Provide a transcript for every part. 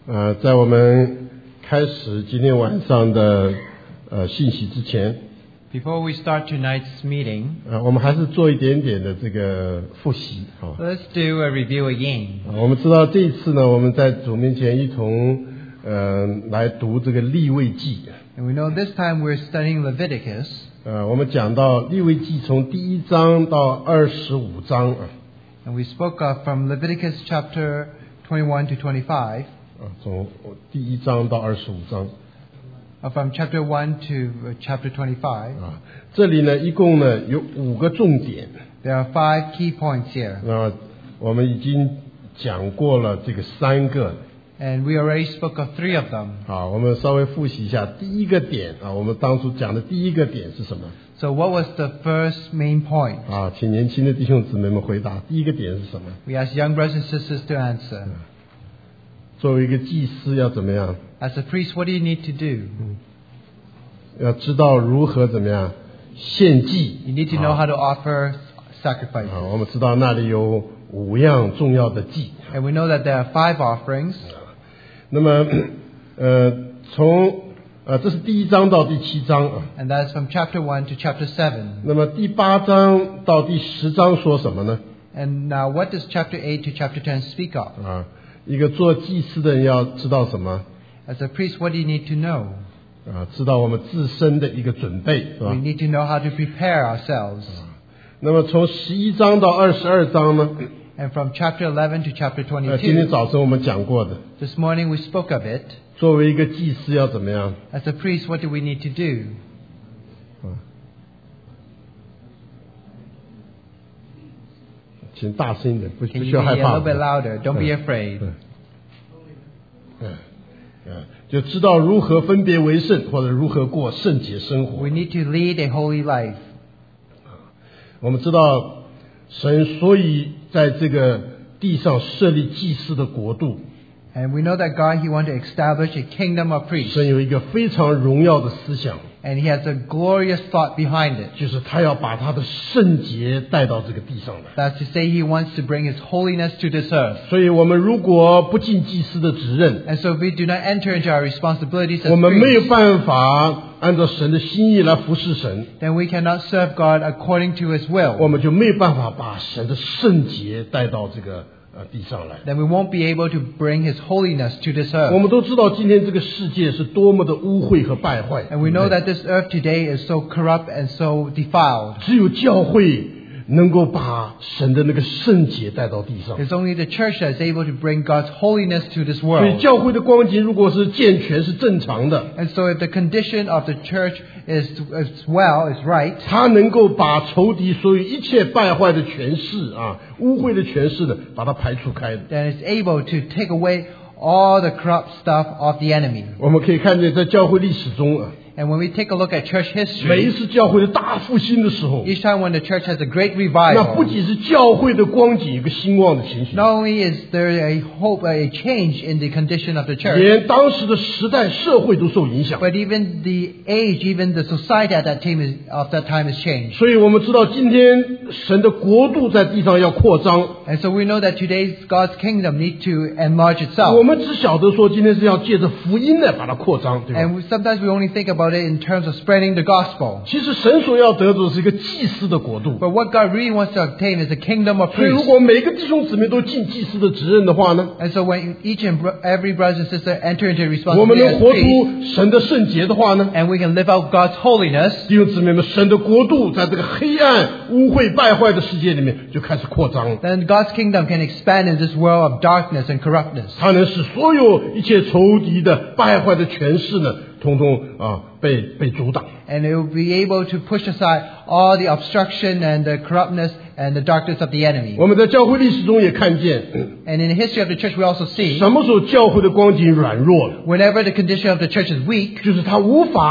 在我们开始今天晚上的信息之前 Before we start tonight's meeting, 我们还是做一点点的这个复习。 let's do a review again. 我们知道这一次呢，我们在主面前一同来读这个利未记。 And we know this time we're studying Leviticus. 我们讲到利未记从第1章到25章 And we spoke from Leviticus chapter 21 to 25. 从第1章到25章。 From chapter 1 to chapter 25. 这里呢，一共呢有5个重点。 There are 5 key points here. 我们已经讲过了这个3个。 And we already spoke of 3 of them. 好，我们稍微复习一下第一个点我们当初讲的第一个点是什么？ So what was the first main point? 请年轻的弟兄姊妹们回答，第一个点是什么？ We asked young brothers and sisters to answer. 作为一个祭司要怎么样？ As a priest, what do you need to do? 要知道如何怎么样献祭。 You need to know how to offer sacrifices. 我们知道那里有5样重要的祭。 And we know that there are 5 offerings. 那么从这是第1章到第7章 And that's from chapter 1 to chapter 7. 那么第8章到第10章说什么呢？ And now what does chapter 8 to chapter 10 speak of? 一个做祭司的人要知道什么？ As a priest, what do you need to know? 知道我们自身的一个准备，是吧？ We need to know how to prepare ourselves. 那么从11章到22章呢？ And from chapter 11 to chapter 今天 22, 早晨我们讲过的。 this morning we spoke of it. 作为一个祭司要怎么样？ As a priest, what do we need to do? 请大声一点，不 Can 需 you 要 be 害 a 怕。 little bit louder? Don't be afraid. 就知道如何分别为圣，或者如何过圣洁生活。 We need to lead a holy life. 我们知道神所以在这个地上设立祭司的国度。 And we know that God, He wants to establish a kingdom of priests. 神有一个非常荣耀的思想， And He has a glorious thought behind it. 就是他要把他的圣洁带到这个地上来。 That's to say He wants to bring His holiness to this earth. 所以我们如果不尽祭司的职任， And so if we do not enter into our responsibilities as 我们没有 priests, 办法按照神的心意来服侍神， then we cannot serve God according to His 我 will. 们就没有办法把神的圣洁带到这个地上来。 Then we won't be able to bring His holiness to this 我 earth. 们都知道今天这个世界是多么的污秽和败坏， And we know that this earth today is so corrupt and so defiled. 只有教会能够把神的那个圣洁带到地上。 It's only the church that is able to bring God's holiness to this 所以 world. 教会的光景如果是健全是正常的， And so if the condition of the church is well, is right, 他能够把仇敌所有一切败坏的权势污秽的权势呢，把它排除开的。 then it's able to take away all the corrupt stuff of the enemy. 我们可以看见在教会历史中 And when we take a look at church 每一 history, 次教会的大复兴的时候， each time when the church has a great 那不 revival, 仅是教会的光景有个兴旺的情形， not only is there a hope, a change in the condition of the church, 连当时的时代社会都受影响。 but even the age, even the society at that time is changed. 所以我们知道今天神的国度在地上要扩张， And so we know that today's God's kingdom need to enlarge 我 itself. 们只晓得说今天是要借着福音来把它扩张，对吧？ And sometimes we only think about it in terms of spreading the gospel. 其实神所要得的是一个祭司的国度。 But what God really wants to obtain is a kingdom of 所以如 priests. 果每个弟兄姊妹都尽祭司的责任的话呢， And so when each and every brother and sister enter into 我们 responsibility 能 as 活 priests, 出神的圣洁的话呢， and we can live out God's holiness, 弟兄姊妹们，神的国度在这个黑暗、污秽、败坏的世界里面就开始扩张了。 then God's kingdom can expand in this world of darkness and corruptness. 它能使所有一切仇敌的败坏的权势呢，统统被阻挡。 And it will be able to push aside all the obstruction and the corruptness and the darkness of the enemy. 我们在教会历史中也看见， And in the history of the church, we also see 什么时候教会的光景软弱了， whenever the condition of the church is weak, 就是他无法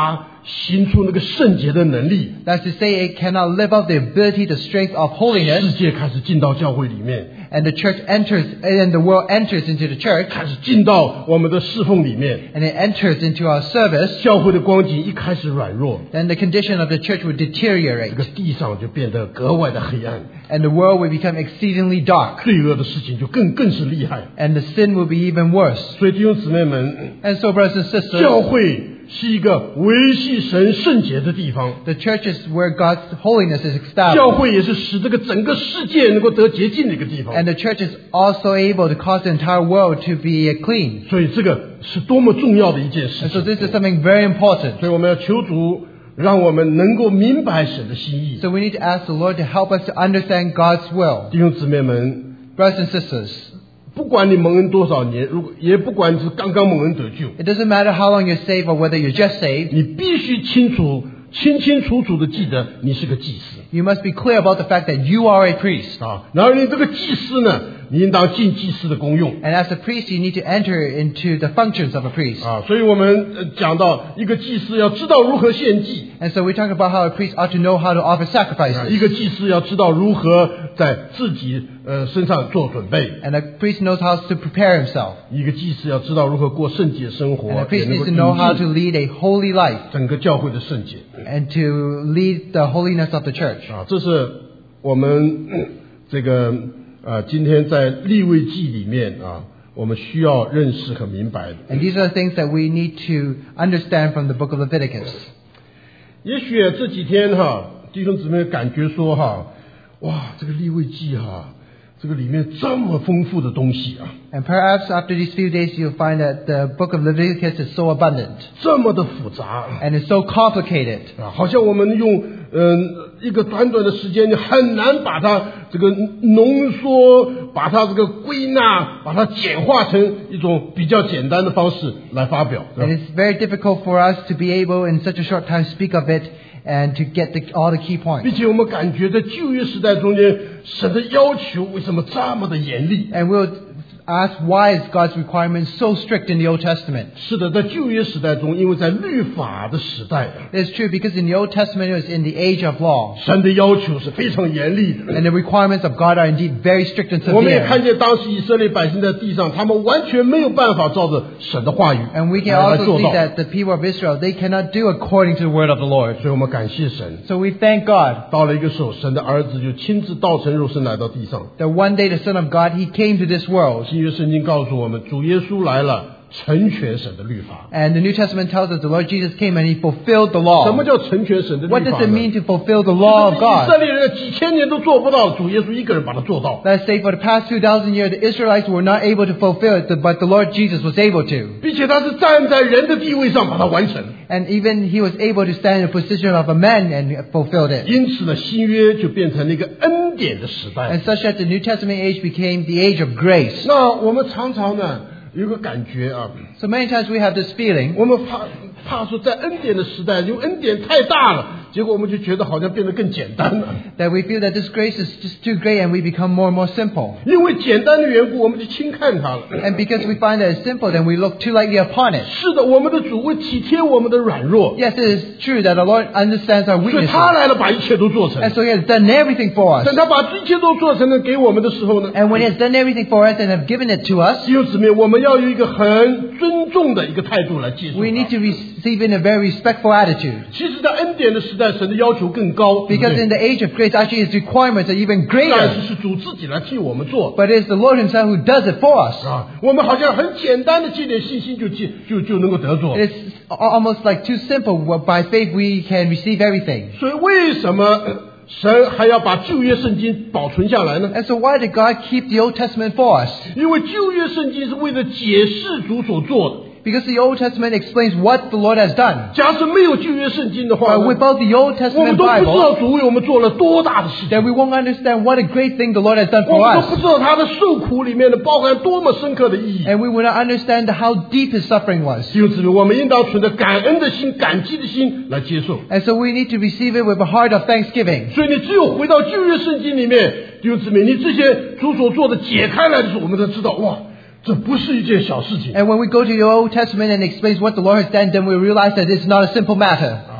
行出那个圣洁的能力， That's to say, it cannot live out the ability, the strength of 世 holiness, 界开始进到教会里面， and the church enters, and the world enters into the church, 开始进到我们的侍奉里面， and it enters into our service, 教会的光景一开始软弱， then the condition of the church would 这 deteriorate, 个地上就变得格外的黑暗， and the world will become exceedingly dark, 罪恶的事情就更是厉害。 and the sin will be even worse. 所以弟兄姊妹们， And so, brothers and 教 sisters, 会是一个维系神圣洁的地方， the church is where God's holiness is 教 established, 会也是使这个整个世界能够得洁净的一个地方。 and the church is also able to cause the entire world to be clean. 所以这个是多么重要的一件事 And so 情。 this is something very important. 所以我们要求主，让我们能够明白神的心意。 So we need to ask the Lord to help us to understand God's will. 弟兄姊妹们， Brothers and sisters, 不管你蒙恩多少年，也不管你是刚刚蒙恩得救， it doesn't matter how long you're saved or whether you're just saved. 你必须清清楚楚的记得你是个祭司 You must be clear about the fact that you are a priest. 啊。然后你这个祭司呢，你应当尽祭司的功用 And as a priest, you need to enter into the functions of a priest. 啊。所以我们讲到一个祭司要知道如何献祭 And so we talk about how a priest ought to know how to offer 啊， sacrifices. 一个祭司要知道如何在自己身上做准备， And a priest knows how to prepare himself. 一个祭司要知道如何过圣洁生活， And a 也 priest 能够 needs to know how 引 to 进 lead a holy life 整个教会的圣洁 and to lead the holiness of the church. 啊。这是我们这个今天在利未记里面啊，我们需要认识和明白的。 And these are the things that we need to understand from the book of Leviticus. 也许这几天弟兄姊妹感觉说哇，这个利未记这个里面这么丰富的东西啊， And perhaps after these few days, you'll find that the book of Leviticus is so abundant 这么的复杂 and is so complicated. 啊，好像我们用一个短短的时间，你很难把它这个浓缩，把它这个归纳，把它简化成一种比较简单的方式来发表。 And it's very difficult for us to be able in such a short time speak of it and to get all the key 并 points. 且我们感觉在旧约时代中间，神的要求为什么这么的严厉？ And we'll ask, why is God's requirements so strict in the Old Testament? 是的，在旧约时代中，因为在律法的时代， It's true because in the Old Testament it was in the age of law. 神的要求是非常严厉的。 And the requirements of God are indeed very strict and 我们也看 severe. 见当时以色列百姓在地上，他们完全没有办法照着神的话语 And we can 来 also 做 see 到。 that the people of Israel, they cannot do according to the word of the Lord. 所以我们感谢神。 So we thank God 到了一个时候，神的儿子就亲自道成肉身来到地上。 that one day the Son of God, He came to this world. 新约圣经告诉我们，主耶稣来了，成全神的律法。 And the New Testament tells us the Lord Jesus came and He fulfilled the 什么 law. 叫成全神的律 What 法 does it 呢？ mean to fulfill the law of 以色 God? 列人几千年都做不到，主耶稣一个人把它做到。 Let's say for the past 2,000 years, the Israelites were not able to fulfill it, but the Lord Jesus was able to. 并且他是站在人的地位上把它完成。 And even He was able to stand in the position of a man and fulfilled it. 因此呢，新约就变成了一个恩典的时代 And。such that the New Testament age became the age of grace. 那我们常常呢有个感觉啊， So many times we have this feeling 我们怕说在恩典的时代，因为恩典太大了，结果我们就觉得好像变得更简单了。 that we feel that this grace is just too great and we become more and more simple. 因为简单的缘故，我们就轻看它了。 And because we find that it's simple, then we look too lightly upon it. 是的，我们的主会体贴我们的软弱， Yes, it is true that the Lord understands our 所以 weaknesses. 他来了，把一切都做成。 And so He has done everything for us. 等他把一切都做成了给我们的时候呢， And when He has done everything for us and have given it to us, 弟兄姊妹，我们要有一个很尊重的一个态度来接受 we need 它。 to receive in a very respectful attitude. 其实，在恩典的时代，神的要求更高，对不 Because 对 in the age of grace, actually His requirements are even 但 greater. 是是主自己来替我们做 But it is the Lord Himself who does it for us. 啊。我们好像很简单的借点信心就能够得着。 It's almost like too simple. By faith we can receive everything. 所以为什么神还要把旧约圣经保存下来呢？ And so why did God keep the Old Testament for us? 因为旧约圣经是为了解释主所做的。 Because the Old Testament explains what the Lord has done. 假使没有旧约圣经的话呢， Without the Old 我们 Testament 都不知 Bible, 道主为我们做了多大的事情， then we won't understand what a great thing the Lord has done 我 for 们都不 us. 知道他的受苦里面的包含多么深刻的意义。 And we will not understand how deep His suffering was. 弟兄姊妹，我们应当存着感恩的心、感激的心来接受。 And so we need to receive it with a heart of thanksgiving. 所以你只有回到旧约圣经里面，弟兄姊妹，你这些主所做的解开来的时候，我们才知道，哇，这不是一件小事情 And when we go to the Old Testament and explains what the Lord has done, then we realize that it's not a simple matter.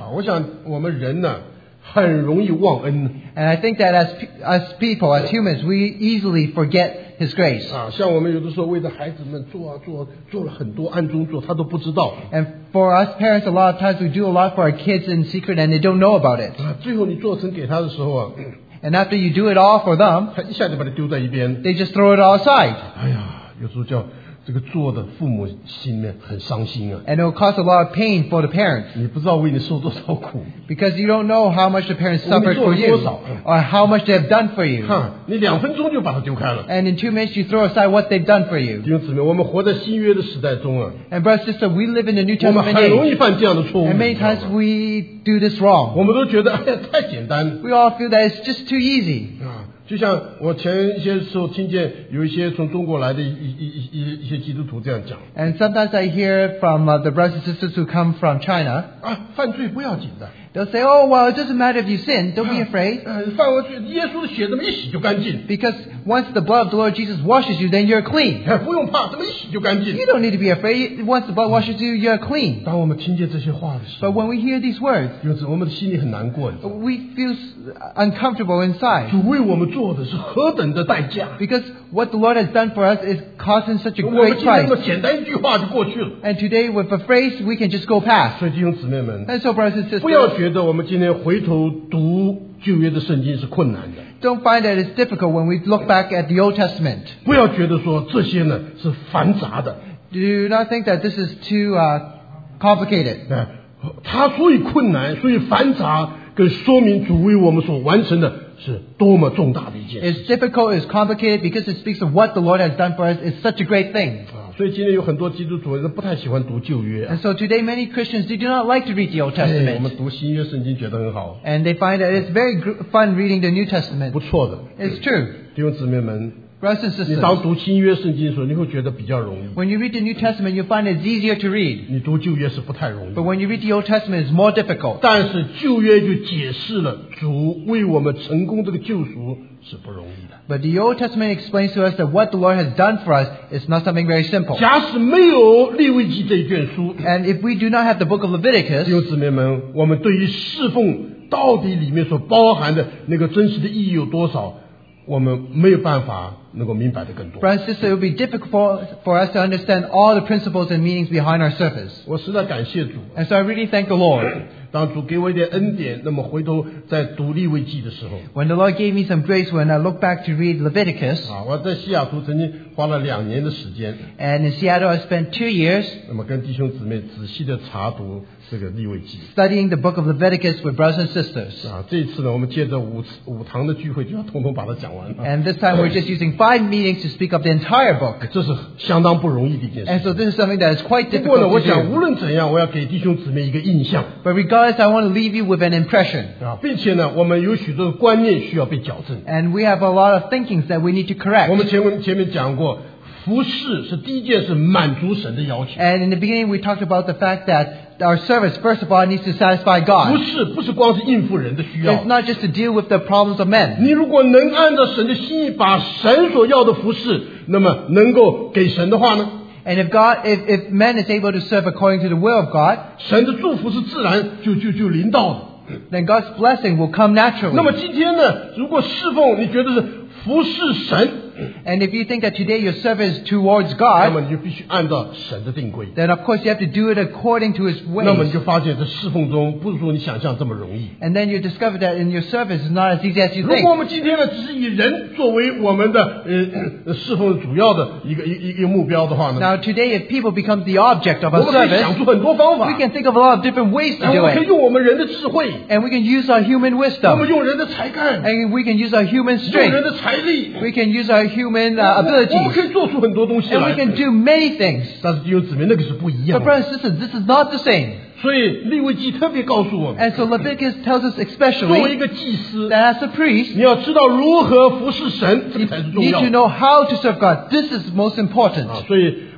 我想我们人呢很容易忘恩 And I think that as people, as humans, we easily forget His grace. 像我们有的时候为着孩子们做了很多暗中做，他都不知道 And for us parents, a lot of times we do a lot for our kids in secret and they don't know about it. 最后你做成给他的时候 And after you do it all for them, 他一下就把它丢在一边。 they just throw it all aside. 哎呀，有时候叫这个做的父母心里面很伤心啊。 And it will cause a lot of pain for the parents. 你不知道为你受多少苦 Because you don't know how much the parents 我们 suffered 做 for 了 you 多少 or how much they have done for you. 你2分钟就把它丢开了。 And in 2 minutes you throw aside what they've done for you. 弟兄姊妹，我们活在新约的时代中 And brother, sister, we live in the New 我们 Testament 很容易 age. 犯这样的错误。 And many 你知道 times 吗 we do this wrong. 我们都觉得哎呀太简单 We all feel that it's just too easy. 就像我前一些时候听见有一些从中国来的一些基督徒这样讲 And sometimes I hear from the brothers and sisters who come from China. 犯罪不要紧的 They'll say, oh, well, it doesn't matter if you sin. Don't be afraid. 犯完罪耶稣的血这么一洗就干净 Because once the blood of the Lord Jesus washes you, then you're clean. 不用怕这么一洗就干净 You don't need to be afraid. Once the blood washes you, you're clean. 当我们听见这些话的时 But 候 when we hear these words, 我们的心里很难过 we feel uncomfortable inside. 主为我们做的是何等的代价 Because what the Lord has done for us is costing such a 我们 great 今天这么 price. 简单一句话就过去了 And today, with a phrase, we can just go past. 所以弟兄姊妹们 And so, brothers and 不要 sisters, 觉得我们今天回头读旧约的圣经是困难的 don't find that it's difficult when we look back at the Old Testament. 不要觉得说这些呢是繁杂的 Do not think that this is too complicated. 它所以困难所以繁杂跟说明主为我们所完成的是多么重大的一件事 It's difficult, it's complicated because it speaks of what the Lord has done for us. It's such a great thing. 所以今天有很多基督徒人不太喜欢读旧约 And so today many Christians, they do not like to read the Old 我们 Testament. 读新约圣经觉得很好 And they find that it's very fun reading the New Testament. 不错的 It's true. 弟兄姊妹们 Brothers and 你当 sisters, 读新约圣经的时候你会觉得比较容易 when you read the New Testament, you find it's easier to read. 你读旧约是不太容易 But when you read the Old Testament, it's more difficult. 但是旧约就解释了主为我们成功这个救赎是不容易的 But the Old Testament explains to us that what the Lord has done for us is not something very simple. 假使没有利未记这一卷书 And if we do not have the book of 弟 Leviticus, 兄姊妹们我们对于侍奉到底里面所包含的那个真实的意义有多少我们没有办法能够明白的更多 brothers and sisters, it would be difficult for us to understand all the principles and meanings behind our service. 我实在感谢主 And so I really thank the Lord. 当主给我一点恩典那么回头在读利未记的时候 When the Lord gave me some grace when I look back to read Leviticus, 我在西雅图曾经花了2年的时间 and in Seattle I spent 2 years 那么跟弟兄姊妹仔细的查读这个利未记 studying the book of Leviticus with brothers and sisters. 这一次呢我们借着五堂的聚会就要统统把它讲完 And this time we're just using 5 meetings to speak of the entire book. 这是相当不容易的一件 And 事 so this is something that is quite 不过呢 difficult 我 to 想无 do. 论怎样我要给弟兄姊妹一个印象 But regardless, I want to leave you with an impression. 并且呢我们有许多的观念需要被矫正 And we have a lot of thinkings that we need to 我 correct. 们前面讲过服侍是第一件是满足神的要求 And in the beginning we talked about the fact that our service, first of all, needs to satisfy 服 God. 侍不是光是应付人的需要 It's not just to deal with the problems of men. 你如果能按照神的心意把神所要的服侍那么能够给神的话呢 And if man is able to serve according to the will of God, 神的祝福是自然就临到的 then God's blessing will come 那 naturally. 么今天呢如果侍奉你觉得是服侍神 And if you think that today your service is towards 那么 God, 你就必须按照神的定规 then of course you have to do it according to His 那么你 ways. 就发现在侍奉中不是说你想象这么容易 And then you discover that in your service it's not as easy as you 如果我 think. 们今天呢只是以人作为我们的侍奉主要的一个目标的话呢 Now today if people become the object of 我 our 们可以想 service, 出很多方法 we can think of a lot of different ways to 我 do 们可以 it. 用我们人的智慧 And we can use our human 我们 wisdom. 用人的才干 And we can use our human 用人 strength. 的财力 We can use our human 我们 abilities. 可以做出很多东西 And we 来 can do many things. 但是弟兄姊妹那个是不一样 But 的 brothers and sisters, this is not the same. 所以利未记特别告诉我们 And so Leviticus tells us 作为一 especially 个祭司 that as a priest, 你要知道如何服侍神这个才是 you 重 need 要 to 的 know how to serve God. This is most important. 所以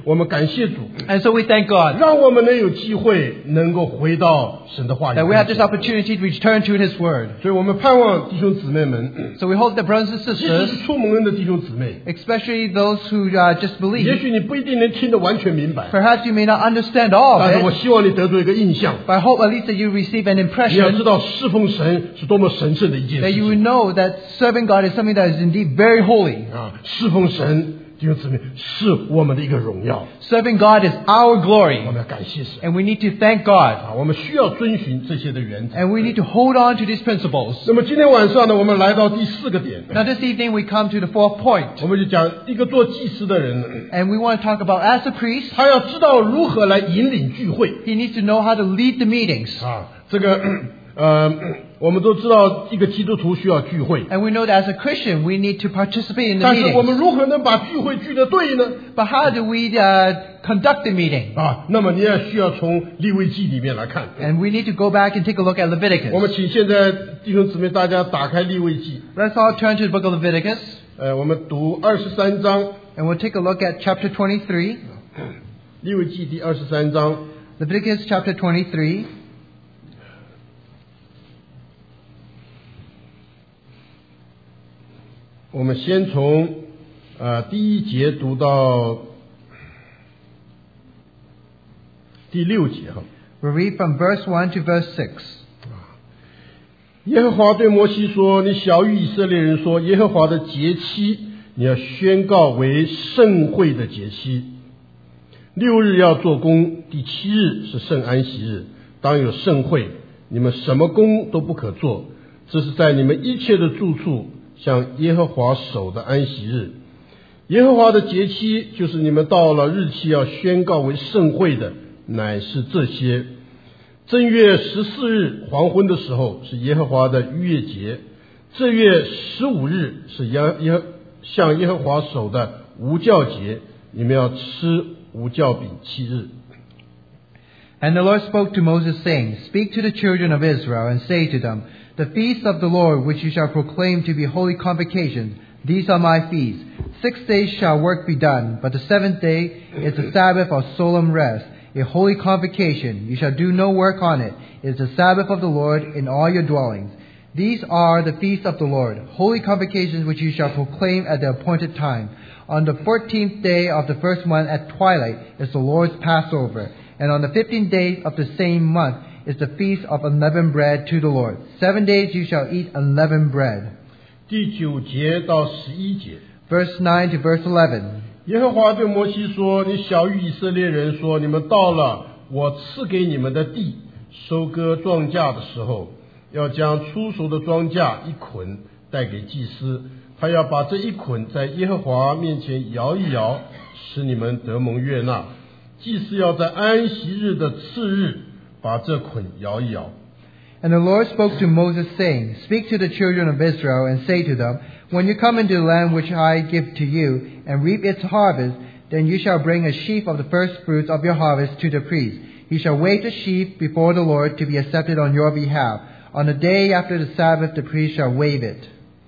我们感谢主， And so we thank God 让我们能有机会能够回到神的话语 that we have this 面前。 opportunity to return to His Word. 所以我们盼望弟兄姊妹们， So we hope that brothers and 即使是 sisters, 出蒙恩的弟兄姊妹， especially those who just 也 believe, 许你不一定能听得完全明白， perhaps you may not understand all 但是我 of it, 希望你得出一个印象， but I hope at least that you receive an 你要 impression 知道侍奉神是多么神圣的一件 that 事 you will 情 know that serving God is something that is indeed very holy. 啊！侍奉神，弟兄姊妹，是我们的一个荣耀， Serving God is our 我 glory, 们要感谢神 and we need to thank God, 啊！我们需要遵循这些的原则。 and we need to hold on to these principles. 那么今天晚上呢，我们来到第4个点， Now this evening we come to the fourth point, 我们就讲一个做祭司的人， and we want to talk about as a priest, 他要知道如何来引领聚会 he needs to know how to lead the meetings. 啊。这个我们都知道一个基督徒需要聚会， And we know that as a Christian, we need to participate in the 但是我们 meetings. 如何能把聚会聚得对呢？ But how do we conduct the meeting? 啊，那么你也需要从利未记里面来看。 And we need to go back and take a look at 我 Leviticus. 们请现在弟兄姊妹大家打开利未记， Let's all turn to the book of Leviticus, 我们读23章， and we'll take a look at chapter 23. 利未记第23章。 Leviticus chapter 23. 我们先从第1节读到第6节哈。 We'll read from verse 1 to verse 6. 耶和华对摩西说：“你晓谕以色列人说，耶和华的节期你要宣告为圣会的节期。6日要做工，第7日是圣安息日，当有圣会，你们什么工都不可做。这是在你们一切的住处向耶和华守的安息日。耶和华的节期就是你们到了日期要宣告为圣会的，乃是这些。正月14日黄昏的时候是耶和华的逾越节，这月15日是向耶和华守的无酵节，你们要吃无酵饼7日。” And the Lord spoke to Moses, saying, Speak to the children of Israel, and say to them, The feasts of the Lord, which you shall proclaim to be holy convocations, these are my feasts. 6 days shall work be done, but the 7th day is the Sabbath of solemn rest, a holy convocation. You shall do no work on it. It is the Sabbath of the Lord in all your dwellings. These are the feasts of the Lord, holy convocations which you shall proclaim at the appointed time. On the 14th day of the first month at twilight is the Lord's Passover. And on the 15th day of the same month is the feast of unleavened bread to the Lord. 7 days you shall eat unleavened bread. 第9节到11节， Verse 9 to verse 11. 耶和华对摩西说：“你晓谕以色列人说，你们到了我赐给你们的地，收割庄稼的时候，要将出熟的庄稼一捆带给祭司，他要把这一捆在耶和华面前摇一摇，使你们得蒙悦纳。祭司要在安息日的次日把这捆摇一摇。” And the Lord spoke to Moses, saying, Speak to the children of Israel, and say to them, When you come into the land which I give to you, and reap its harvest, then you shall bring a sheaf of the first fruits of your harvest to the priest. He shall wave the sheaf before the Lord to be accepted on your behalf. On the day after the Sabbath, the priest shall wave it.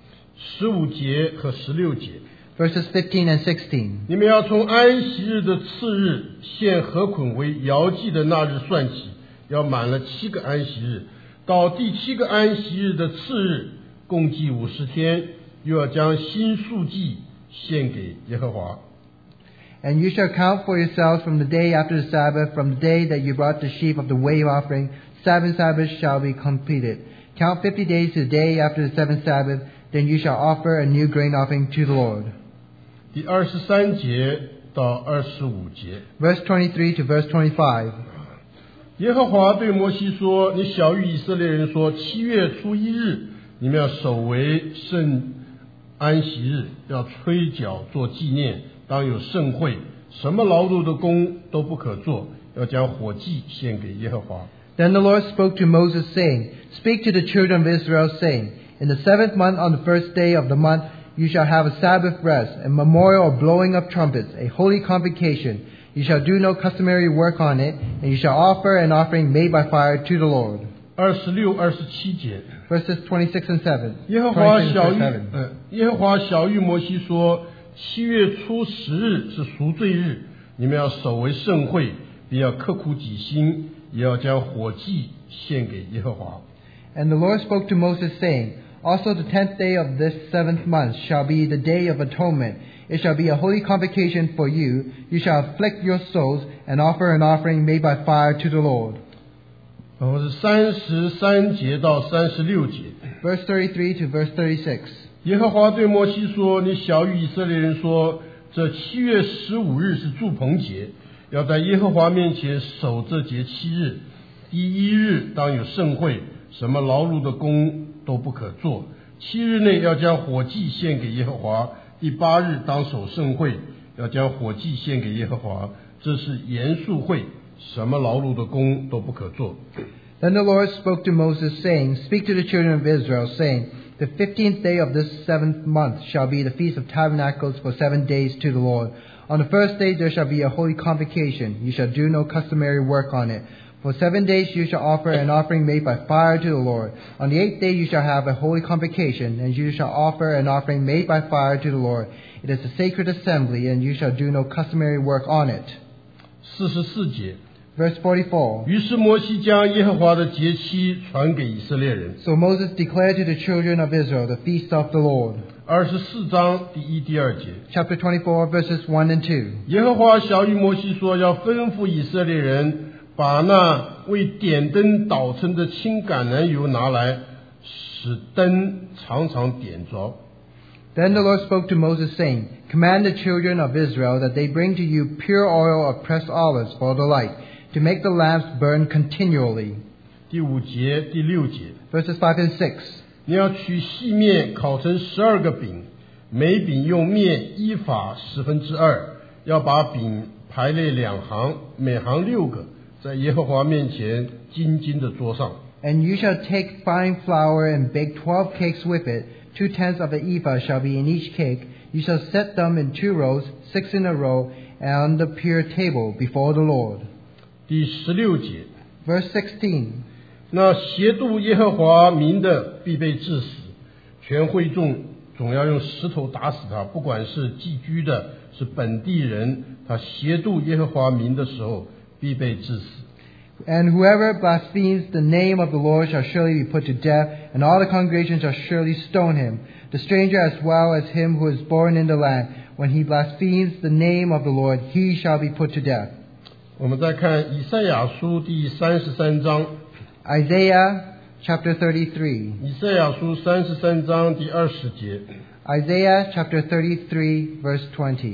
15节和16节， Verses 15 and 16. 你们要从安息日的次日献禾捆为摇祭的那日算起，要满了7个安息日，到第7个安息日的次日，共计50天，又要将新束祭献给耶和华。 And you shall count for yourselves from the day after the Sabbath, from the day that you brought the sheaf of the wave offering. 7 Sabbaths shall be completed. Count 50 days to the day after the 7th Sabbath, then you shall offer a new grain offering to the Lord. 第23节到25节， Verse 23 to verse 25. 耶和华对摩西说：“你晓谕以色列人说，7月初1日，你们要守为圣安息日，要吹角做纪念，当有盛会，什么劳碌的工都不可做，要将火祭献给耶和华。” Then the Lord spoke to Moses, saying, Speak to the children of Israel, saying, In the 7th month, on the first day of the month, you shall have a Sabbath rest, a memorial of blowing of trumpets, a holy convocation. You shall do no customary work on it, and you shall offer an offering made by fire to the Lord. 26、27节， Verses 26 and 7. 耶和华 26 晓 and 谕 7. 耶和华晓谕摩西说：7月初10日是赎罪日， 你们要守为圣会，并要刻苦己心，也要将火祭献给耶和华。 And the Lord spoke to Moses, saying, Also the 10th day of this 7th month shall be the day of atonement. It shall be a holy convocation for you. You shall afflict your souls and offer an offering made by fire to the Lord. 然后是33节到36节。 Verse 33 to verse 36. 耶和华对摩西说：“你晓谕以色列人说，这7月15日是住棚节，要在耶和华面前守这节7日。第1日当有盛会，什么劳碌的工都不可做。7日内要将火祭献给耶和华。第8日当守盛会，要将火祭献给耶和华。这是严肃会，什么劳碌的工都不可做。” Then the Lord spoke to Moses, saying, Speak to the children of Israel, saying, The 15th day of this 7th month shall be the Feast of Tabernacles for 7 days to the Lord. On the first day there shall be a holy convocation. You shall do no customary work on it. For 7 days you shall offer an offering made by fire to the Lord. On the 8th day you shall have a holy convocation, and you shall offer an offering made by fire to the Lord. It is a sacred assembly, and you shall do no customary work on it. 44节。 Verse 44. 于是摩西将耶和华的节期传给以色列人。 So Moses declared to the children of Israel the feast of the Lord. 24章第1、第2节。 Chapter 24, verses 1 and 2. 耶和华晓谕摩西说，要吩咐以色列人把那为点灯捣成的青橄榄油拿来，使灯常常点着。 Then the Lord spoke to Moses, saying, Command the children of Israel that they bring to you pure oil of pressed olives for the light, to make the lamps burn continually. 第5节、第6节。 Verses 5 and 6. 你要取细面烤成12个饼，每饼用面依法2/10，要把饼排列2行，每行6个，在耶和华面前金金的桌上。 And you shall take fine flour and bake 12 cakes with it. 2/10 of an ephah shall be in each cake. You shall set them in 2 rows, 6 in a row, on the pure table before the Lord. 第16节。 Verse 16. 那亵渎耶和华名的必被治死，全会众总要用石头打死他，不管是寄居的，是本地人，他亵渎耶和华名的时候必被治死。 And whoever blasphemes the name of the Lord shall surely be put to death, and all the congregation shall surely stone him, the stranger as well as him who is born in the land. When he blasphemes the name of the Lord, he shall be put to death. 我们再看以赛亚书第33章。 Isaiah chapter 33. 以赛亚书33章第20节。 Isaiah chapter 33, verse 20.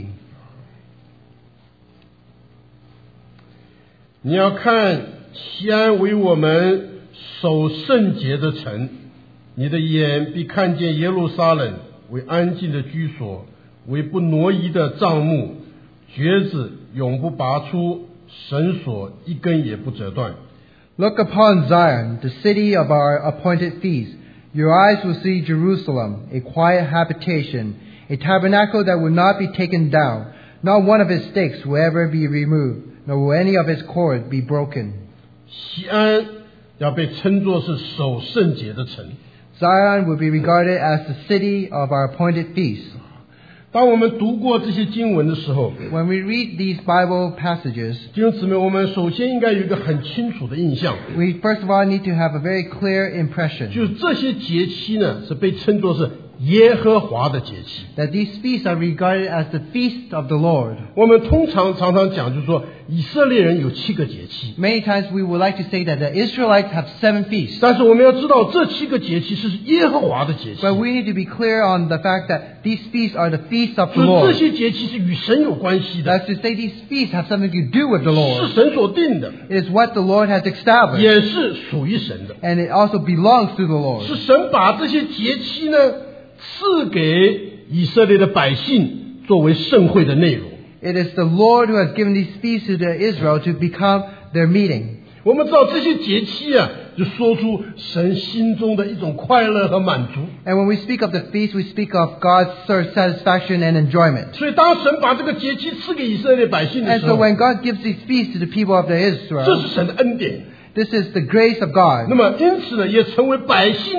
你要看西安为我们守圣节的城，你的眼必看见耶路撒冷为安静的居所，为不挪移的帐幕，橛子永不拔出，绳索一根也不折断。 Look upon Zion, the city of our appointed feast. Your eyes will see Jerusalem, a quiet habitation, a tabernacle that will not be taken down. Not one of its stakes will ever be removed, nor will any of its cords be broken. 西安要被称作是守圣节的城。 Zion will be regarded as the city of our appointed feast. 当我们读过这些经文的时候， When we read these Bible passages, 弟兄姊妹，我们首先应该有一个很清楚的印象， we first of all need to have a very clear impression 就是这些节期呢是被称作是耶和华的节期。 that these feasts are regarded as the feast of the Lord. 我们常常讲，就是说以色列人有7个节期， Many times we would like to say that the Israelites have 7 feasts. 但是我们要知道这7个节期是耶和华的节期， But we need to be clear on the fact that these feasts are the feasts of the 所以 Lord. 这些节期是与神有关系的， That's to say these feasts have something to do with the 是 Lord. 神所定的， It is what the Lord has established. 也是属于神的， And it also belongs to the Lord. 是神把这些节期呢赐给以色列的百姓作为盛会的内容。 It is the Lord who has given these feasts to the Israel to become their meeting. 我们知道这些节期啊，就说出神心中的一种快乐和满足。 And when we speak of the feast, we speak of God's satisfaction and enjoyment. 所以当神把这个节期赐给以色列百姓的 And 时 so 候， when God gives these feasts to the people of the 这 Israel, 是神的恩典。 this is the grace of God. 那么因此呢，也成为百姓的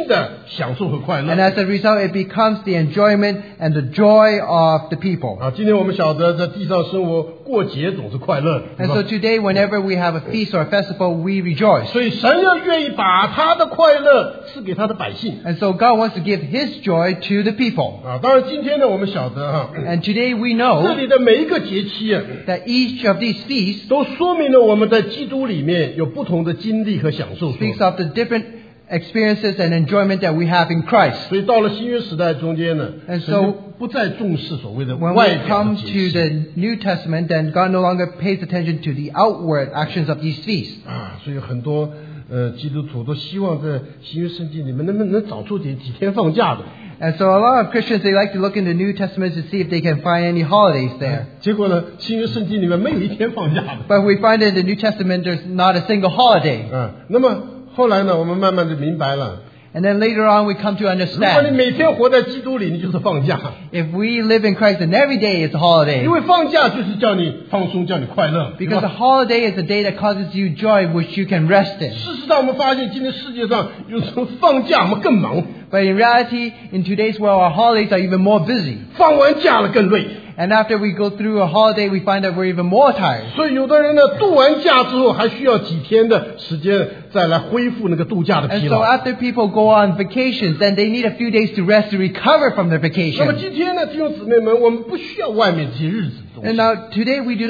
享受和快乐。 And as a result, it becomes the enjoyment and the joy of the people. 今天我们晓得在地上生活过节总是快乐的， And so today, whenever we have a feast or a festival, we rejoice. 所以神要愿意把他的快乐赐给他的百姓。 And so God wants to give His joy to the people. 当然今天呢，我们晓得 And today we 这 know 里的每一个节期 that each of these feasts 都说明了我们在基督里面有不同的经历和享受。 speaks of the different experiences and enjoyment that we have in Christ. 所以到了新约时代中间呢， And 神 so 就不再重视所谓的 When 外 we 表的 come 节 to 期 the New Testament, then God no longer pays attention to the outward actions of these feasts. 所以很多基督徒都希望在新约圣经里面能找出几天放假的。 And so a lot of Christians, they like to look in the New Testament to see if they can find any holidays there. 结果呢，新约圣经里面没有一天放假的。 But we find in the New Testament there's not a single holiday. 那么后来呢，我们慢慢的明白了， And then later on we come to 如果你 understand, 每天活在基督里，你就是放假， if we live in Christ, then every day is a holiday. 因为放假就是叫你放松，叫你快乐。对 Because a 吧 holiday is a day that causes you joy, which you can rest in. 事实上，我们发现今天世界上有时候放假我们更忙， But in reality, in today's world, our holidays are even more busy. 放完假了更累。 And after we go through a holiday, we find that we're even more tired. 所以有的人呢，度完假之后还需要几天的时间再来恢复那个度假的 And 疲 so 劳。 after people go on vacations, then they need a few days to rest to recover from their 那么 vacation. 今天呢，弟兄姊妹们，我们不需要外面这些日子的东 And 西。 now today we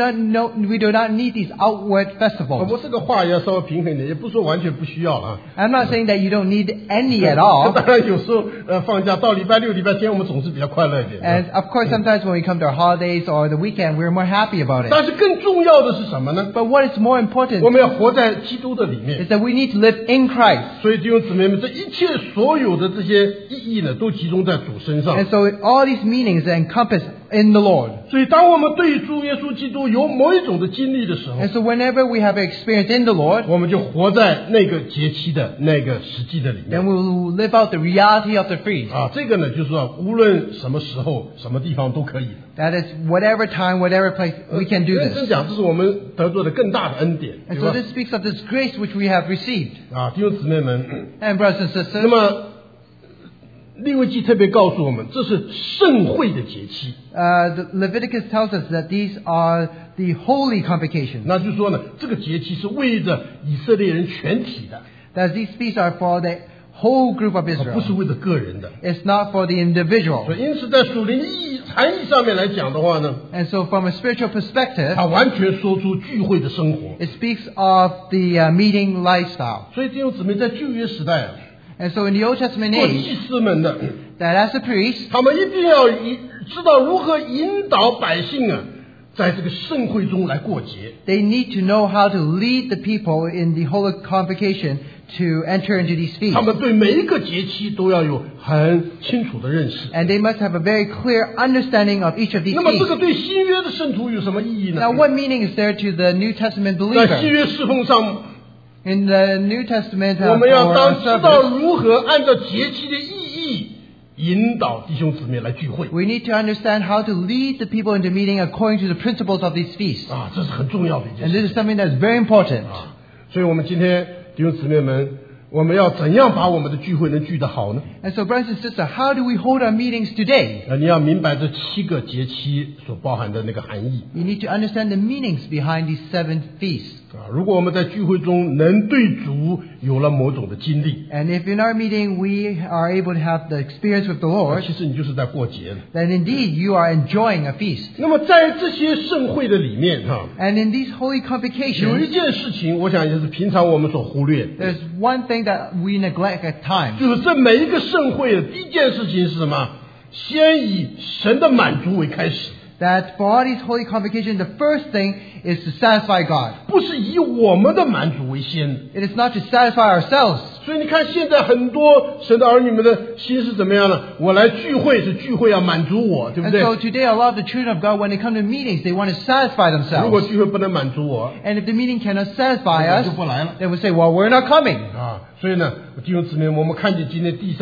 do not need these outward festivals. 我这个话也要稍微平衡一点，也不是说完全不需要啊。 I'm not saying that you don't need any at all. 当然有时候放假到礼拜六、礼拜天，我们总是比较快乐一点。 And of course, sometimes when we come to our holidays or the weekend, we're more happy about it. 但是更重要的是什么呢？ But what is more 我 important 们要活在基督的里面。 is that we need to live in Christ. 所以弟兄姊妹们，这一切所有的这些意义呢，都集中在主身上。 And so all these meanings are encompassed in the Lord. 所以当我们对主耶稣基督有某一种的经历的时候， And so whenever we have an experience in the Lord, 我们就活在那个节期的那个实际的里 then 面。 we will live out the reality of the feast. 这个呢，就是说，无论什么时候、什么地方都可以。 That is, whatever time, whatever place, we can do 真 this. 讲，这是我们得做的更大的恩典， And 对 so 吧？ this speaks of this grace which we have received. 弟兄姊妹们， And brothers and 那 sisters, 么利未记特别告诉我们，这是盛会的节期。 the Leviticus tells us that these are the holy convocations. 那就是说呢，这个节期是为着以色列人全体的， That these feasts are for the whole group of 不是 Israel. 为着个人的。 It's not for the 所 individual. 以，因此在属灵含义上面来讲的话呢， And so from a spiritual perspective, 它完全说出聚会的生活。 it speaks of the meeting lifestyle. 所以弟兄姊妹，在旧约时代 And so in the Old Testament 做 age, 祭司们的， that as a priest, 他们一定要知道如何引导百姓在这个盛会中来过节。 they need to know how to lead the people in the holy convocation to enter into these 他 feasts. 们对每一个节期都要有很清楚的认识。 And they must have a very clear understanding of each of these 那么这个 feasts. 对新约的圣徒有什么意义呢 Now, what meaning is there to the New Testament 在新 believer? 约侍奉上， In the New Testament, 我们要 for 当 our 知道 service, 如何按照节期的意义引导弟兄姊妹来聚会。 we need to understand how to lead the people into meeting according to the principles of these feasts. 这是很重要的一件 And 事 this is something that's very important. 所以我们今天弟兄姊妹们，我们要怎样把我们的聚会能聚得好呢？ And so, brothers and sisters, how do we hold our meetings today? 你要明白这7个节期所包含的那个含义。 You need to understand the meanings behind these 7 feasts. 如果我们在聚会中能对主有了某种的经历， And if in our meeting we are able to have the experience with the Lord, 其实你就是在过节了。 then indeed you are enjoying a feast. 那么在这些盛会的里面， And in these holy 有一 convocations, 件事情，我想也是平常我们所忽略的， there's one thing that we neglect at times. 就是这每一个盛会，第一件事情是什么？先以神的满足为开始， That for all these holy convocations, the first thing is to satisfy God. 不是以我们的满足为先。 It is not to satisfy ourselves. 所以你看，现在很多神的儿女们的心是怎么样呢？我来聚会是聚会要满足我，对不 And 对？ so today, a lot of the children of God, when they come to meetings, they want to satisfy 如果 themselves. 聚会不能满足我， And if the meeting cannot satisfy 我 us, 就不来了。 they will say, well, we're not coming. 所以呢，弟兄姊妹，我们看见今天地上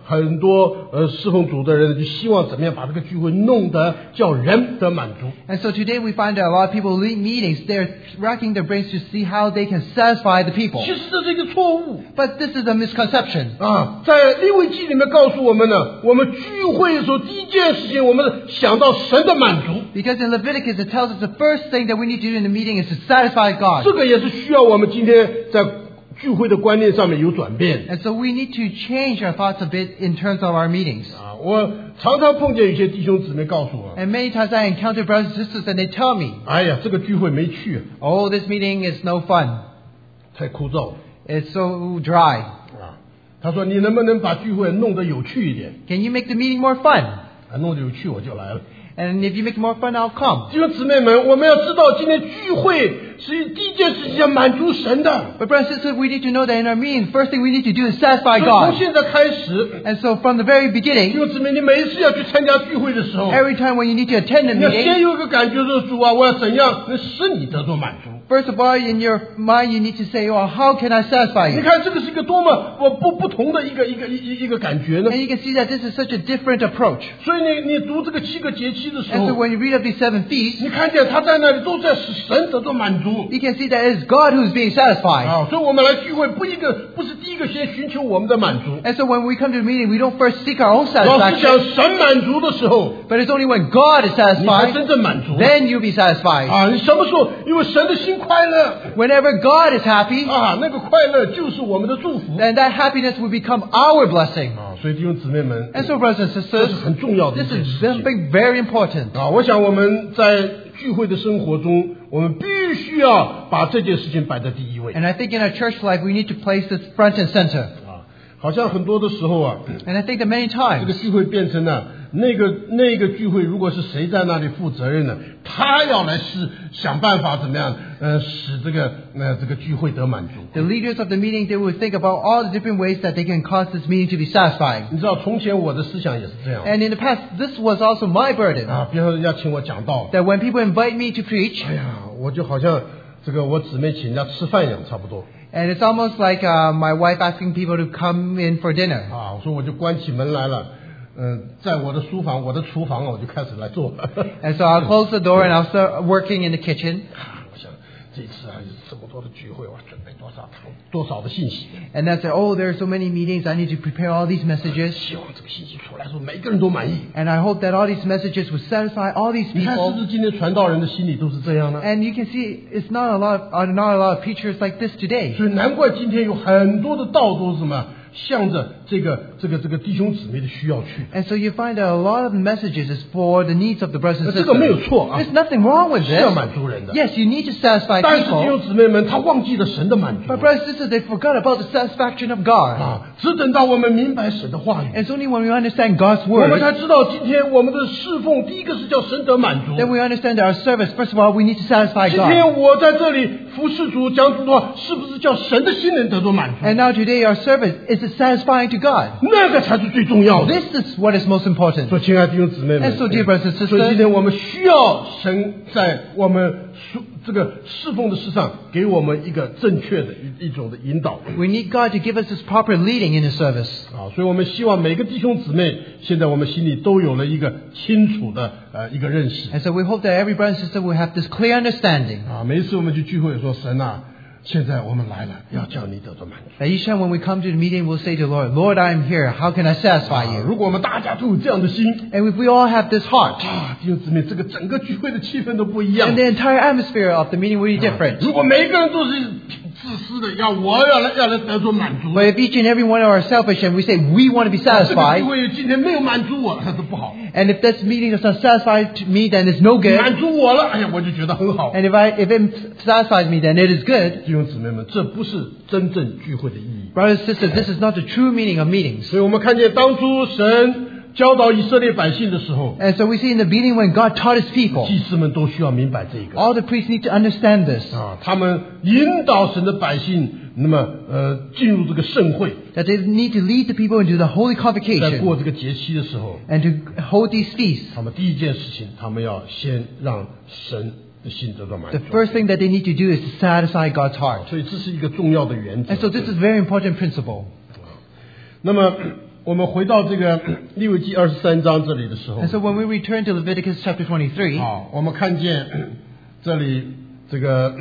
很多侍奉主的人就希望怎么样把这个聚会弄得叫人得满足。 And so today we find that a lot of people lead meetings, they're racking their brains to see how they can satisfy the people. 其实这是一个错误 But this is a misconception. 啊！在利未记里面告诉我们呢，我们聚会的时候第一件事情，我们想到神的满足， Because in Leviticus it tells us the first thing that we need to do in the meeting is to satisfy 这 God. 个也是需要我们今天在聚会的观念上面有转变 And so we need to change our thoughts a bit in terms of our meetings. 啊！我常常碰见有些弟兄姊妹告诉我， And many times I encounter brothers and sisters and they tell me, 哎呀，这个聚会没去， oh, this meeting is no fun. 太枯燥了 It's so dry. 啊！他说你能不能把聚会弄得有趣一点？ Can you make the meeting more fun? 啊，弄得有趣我就来了。 And if you make it more fun, I'll come. 弟兄姊妹们，我们要知道，今天聚会是第一件事情要满足神的。 But brothers and sisters, we need to know that in our meeting, the first thing we need to do is satisfy 所以从 God. 现在开始， And so from the very 弟 beginning, 兄姊妹，你每一次要去参加聚会的时候， every time when you need to attend a 你要先 meeting, 有一个感觉说，主啊，我要怎样能使你得到满足？ first of all, in your mind, you need to say, oh, how can I satisfy 你 you? 看，这个是一个多么不同的一个感觉呢 And？you can see that this is such a different approach. 所以你读这个7个节期的时 And so 候， when you read of these 7 feasts, 你看见他在那里都在使神得到满足。 you can see that it is God who's being satisfied. 啊，所以我们来聚会不是第一个先寻求我们的满足， And so when we come to the meeting, we don't first seek our own 老是想 satisfaction, 神满足的时候， but it's only when God is 你才 satisfied, 真正满足。 then you'll be satisfied. 啊，你什么时候因为神的心快乐 Whenever God is happy, 啊，那个快乐就是我们的祝福 then that happiness will become our blessing. 啊。所以弟兄姊妹们， And so brothers and 这 sisters, 是很重要的一 this 件 is 事情 something very important. 啊。我想我们在聚会的生活中，我们必须要把这件事情摆在第一位 And I think in our church life, we need to place this front and center. 啊。好像很多的时候啊， And I think that many 这个 times, 聚会变成了那个聚会，如果是谁在那里负责任呢？他要来想办法怎么样使这个聚会得满足。 the leaders of the meeting, they will think about all the different ways that they can cause this meeting to be satisfying. 你知道，从前我的思想也是这样 And in the past, this was also my burden. 啊。比方说要请我讲道， That when people invite me to preach, 哎呀，我就好像这个我姊妹请人家吃饭一样，差不多 and it's almost like my wife asking people to come in for dinner. 啊。我说我就关起门来了，在我的书房、我的厨房啊，我就开始来做。 And so I'll close the door and I'll start working in the kitchen. 我想这次啊，有这么多的聚会，我准备多少的信息， And then say, oh, there are so many meetings, I need to prepare all these messages. 希望这个信息出来的时候，每个人都满意。 And I hope that all these messages will satisfy all these 你看，是不 people. 是今天传道人的心里都是这样呢？ And you can see it's not a lot of preachers like this today. 所以难怪今天有很多的道都是什么，向着这个弟兄姊妹的需要去。 And so you find that a lot of the messages is for the needs of the brothers and 这个没有 sisters. 错啊， There's nothing wrong with 是要 this. 满足人的。 Yes, you need to satisfy 但是弟 people. 兄姊妹们，他忘记了神的满足 But brothers and sisters, they forgot about the satisfaction of God. 啊！只等到我们明白神的话语， And it's only when we understand God's 我们 word 才知道今天我们的侍奉，第一个是叫神得满足。 that we understand that our service, first of all, we need to satisfy 今 God. 天我在这里服侍主讲主的话，是不是叫神的心能得到满足？ And now today our service is it satisfying to God. 那个才是最重要的。 This is what is most important. 所以，亲爱的弟兄姊妹们， And so, dear brothers and 所以今 sisters, 天我们需要神在我们这个侍奉的事上给我们一个正确的一种的引导 we need God to give us this proper leading in the service. 啊！所以我们希望每个弟兄姊妹，现在我们心里都有了一个清楚的一个认识 And so we hope that every brother and sister will have this clear understanding. 啊！每一次我们去聚会说神啊，现在我们来了，要叫你得到满足。 That each time when we come to the meeting, we'll say to the Lord, Lord, I am here. How can I satisfy 啊 you? 如果我们大家都有这样的心 And if we all have this heart, 啊，弟兄姊妹，这个整个聚会的气氛都不一样 and。the entire atmosphere of the meeting will be different. 如果每一个人都是自私的，要来得到满足， But if each and every one of us are selfish and we say we want to be 这个聚 satisfied, 会今天没有满足我，那都不好。 and if this meeting does not satisfy to me, then it's no good. 满足我了，哎呀，我就觉得很好。 And if it satisfies me, then it is good. 弟兄姊妹们，这不是真正聚会的意义。 Brothers and sisters, this is not the true meaning of meetings. 所以我们看见当初神教导以色列百姓的时候， And so we see in the beginning when God taught His people, 祭司们都需要明白这个 all the priests need to understand this, 啊，他们引导神的百姓，那么进入这个盛会， that they need to lead the people into the holy 在 convocation 过这个节期的时候， and to hold these feasts. 他们第一件事情，他们要先让神的心得到满 The 足。 first thing that they need to do is to satisfy God's heart. 所以这是一个重要的原则 And。so this is a very important principle. 那么我们回到这个利未记23章这里的时候， And so when we return to Leviticus chapter 23, 好，我们看见这里这个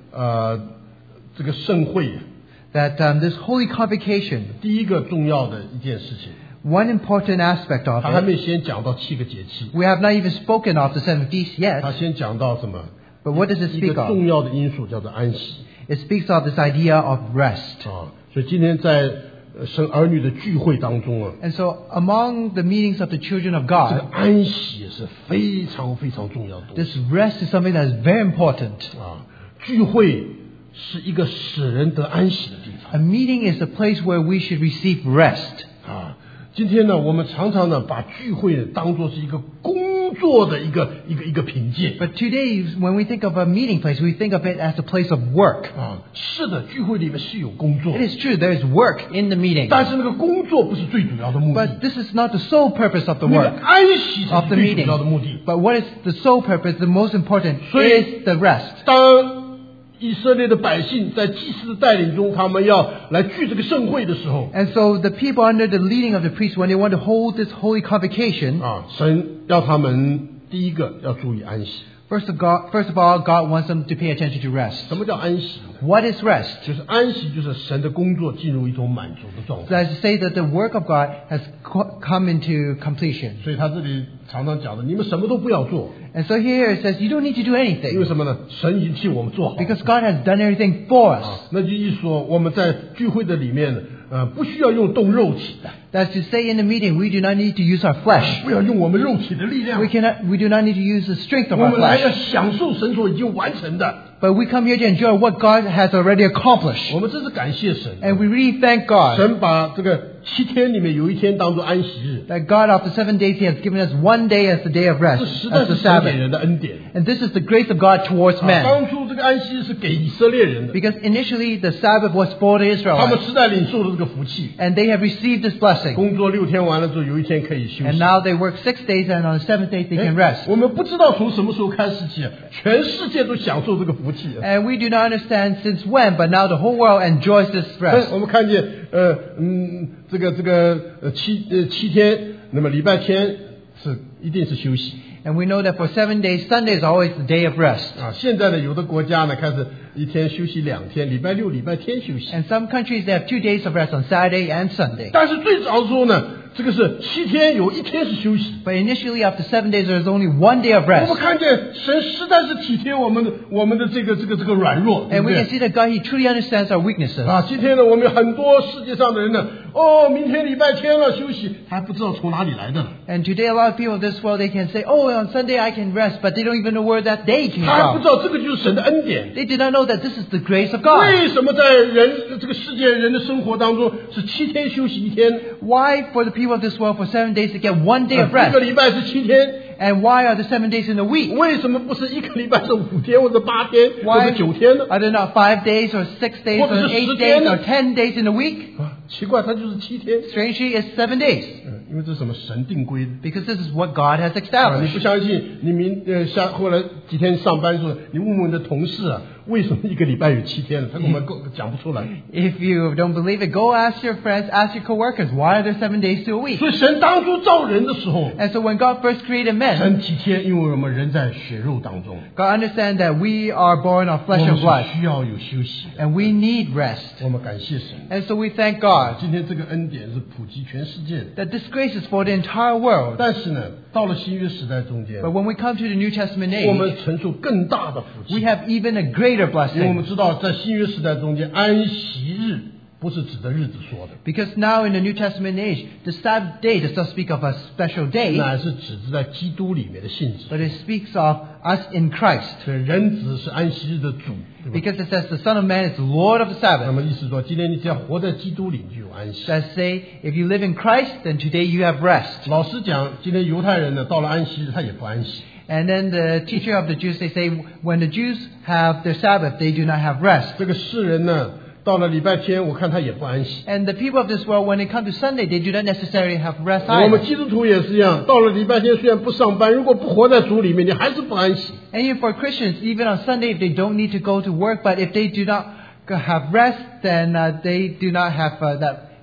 盛会 that this holy convocation, 第一个重要的一件事情， one important aspect of 他还 it, 没先讲到7个节气， we have not even spoken of the 7 feasts 他 yet, 先讲到什么？ but what does it 一个 speak of? 重要的因素叫做安息 It speaks of this idea of rest. 啊。所以今天在神儿女的聚会当中啊， And so among the meetings of the children of 这个 God, 安息也是非常非常重要的东 this 西 rest is something that is very important. 啊。聚会是一个使人得安息的地方 A meeting is a place where we should receive rest. 啊。今天呢，我们常常呢把聚会呢当作是一个工作的一个凭借 But today, when we think of a meeting place, we think of it as a place of work. 啊。是的，聚会里面是有工作 It，is true, there is work in the meeting. 但是那个工作不是最主要的目的， But this is not the sole purpose of the 那个 work 安息才 of 是 the 最 meeting. 主要的目的。 But what is the sole purpose, the most important, 所以- is the rest. 当以色列的百姓在祭司的带领中，他们要来聚这个盛会的时候， And so the people under the leading of the priest, when they want to hold this holy convocation, 啊，神要他们第一个要注意安息。 first of all, God wants them to pay attention to rest. 什么叫安息？ What is rest? 就是安息，就是神的工作进入一种满足的状 So 态。 as to say that the work of God has come into completion. 所以他这里常常讲的，你们什么都不要做， And so here it says, you don't need to do 因为 anything 什么呢？神已经替我们做好了。 because God has done everything for 啊 us. 那就意思说，我们在聚会的里面呢，不需要用动肉体的， That's to say in the meeting, we do not need to use our flesh. 不要用我们肉体的力量 We do not need to use the strength of 我 our 们来要 flesh. 享受神所已经完成的。 But we come here to enjoy what God has already accomplished. 我们真是感谢神， And we really thank God 神把这个7天里面有一天当做安息日， that God after 7 days He has given us one day as the day of 这 rest, 实在 as 是 the 神给 Sabbath. 人的恩典。 And this is the grace of God towards men. 当初这个安息日是给以色列人的， Because initially the Sabbath was for the 他们 Israelites. 时代领受了这个福气， And they have received this blessing. 工作6天完了之后，有一天可以休 And 息。 now they work 6 days and on the 7th day they can rest. 我们不知道从什么时候开始起，全世界都享受这个福气。 And we do not understand since when, but now the whole world enjoys this rest. 我们看见，7天，那么礼拜天是一定是休息 And we know that for 7 days, Sunday is always the day of rest. 啊。现在呢，有的国家呢开始一天休息2天，礼拜6、礼拜天休息。 And some countries, they have 2 days of rest on Saturday and Sunday. 但是最早的时候呢，这个是7天有1天是休息。 But initially, after 7 days, there is only 1 day of 我 rest. 们看见神实在是体贴我们的这个软弱，对 And 不 we can 对？ see that God, He truly understands our weaknesses. 啊，今天呢，我们有很多世界上的人呢，明天礼拜天了休息，他还不知道从哪里来的呢， And today, a lot of people of this world, they can say, oh, on Sunday I can rest, but they don't even know where that day came 他还不 from. 知道这个就是神的恩典。 They do not know that this is the grace of God. 为什么在这个世界人的生活当中是7天休息1天？ Why for the people of this world, for 7 days, they get 1 day of 一个 rest? 礼拜是7天， And why are the 7 days in a week? 为什么不是一个礼拜是5天或者8天或 Why 者9天呢？ are there not 5 days or 6 days 或者 or 是 8 10天 days 呢？ or 10 days in a week? 奇怪，它就是7天。 Strangely, it's 7 days. 因为这是什么神定规的。 Because this is what God has 你 established. 不相信？你后来几天上班的时候，你问问你的同事啊，为什么一个礼拜有7天呢？他根本讲不出来。 If you don't believe it, go ask your friends, ask your coworkers, why are there 7 days to a week? 所以神当初造人的时候， And so when God first created men, 神体贴，因为我们人在血肉当中， God understands that we are born of 我 flesh 们 and blood, 是需要有休息的。 and we need rest. 我们感谢神， And so we thank God 今天这个恩典是普及全世界的。 that this grace is for the entire world. 但是呢，到了新约时代中间， But when we come to the New Testament 我们 age, 承受更大的福 we 气。 have even a greater 因为我们 blessing. 知道，在新约时代中间，安息日不是指的日子说的， Because now in the New Testament age, the Sabbath day does not speak of a special day, 乃是指在基督里面的性质。 but it speaks of us in Christ. 所以人子是安息日的主，对吧？ Because it says the Son of Man is the Lord of the 那 Sabbath. 么意思说，今天你只要活在基督里，你就有安息。 That say, if you live in Christ, then today you have rest. 老实讲，今天犹太人呢，到了安息日他也不安息。 And then the teacher of the Jews, they say, when the Jews have their Sabbath, they do not have rest. 这个世人呢，到了礼拜天，我看他也不安息。 And the people of this world, when they come to Sunday, they do not necessarily have rest 我们 either. 基督徒也是一样，到了礼拜天虽然不上班，如果不活在主里面，你还是不安息。 And even for Christians, even on Sunday, if they don't need to go to work, but if they do not have rest, then they do not have that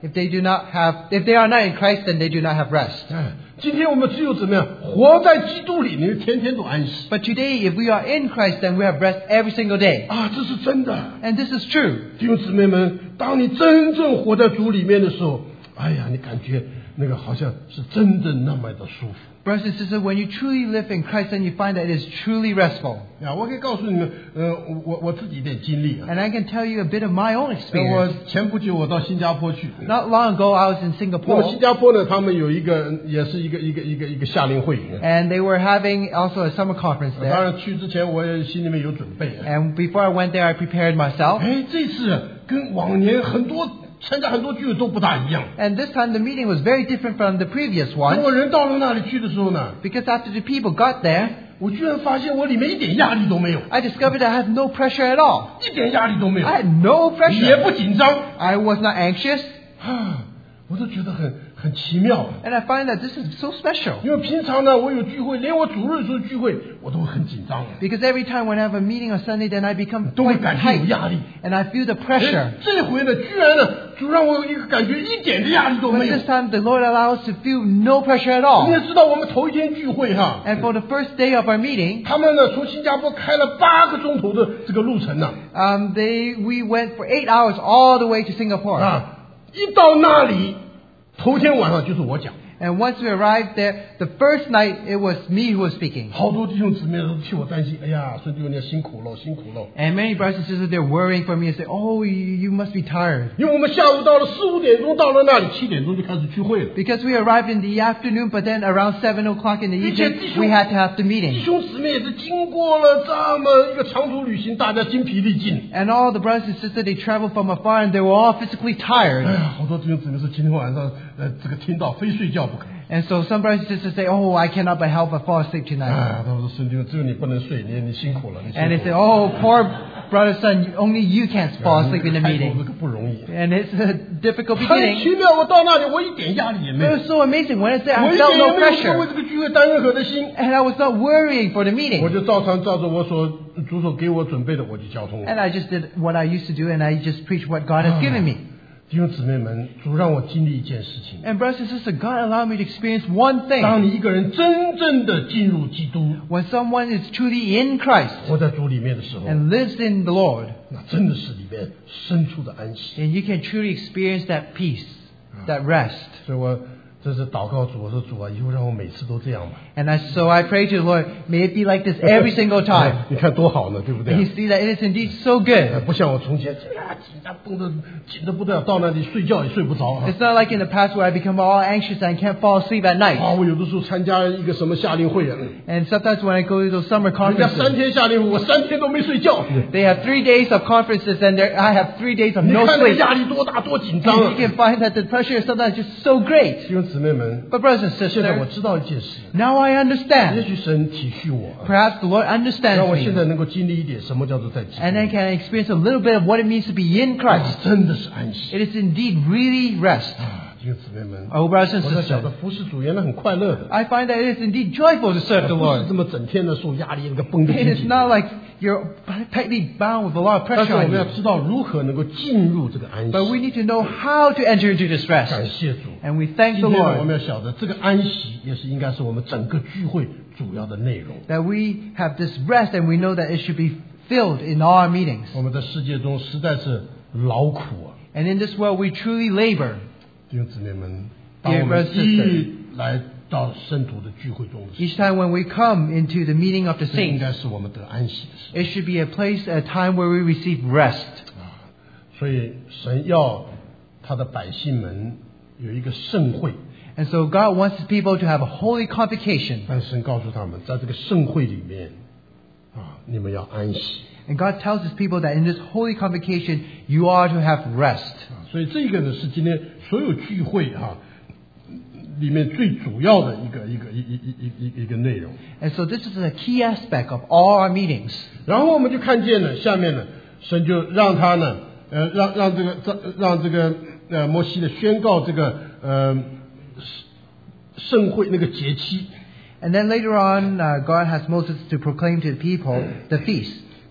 If they are not in Christ, then they do not have rest. 今天我们只有怎么样活在基督里面，天天都安息。 But today, if we are in Christ, then we have rest every single day. 这是真的。 And this is true. 弟兄姊妹们，当你真正活在主里面的时候，你感觉那个好像是真正那么的舒服。 Brothers and sisters, when you truly live in Christ, then you find that it is truly restful. 我可以告诉你们，我自己一点经历 And I can tell you a bit of my own 我 experience. 前不久我到新加坡去。 Not long ago, I was in 那么 Singapore. 新加坡呢，他们有也是一个夏令会。 And they were having also a summer conference 当 there. 然去之前我也心里面有准备。 And before I went there, I prepared myself. 这次跟往年参加很多聚会都不大一样。 And this time the meeting was very different from the previous 当 one. 我人到了那里去的时候呢， Because after the people got there, 我居然发现我里面一点压力都没有， I discovered I had no pressure at all. 一点压力都没有， I had no 也 pressure. 不紧张 I was not anxious. 我都觉得很奇妙。 And I find that this is so special. 因为平常呢，我有聚会，连我主日的时候聚会，我都很紧张。 Because every time when I have a meeting on Sunday, then I become 都会 quite 感觉有 tight. 压力。 And I feel the pressure. 这回呢，居然呢，主让我有一个感觉，一点的压力都 But 没有。 this time the Lord allows us to feel no pressure at 你也 all. 知道，我们头一天聚会哈， And for the first day of our meeting, 他们呢从新加坡开了8个钟头的这个路程呢， we went for 8 hours all the way to Singapore. 一到那里，头天晚上就是我讲。 And once we arrived there, the first night it was me who was speaking. 好多弟兄姊妹都替我担心，哎呀，孙弟兄你辛苦了，辛苦了。 And many brothers and sisters, they're worrying for me and say, oh, you must be tired. 因为我们下午到了4、5点钟到了那里，7点钟就开始聚会了。 Because we arrived in the afternoon, but then around 7 o'clock in the 并且 evening, we had to have the 弟 meeting. 兄姊妹也是经过了这么一个长途旅行，大家精疲力尽。 And all the brothers and sisters, they traveled from afar and they were all physically 哎 tired. 呀，好多弟兄姊妹说今天晚上这个听到非睡觉不可。 And so some brothers and sisters say, oh, I cannot but help but fall asleep tonight. 他们说孙弟兄，只有你不能睡，你辛苦了，你辛苦 And 了。 they say, oh, poor brother, son, only you can't fall asleep in the 开头 meeting. 这个不容易。 And it's a difficult 很 beginning. 奇妙，我到那里我一点压力也没 But 有， it was so amazing. When I say 我 I 一 felt 点 no 也没有说为 pressure. 这个聚会担任何的心， And I was not worrying for the 我 meeting. 就照着我主所给我准备的我就交通了。 And I just did what I used to do and I just preached what God has given me. 弟兄姊妹们，主让我经历一件事情。 And brothers and sisters, God allowed me to experience one 当 thing. 你一个人真正的进入基督， When someone is truly in Christ 活在主里面的时候， and lives in the Lord, 那真的是里面深处的安息。 then you can truly experience that peace, that rest. 所以我这是祷告主，我说主啊，以后让我每次都这样吧。 And so I pray to the Lord, may it be like this every single time. 你看多好呢，对不 And you 对？ see that it is indeed so good. 不像我从前绷得紧得不得了，到那里睡觉也睡不着啊。 It's not like in the past where I become all anxious and can't fall asleep at night. 我有的时候参加一个什么夏令会啊， And sometimes when I go to those summer 人家3 conferences, 天夏令会，我3天都没睡觉。 they have 3 days of conferences and I have 3 days of 你 no 看那个 sleep. 压力多大，多紧张 And 啊 you！can find that the pressure is sometimes just so great. 弟兄姊妹们， But brothers and 现在我 sisters, 知道一件事， now I 也 understand. 许神体恤我， Perhaps the Lord 让 understands 我现 me. 在能够经历一点什么叫做在基督 And I 里， can experience a little bit of what it means to be in Christ. 真的是安息 It is indeed really rest. 啊！弟兄姊妹们， Oh, brothers and 我在晓得 sisters, 服侍主原来很快乐的， I find that it is indeed joyful to serve the 不是 Lord. 这么整天的受压力，那个绷得紧 It is 紧 not 的。 like you're tightly bound with a lot of 但 pressure 是我 on 们要 you. 知道如何能够进入这个安 But we 息。 need to know how to enter into this 感 rest. 谢主。 And we thank 今 the 天呢，我 Lord 们要晓得这个安息也是应该是我们整个聚会主要的内容。 that we have this rest and we know that it should be filled in our meetings. 我们在世界中实在是劳苦啊， And in this world we truly labor. 弟兄姊妹们，当我们一来到圣徒的聚会中的时 Each time when we come into the meeting of the 候，这应 saints, 该是我们得安息的时 it should be a place, a time where we receive rest. 候啊。所以神要他的百姓们有一个盛会， And so God wants His people to have a holy convocation. 但神告诉他们，在这个盛会里面啊，你们要安息 And God tells His people that in this holy convocation, you are to have rest. 啊。所以这个呢是今天所有聚会啊里面最主要的一个内容。 And so this is a key aspect of all our meetings. 然后我们就看见了，下面呢，神就让他呢，让这个摩西呢宣告这个盛会那个节期。 And then later on, God has Moses to proclaim to the people the feast.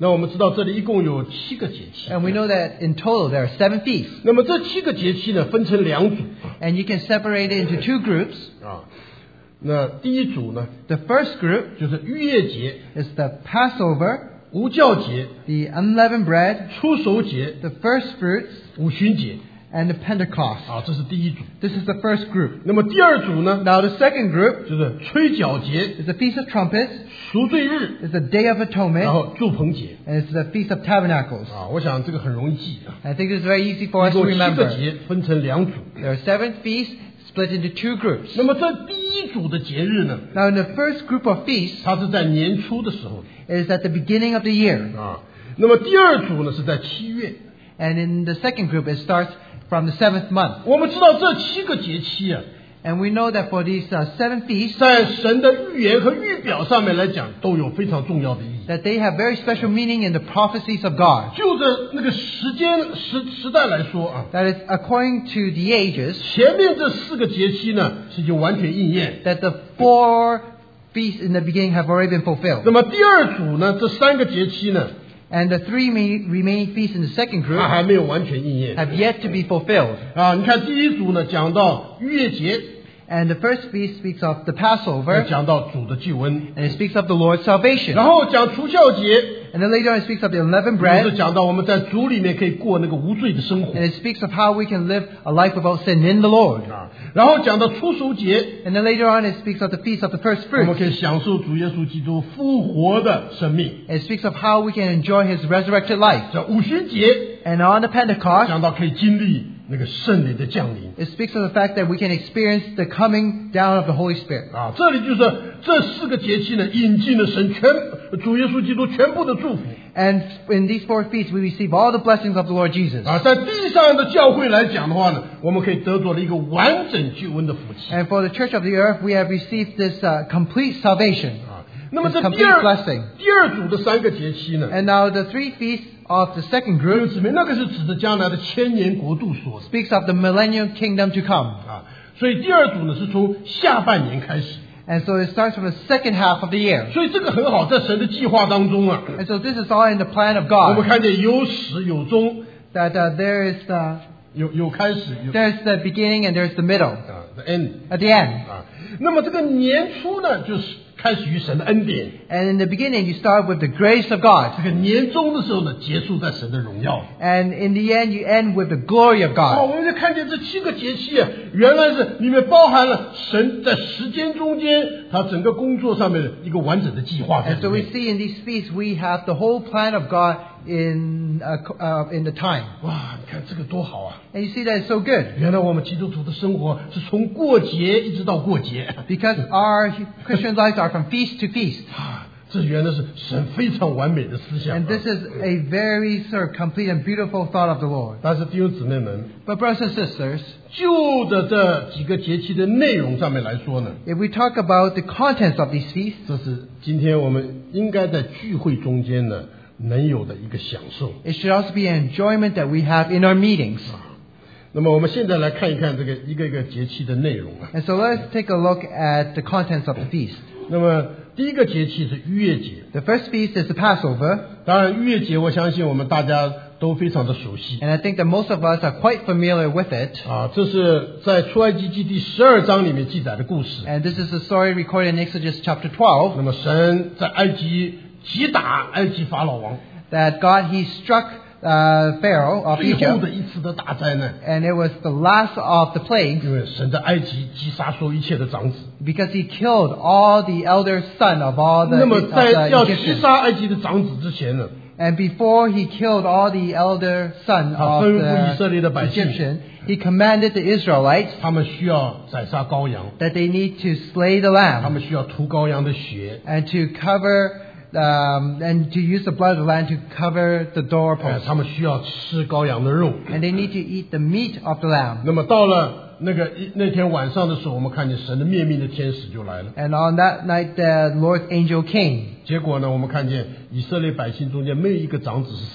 那我们知道这里一共有7个节期。 And we know that in total there are 7 feasts. 那么这7个节期呢，分成2组 And you can separate it into 2 groups. 啊。那第一组呢， The first group 就是逾越节、 is the Passover, 无酵节、 the unleavened bread, 初熟节、 the first fruits, 五旬节 and the Pentecost. 啊，这是第一组。 This is the first group. 那么第二组呢， Now the second group 就是吹角节、 is the Feast of Trumpets, 赎罪日， is the Day of 然 Atonement, 后祝棚节 and it's the Feast of Tabernacles. 啊。我想这个很容易记啊。 I think it's very easy for 一 us to 共7个 remember. 节分成2组。 There are 7 feasts split into 2 groups. 那么这第一组的节日呢， Now in the first group of feasts, 它是在年初的时候 it is at the beginning of the year. 啊。那么第二组呢是在7月。 And in the second group, it starts from the 7th month. 我们知道这7个节期啊， And we know that for these 7 feasts, 在神的预言和预表上面来讲，都有非常重要的意义。 that they have very special meaning in the prophecies of God. 就着那个时代来说啊， That is, according to the ages, 前面这4个节期呢是已经完全应验。 that the 4 feasts in the beginning have already been fulfilled. 那么第二组呢，这3个节期呢， And the 3 remaining feasts in the second 它 group 还没有完全应验 have yet to be fulfilled. 啊。你看第一组呢讲到逾越节， And the first feast speaks of the 又 Passover, 讲到主的救恩， and it speaks of the Lord's salvation. 然后讲除酵节， And then later on it speaks of the unleavened 就 bread, 是讲到我们在主里面可以过那个无罪的生活 and it speaks of how we can live a life without sin in the Lord. 啊。然后讲到初熟节， And then later on it speaks of the feast of the first 我们 fruits. 可以享受主耶稣基督复活的生命。 It speaks of how we can enjoy His resurrected life. 这五旬节 And on the Pentecost, 讲到可以经历那个圣灵的降临 it speaks of the fact that we can experience the coming down of the Holy Spirit. 啊。这里就是这4个节期呢，引进了神主耶稣基督全部的祝福 And in these 4 feasts, we receive all the blessings of the Lord Jesus. 啊。在地上的教会来讲的话呢，我们可以得着了一个完整救恩的福气 And for the church of the earth, we have received this complete salvation. 啊。那么 This 这 complete blessing. 第二组的3个节期呢， And now the 3 feasts of the second 朋友 group 姊妹，那个是指着将来的千年国度说的 speaks of the millennium kingdom to come. 啊。所以第二组呢是从下半年开始， And so it starts from the second half of the year. 所以这个很好，在神的计划当中啊， And so this is all in the plan of 我们 God. 看见有始有终， That there is 有开始有 there's the beginning and there's the middle 啊，the end at the end. 啊。那么这个年初呢，就是开始于神的恩典； And in the beginning, you start with the grace of God. 这个年终的时候呢，结束在神的荣耀。 And in the end, you end with the glory of 哦， God. 我们就看见这7个节气啊，原来是里面包含了神在时间中间他整个工作上面的一个完整的计划在 And 里 so we 面。 see in these feasts, we have the whole plan of God in the time. 哇，你看这个多好啊！ And you see that it's so good. 原来我们基督徒的生活是从过节一直到过节 Because our Christian lives are from feast to feast. 啊，这原来是神非常完美的思想、 And 啊。 this is a very complete and beautiful thought of the Lord. 但是弟兄姊妹们， But brothers and sisters, 就的这几个节气的内容上面来说呢， if we talk about the contents of these feasts, 这是今天我们应该在聚会中间呢能有的一个享受。 it should also be an enjoyment that we have in our meetings. 那么我们现在来看一看这个一个一个节气的内容啊。 And so let's take a look at the contents of the feast. 那么第一个节气是逾越节， The first feast is the Passover. 当然逾越节我相信我们大家都非常的熟悉 And I think that most of us are quite familiar with it. 啊，这是在出埃及记第12章里面记载的故事。 And this is the story recorded in Exodus chapter 12. 那么神在埃及击打埃及法老王， That God, He struck Pharaoh of 最后 Egypt. 的一次的大灾难， And it was the last of the plagues 因为神在埃及击杀所有一切的长子。 because He killed all the elder son of all the, 那么 of 在 the 要击 Egyptians. 杀埃及的长子之前呢， And before He killed all the elder son 他 of 吩咐以色 the 列的百姓， Egyptian, He commanded the Israelites 他们需要宰杀羔羊， that they need to slay the 他 lamb 们需要涂羔羊的血， and to cover and to use the blood of the lamb to cover the doorpost. 他们需要吃羔羊的肉。 And they need to eat the meat of the lamb. 那么到了那天晚上的时候，我们看见神的灭命的天使就来了。 And on that night, the Lord's angel came. 结果呢，我们看见以色列百姓中间没有一个长子是死的。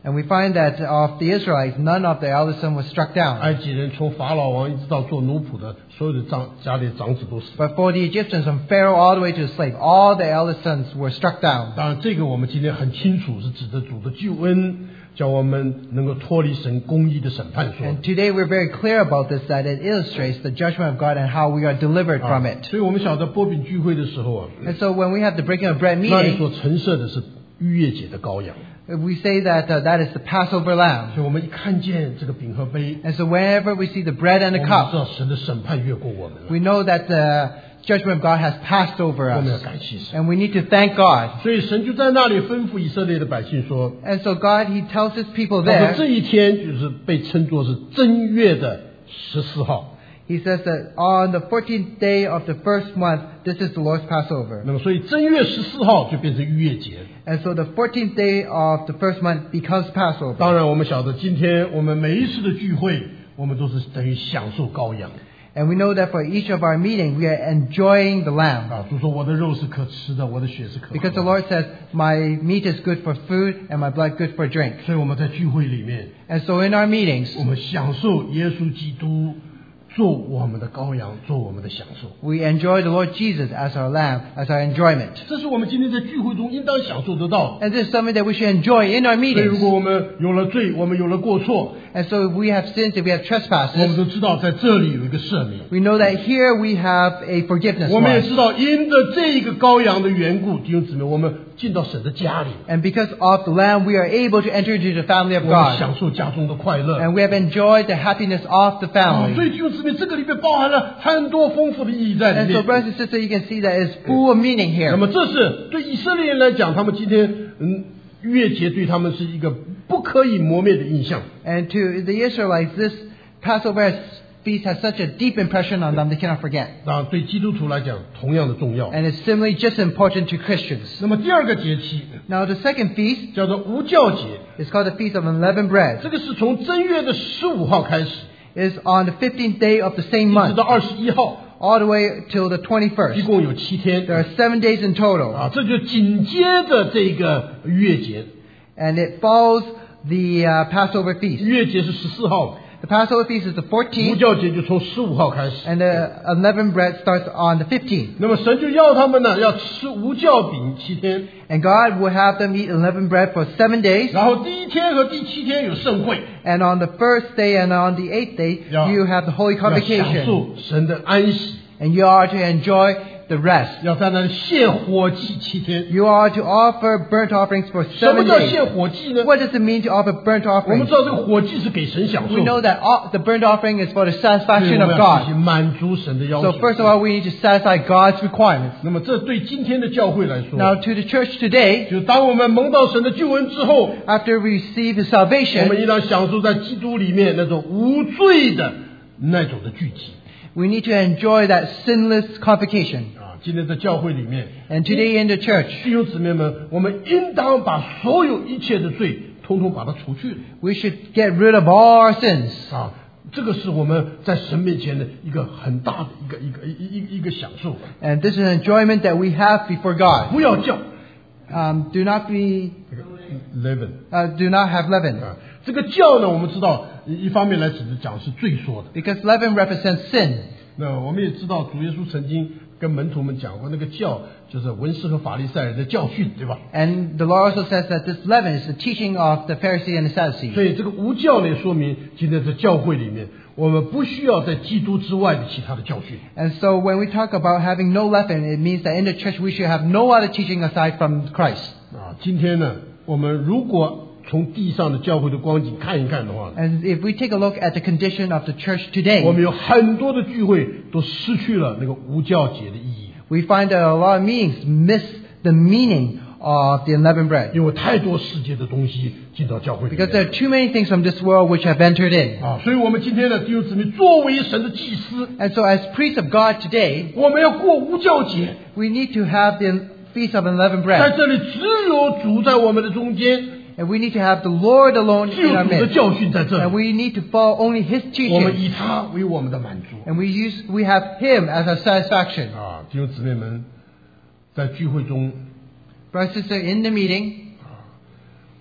And we find that of the Israelites, none of the eldest son was struck down. 埃及人从法老王一直到做奴仆的，所有的家里的长子都死。 But for the Egyptians, from Pharaoh all the way to the slave, all the eldest sons were struck down. 当然，这个我们今天很清楚，是指着主的救恩，叫我们能够脱离神公义的审判说。 And today we're very clear about this, that it illustrates the judgment of God and how we are delivered from it. 所以我们晓得波饼聚会的时候啊， And so when we have the breaking of bread 那里 meeting, 所陈设的是逾越节的羔羊。 we say that that is the Passover lamb. 所以我们一看见这个饼和杯， And so whenever we see the bread and 我 the 们知 cup, 道神的审判越过我们了。 we know that the judgment of God has passed over 我们要 us. 感谢神。 And we need to thank God. 所以神就在那里吩咐以色列的百姓说， And so God, He tells His people 他说这 there, 一天就是被称作是正月的14号。 He says that on the 14th day of the first month, this is the Lord's Passover. 那么所以正月14号就变成逾越节。 And so the 14th day of the first month becomes Passover. 当然我们晓得今天我们每一次的聚会，我们都是等于享受羔羊。 And we know that for each of our meeting, we are enjoying the lamb. 啊，主说我的肉是可吃的，我的血是可喝 Because the 的。 Lord says, my meat is good for food and my blood good for drink. 所以我们在聚会里面， And so in our meetings, 我们享受耶稣基督做我们的羔羊，做我们的享受。 we enjoy the Lord Jesus as our lamb, as our enjoyment. 这是我们今天在聚会中应当享受得到。 And this is something that we should enjoy in our 所以如 meetings. 果我们有了罪，我们有了过错， And so if we have sins, if we have 我们 trespasses, 都知道在这里有一个赦免。 we know that here we have a forgiveness 我们也 line. 知道，因着这个羔羊的缘故，弟兄姊妹，我们进到神的家里， And because of the lamb, we are able to enter into the family of 我们 God. 享受家中的快乐。 And we have enjoyed the happiness of the 啊，所 family. 以弟兄姊妹，这个里面包含了很多丰富的意义在里 And so 面。 brothers and sisters, you can see that it's full of meaning 那 here. 么这是对以色列人来讲，他们今天逾越节对他们是一个不可以磨灭的印象。 And to the Israelites, this Passover feast has such a deep impression on them they cannot forget. 当然，对基督徒来讲同样的重要。 And it's similarly just important to Christians. 那么第二个节期 Now the second feast 叫做无酵节， is called the Feast of Unleavened Bread. 这个是从正月的15号开始， It is on the 15th day of the same 一直 month, 到21号， all the way till the 一 21st. 共有7天。 There are 7 days in total. 啊，这就紧接着这个逾越节， And it follows the Passover 逾 feast. 越节是14号， The Passover feast is the 无 14th, 酵节就从15号开始。 and the unleavened bread starts on the 15th. 那么神就要他们呢，要吃无酵饼7天， And God will have them eat unleavened bread for 7 days. 然后第1天和第7天有盛会， And on the first day and on the 8th day, Yeah. you have the Holy 要享 Convocation. 受神的安息， And you are to enjoy the rest. 要在那里献火祭7天。 You are to offer burnt offerings for 什么 7 叫 days. 献火祭呢？ What does it mean to offer burnt 我们 offerings? 知道这个火祭是给神享受 We 的， know that the burnt offering is for the 所以 satisfaction 我 of 们要自己 God. 满足神的要 So 求。 first of all, we need to satisfy God's requirements. 那么这对今天的教会来说， Now to the church today, 就当我们蒙到神的救恩之后， after we receive the 我们 salvation, 应当享受在基督里面那种无罪的那种的聚集 we need to enjoy that sinless convocation. 啊！今天在教会里面， And today in the church, 弟兄姊妹们，我们应当把所有一切的罪，通通把它除去 we should get rid of all our sins. 啊！这个是我们在神面前的一个很大的一个享受。 And this is an enjoyment that we have before God. 不要叫 Do not be, leaven do not have leaven. 啊！这个教呢，我们知道一方面来指的讲是罪说的。 Because leaven represents sin. 那我们也知道，主耶稣曾经跟门徒们讲过，那个教就是文士和法利赛人的教训，对吧？ And the Lord also says that this leaven is the teaching of the Pharisee and the Sadducee. 所以这个无教呢，说明今天在教会里面，我们不需要在基督之外的其他的教训。 And so when we talk about having no leaven, it means that in the church we should have no other teaching aside from Christ. 啊，今天呢，我们如果从地上的教会的光景看一看的话， And if we take a look at the condition of the church 我 today, 们有很多的聚会都失去了那个无教节的意义， we find that a lot of meetings miss the meaning of the unleavened bread. 因为太多世界的东西进到教会里 Because there 面 are too many things from this world which have entered in. 啊，所以我们今天呢，弟兄姊妹，作为神的祭司， And so as priests of God today, 我们要过无教节。 we need to have the Feast of Unleavened 在 Bread. 这里只有主在我们的中间， And we need to have the Lord alone 只有 in our 主的 midst. 教训在这 And 里， we need to follow only His 我们 teaching. 以他为我们的满足 And we have Him as our satisfaction. 啊！弟兄姊妹们，在聚会中， Brothers and sisters, in the meeting,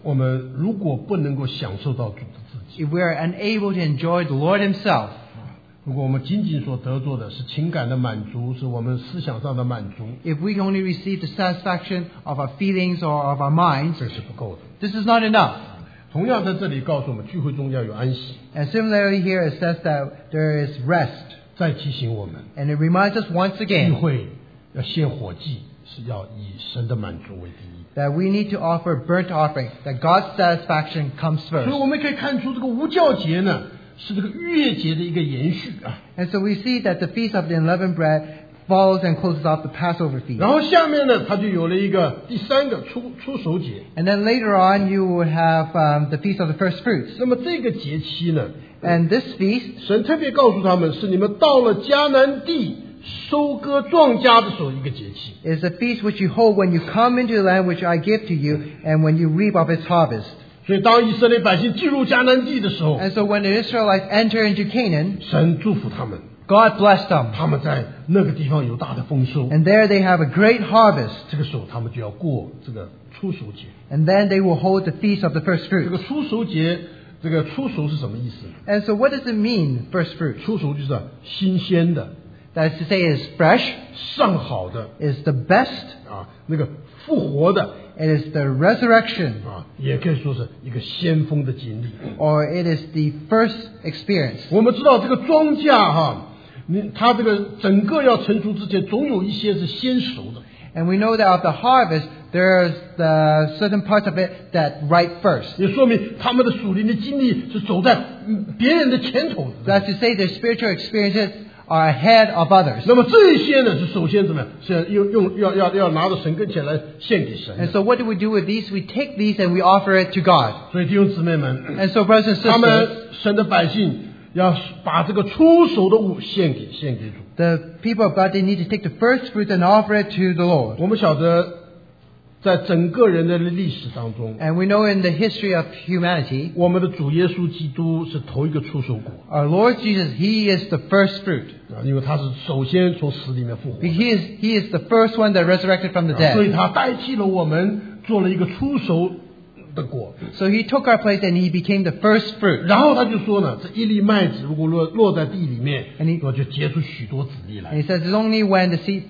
我们如果不能够享受到主的自己， if we are unable to enjoy the Lord Himself, 如果我们仅仅所得着的是情感的满足，是我们思想上的满足， if we can only receive the satisfaction of our feelings or of our minds, 这是不够的。 this is not enough. 同样在这里告诉我们，聚会中要有安息， And similarly here it says that there is rest. 再提醒我们， And it reminds us once 聚 again 会要献火祭，是要以神的满足为第一。 that we need to offer burnt offering, that God's satisfaction comes 所以 first. 我们可以看出，这个无教节呢，是这个逾越节的一个延续啊。 And so we see that the Feast of the Unleavened Bread follows and closes off the Passover feast. 然后下面呢，它就有了一个第三个初熟节。 And then later on you would have the Feast of the First Fruits. 那么这个节期呢， And this feast 神特别告诉他们，是你们到了迦南地收割庄稼的时候一个节期。 is a feast which you hold when you come into the land which I give to you and when you reap of its harvest. 所以当以色列百姓进入迦南地的时候， And so when the Israelites enter into Canaan, 神祝福他们， God blessed them. 他们在那个地方有大的丰收。 And there they have a great harvest. 这个时候他们就要过这个初熟节。 And then they will hold the Feast of the First 这 Fruits. 个初熟节，这个初熟是什么意思？ And so what does it mean, First Fruits? 初熟就是新鲜的、 That is to say it is fresh, 上好的 is the best, 啊，那个复活的 it is the resurrection, 啊，也可以说是一个先锋的经历。 or it is the first experience. 我们知道这个庄稼哈，它这个整个要成熟之前，总有一些是先熟的。 And we know that of the harvest, there's the certain parts of it that ripe first. 也说明他们的属灵的经历是走在别人的前头的。 That's to say their spiritual experiences are ahead of others. 那么这一些呢，是首先怎么样？是要拿到神跟前来献给神 And 的。 so what do we do with these? We take these and we offer it to God. 所以弟兄姊妹们， And so brothers and 他 sisters, 们神的百姓要把这个出熟的物献给主。 the people of God, they need to take the first fruit and offer it to the Lord. 我们晓得，在整个人类的历史当中， And we know in the history of humanity, 我们的主耶稣基督是头一个出熟果 our Lord Jesus, He is the first fruit. 啊，因为他是首先从死里面复活的。 He is the first one that resurrected from the 所以 dead. 他代替了我们做了一个出熟的果。 So He took our place and He became the first fruit. 然后他就说呢，这一粒麦子如果落在地里面， And he- 那就结出许多子粒 And 来。 He says it's only when the seed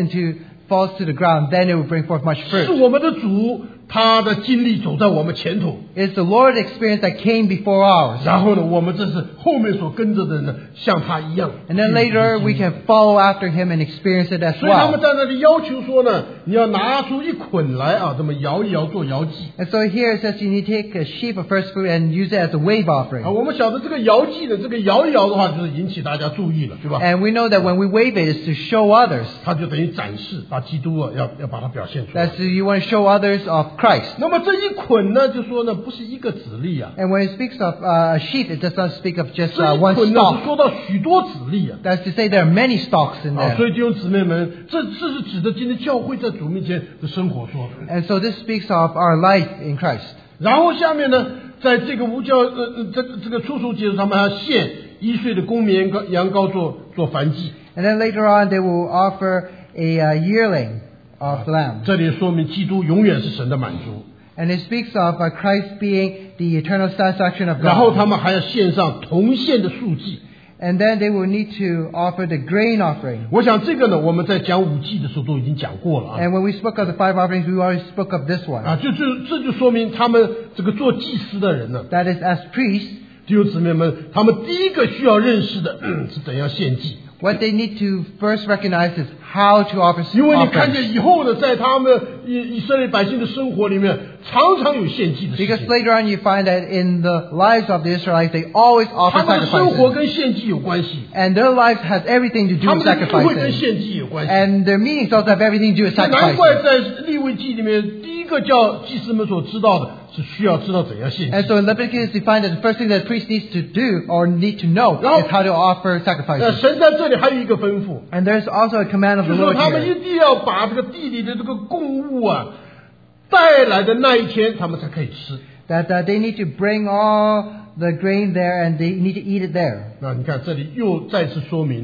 falls to the ground, then it will bring forth much 是 fruit. 我们的主，他的经历走在我们前头。 It's the Lord's experience that came before ours. 然后呢，我们这是后面所跟着的人呢，像他一样。 And then later we can follow after Him and experience it as 所以他们 well. 在那里要求说呢，你要拿出一捆来啊，这么摇一摇做摇祭 And so here it says you need to take a sheaf of first fruit and use it as a wave 啊。 offering. 我们晓得这个摇祭的这个摇一摇的话，就是引起大家注意了，对吧？ And we know that when we wave it, it's to show others. 他就等于展示，把基督啊要把它表现出来。 That's you want to show others of Christ. 那么这一捆呢，就说呢，不是一个子粒啊， And when it speaks of a sheaf, it does not speak of just 这一 one 捆呢是 stalk. 说到许多子粒啊。 That's to say there are many stalks in 啊，所 there. 以弟兄姊妹们，这是指的今天教会在主面前的生活说的。 And so this speaks of our life in Christ. 然后下面呢，在这个无教这个初熟节，他们还要献1岁的公绵羊羔做燔祭。 And then later on, they will offer a yearling of lamb. 这里说明基督永远是神的满足。 And it speaks of Christ being the eternal satisfaction of 然后 God. 他们还要献上铜线的素祭。 And then they will need to offer the grain offering. 我想这个呢，我们在讲五祭的时候都已经讲过了啊。 And when we spoke of the 5 offerings, we already spoke of this one. 啊，这就说明他们这个做祭司的人呢， That is, as priests, 弟兄姊妹们，他们第一个需要认识的是怎样献祭。 what they need to first recognize is how to offer 因为你看 offerings. 见以后呢，在他们以色列百姓的生活里面，常常有献祭的事 Because 情。 later on you find that in the lives of the Israelites, they always 他 offer 们的生活 sacrifices. 跟献祭有关系， And their lives has everything to do 他 with 们的聚会跟 sacrifices. 献祭有关系。 And their meetings also have everything to do with 所以难怪 sacrifices. 在利未记里面，第一个叫祭司们所知道的是需要知道怎样献 And 祭。 so in Leviticus, we find that the first thing that the priest needs to do or need to know 然后 is how to offer sacrifices. 神在这里还有一个吩咐， And there's also a command of 就 the 是说 Lord 他们 here. 一定要把这个地里的这个供物啊带来的那一天，他们才可以吃。 That they need to bring all the grain there and they need to eat it there. 那你看这里又再次说明了，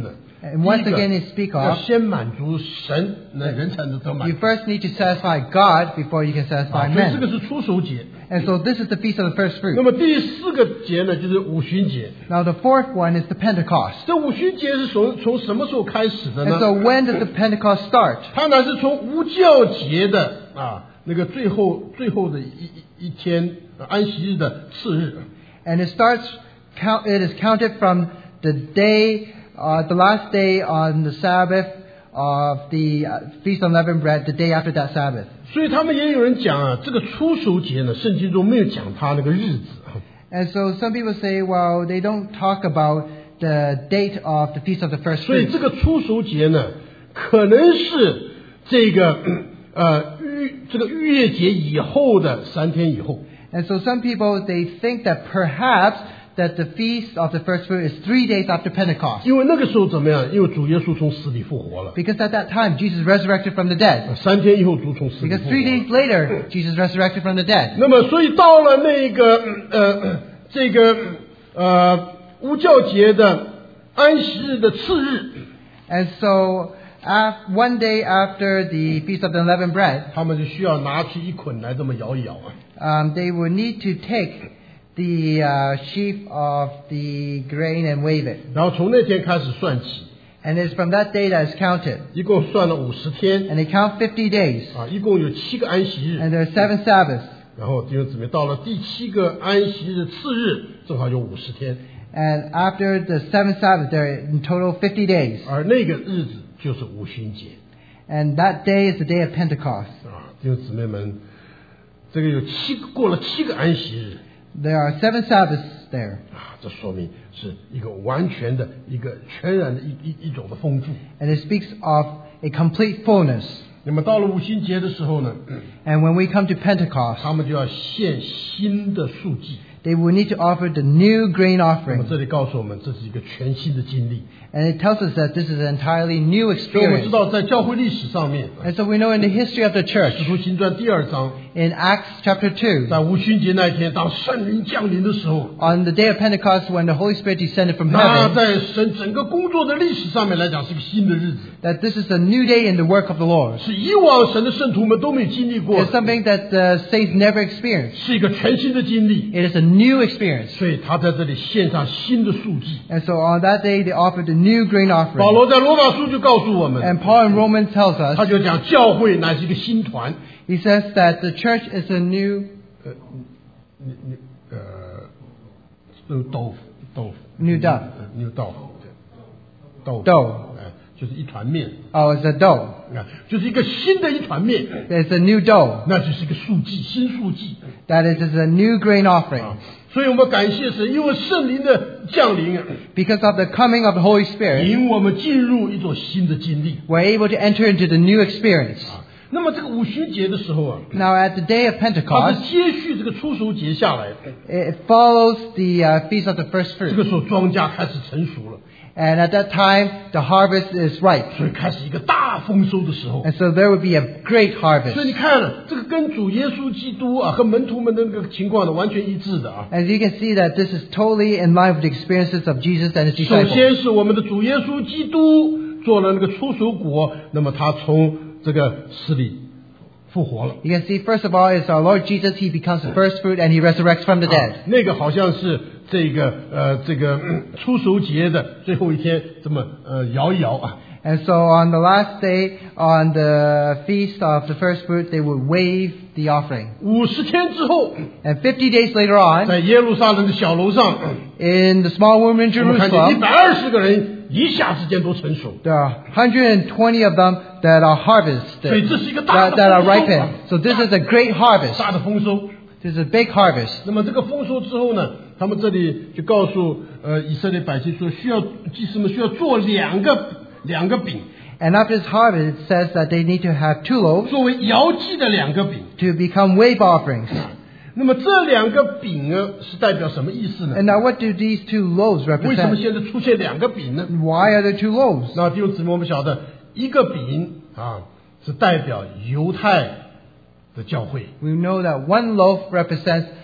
And once 第一个 again, it speak 要 of 先满足神，那人才能得满 you 足。 first need to satisfy God before you can 所 satisfy 以这个 men. 是初熟节。 And so this is the feast of the first 那 fruit. 么第4个节呢，就是五旬节。 Now the fourth one is the Pentecost. 这五旬节是从什么时候开始的 And 呢？ so when does the Pentecost start? 它呢是从无教节的那个最后的一天安息日的次日。 And it is counted from the day, the last day on the Sabbath of the Feast of Unleavened Bread, the day after that Sabbath. 所以他们也有人讲这个初熟节呢，圣经中没有讲它那个日子。 And so some people say, well, they don't talk about the date of the Feast of the First 所以 Fruits. 这个初熟节呢，可能是这个逾越节以后的3天以后。 And so some people, they think that perhaps that the Feast of the First Fruit is 3 days after Pentecost. 因为那个时候怎么样？因为主耶稣从死里复活了。 Because at that time, Jesus resurrected from the dead. 3天以后主从死里 Because 复活 3 days later, Jesus resurrected from the dead. 那么所以到了那个无教节的安息日的次日， And so, one day after the Feast of the Unleavened Bread, 他们就需要拿去一捆来这么摇一摇啊。 they would need to take the sheaf of the grain and wave it. 然后从那天开始算起， And it's from that day that is counted. 一共算了50天 And they count 50 days. 啊，一共有7个安息日。 And there are 7 Sabbaths. 然后弟兄姊妹，到了第7个安息日次日，正好有50天， And after the 7th Sabbath, there are in total 50 days. 而那个日子就是五旬节 And that day is the day of Pentecost. 啊，弟兄姊妹们，这个过了7个安息日 There are 7 Sabbaths there. 啊，这说明是一个完全的、一个全然的一种的丰富。 And it speaks of a complete fullness. 那么到了五旬节的时候呢， And when we come to Pentecost, 他们就要献新的素祭。 they will need to offer the new grain 那么 offering. 这里告诉我们，这是一个全新的经历。 And it tells us that this is an entirely new 所以我们知 experience. 道，在教会历史上面， And so we know in the history of the 《 church, 使徒行传》第2章， in Acts chapter 2, 在五旬节那一天，当圣灵降临的时候， on the day of Pentecost when the Holy Spirit descended from 那 heaven, 在神整个工作的历史上面来讲，是个新的日子， that this is a new day in the work of the Lord. 是以往神的圣徒们都没有经历过 It's something that the saints never experienced. 是一个全新的经历。 It is a new experience. 所以他在这里献上新的素祭。 And so on that day, they offered the new grain 保 offering. 罗在罗马书就告诉我们， And Paul in Romans tells 他 us, 就讲教会乃是一个新团， he says that the church is a new 豆腐 New dough. new 豆腐 dough. 就是一团面 Oh, it's a dough. 啊，就是一个新的一团面， It's a new dough. 那就是一个素祭，新素祭 That is a new grain offering. 啊。所以我们感谢神，因为圣灵的降临， Because of the coming of the Holy Spirit, 引我们进入一种新的经历 we're able to enter into the new experience. 啊。那么这个五旬节的时候啊， Now at the day of 它 Pentecost, 是接续这个初熟节下来， it follows the Feast of the First 这 Fruit. 个时候庄稼开始成熟了， And at that time, the harvest is ripe. 所以开始一个大丰收的时候。 And so there will be a great 所以 harvest. 你看，这个跟主耶稣基督啊和门徒们的那个情况呢完全一致的啊。 As you can see that this is totally in line with the experiences of Jesus and his 首 disciples. 先是我们的主耶稣基督做了那个初熟果，那么他从这个死里复活了。 You can see, first of all, is our Lord Jesus. He becomes the first fruit and he resurrects from the 啊 dead. 那个好像是这个初熟节的最后一天，这么摇一摇啊。 And so on the last day, on the feast of the first fruit, they would wave the offering. 50天之后， And 50 days later on, 在耶路撒冷的小楼上， in the small room in 我们看见 Jerusalem, 120个人一下之间都成熟。 there are 120 of them that are harvested, 所以这是一个大的 that are 丰收。 ripened. So this is a great harvest. 大的丰收。 This is a big harvest. 那么这个丰收之后呢，他们这里就告诉以色列百姓说，祭司们需要做两个饼， And after this harvest, it says that they need to have 2 loaves 作为摇祭的2个饼。 to become wave offerings. 那么这2个饼呢，是代表什么意思呢？ And now what do these 2 loaves 为什么 represent? 现在出现2个饼呢？ Why are there 2 loaves? 那弟兄姊妹，我们晓得一个饼啊，是代表犹太的教会， We know that 1 loaf represents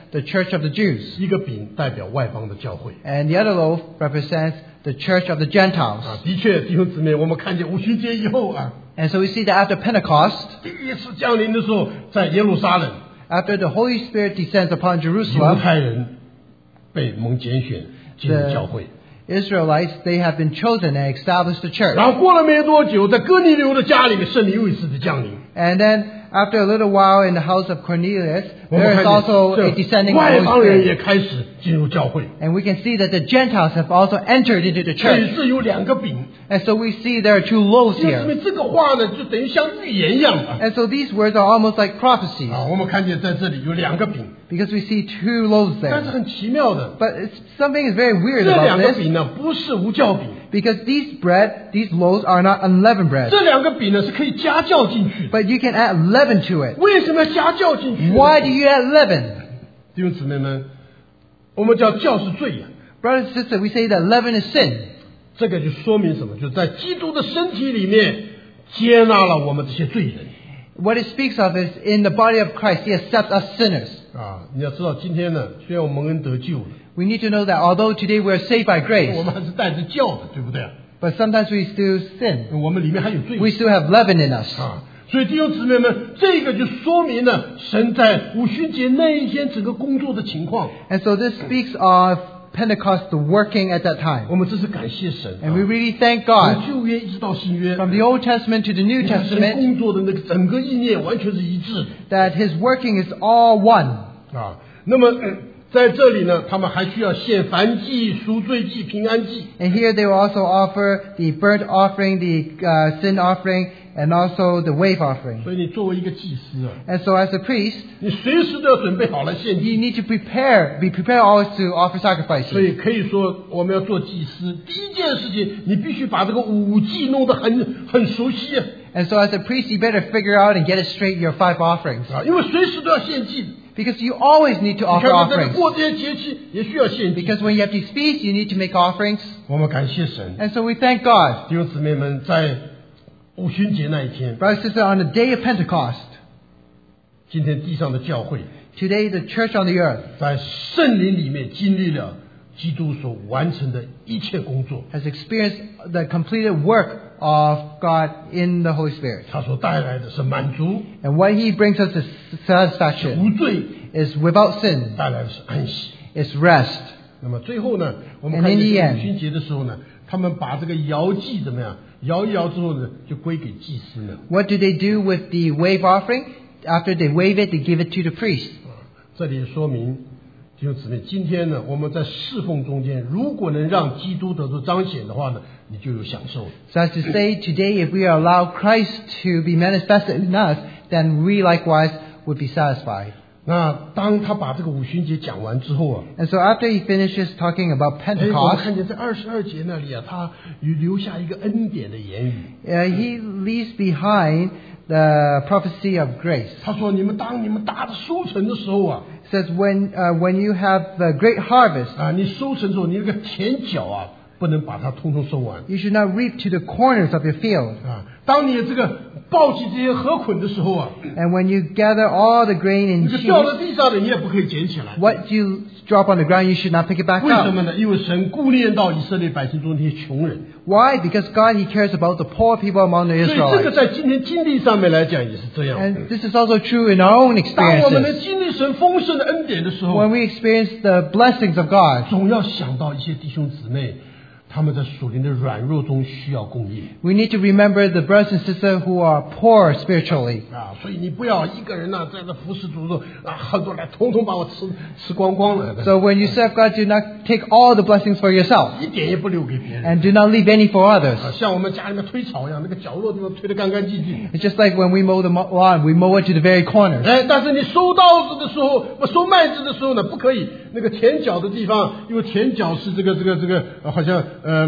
the church of the Jews. 一个饼代表外邦的教会。 And the other loaf represents the church of the Gentiles. 的确，弟兄姊妹，我们看见五旬节以后 And so we see that after Pentecost, 第一次降临的时候，在耶路撒冷， after the Holy Spirit descends upon 犹 Jerusalem, 太人被蒙拣选进入教会。 Israelites, they have been chosen and established the church. 然后过了没多久，在哥尼流的家里面，圣灵又一次的降临。 And then after a little while in the house of Cornelius, 我们 there 看 is also a 见 descending 这 of 外 the 邦 Holy 人也 Spirit. 开始进入教会。 And we can see that the Gentiles have also entered into the 所以 church. 是有两个饼。 And so we see there are two loaves 因 here. 为这个话呢，就等于像预言一样 And so these words are almost like prophecies, 我们看见在这里有两个饼， because we see two loaves 但是 there. 很奇妙的， But something is very weird 这 about 两个 this, 饼呢不是无酵饼， because these loaves are not unleavened bread. 这两个饼呢是可以加酵进去的。 But you can add leaven to it. 为什么要加酵进去呢？ Why do you add leaven? 弟兄姊妹们，我们叫酵是罪呀、 Brothers and sisters, we say that leaven is sin. 这个就说明什么？就是在基督的身体里面接纳了我们这些罪人 What it speaks of is in the body of Christ, He accepts us sinners. 你要知道，今天呢，虽然我们蒙恩得救了， We need to know that although today we are saved by 我 grace, 们还是带着酵的，对不对？ but sometimes we still sin. 我们里面还有罪 We still have leaven in us. 所以弟兄姊妹们，这个就说明了神在五旬节那一天整个工作的情况。 And so this speaks of Pentecost, the working at that time. 我们真是感谢神 And we really thank 从 God. 旧约一直到新约， From the Old Testament to the New 神 Testament, 工作的那个整个意念完全是一致 that His working is all one. 的那么在这里呢，他们还需要献燔祭、赎罪祭、平安祭。 And here they will also offer the burnt offering, the sin offering, and also the wave offering. 所以你作为一个祭司 And so as a priest, 你随时都要准备好来献 you 祭。 need to be prepared always to offer 所 sacrifices. 以可以说，我们要做祭司，第一件事情，你必须把这个五祭弄得很熟悉 And so as a priest, you better figure out and get it straight your 5 offerings. 因为随时都要献祭。 Because you always need to 你 offer 看，在 offerings. 过这些节气也需要献祭。 Because when you have these feasts, you need to make offerings. 我们感谢神， And so we thank God. 弟兄姊妹们，在五旬节那一天， Brothers and sisters, on the day of Pentecost, 今天地上的教会 today the church on the earth 在圣灵里面经历了基督所完成的一切工作， has experienced the completed work of God in the Holy Spirit. 他所带来的是满足、 And what He brings us is satisfaction, 无罪， is without sin, 带来的是安息。 is rest. 那么最后呢，我们 And 看 in 见 the 在 end 五旬节的时候呢，他们把这个摇祭怎么样？摇一摇之后呢，就归给祭司了。 What do they do with the wave offering? After they wave it, they give it to the priest. 这里说明，弟兄姊妹，今天呢，我们在侍奉中间，如果能让基督得到彰显的话呢，你就有享受了。 So as to say, today if we allow Christ to be manifested in us, then we likewise would be satisfied. 那当他把这个五旬节讲完之后 And so after he finishes talking about 我们 Pentecost, 看见在22节那里他留下一个恩典的言语。 he leaves behind the prophecy of grace. 他说：“当你们大的收成的时候 It says when you have the great harvest, 你收成的时候，你那个田角不能把它通通收完 you should not reap to the corners of your field. 当你这个抱起这些禾捆的时候 And when you gather all the grain 那 in 个掉 sheaves, 在地上的你也不可以捡起来。 what you drop on the ground, you should not pick it back 为什 up. 么呢？因为神顾念到以色列百姓中那些穷人， Why? Because God, He cares about the poor people among the 所以这个 Israelites. 在今天经历上面来讲也是这样。 And this is also true in our own 当我们能 experiences. 经历神丰盛的恩典的时候 When，we experience the blessings of God, 总要想到一些弟兄姊妹，他们在属灵的软弱中需要供应 we need to remember the brothers and sisters who are poor spiritually. 所以你不要一个人在这服侍主的时候很多来统统把我吃光光了， So when you serve God, do not take all the blessings for yourself 一点也不留给别人。 and do not leave any for others. 像我们家里面推草一样，那个角落地方推得干干净净。 It's just like when we mow the lawn, we mow it to the very corners. 但是你收稻子的时候，收麦子的时候呢，不可以那个田角的地方，因为田角是这个好像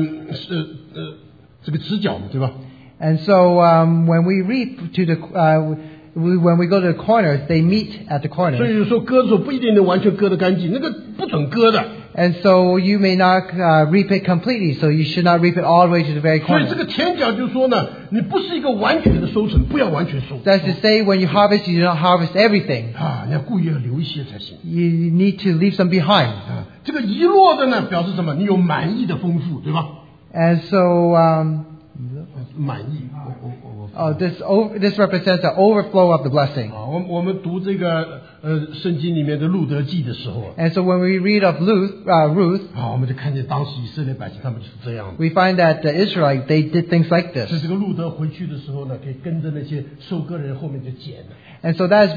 这个直角嘛，对吧？ And so when we reap to the when we go to the corners, they meet at the 所 corners. 以有时候割的时候不一定能完全割得干净，那个不准割的。 And so you may not reap it completely, so you should not reap it all the way to the very 所以这 corner. 个前脚就说呢，你不是一个完全的收成，不要完全收 That's to say, when you harvest, you do not harvest everything. 啊，你要故意要留一些才行 You need to leave some behind. 啊。这个遗落的呢，表示什么？你有满意的丰富，对吧？ And so, 满意， this represents the overflow of the blessing. 啊，我们读这个圣经里面的路德记的时候 And so when we read of Ruth, 啊，我们就看见当时以色列百姓他们就是这样的。 we find that the Israelites, they did things like 所以 this. 这个路德回去的时候呢，可以跟着那些收割人后面就捡了。 And so that is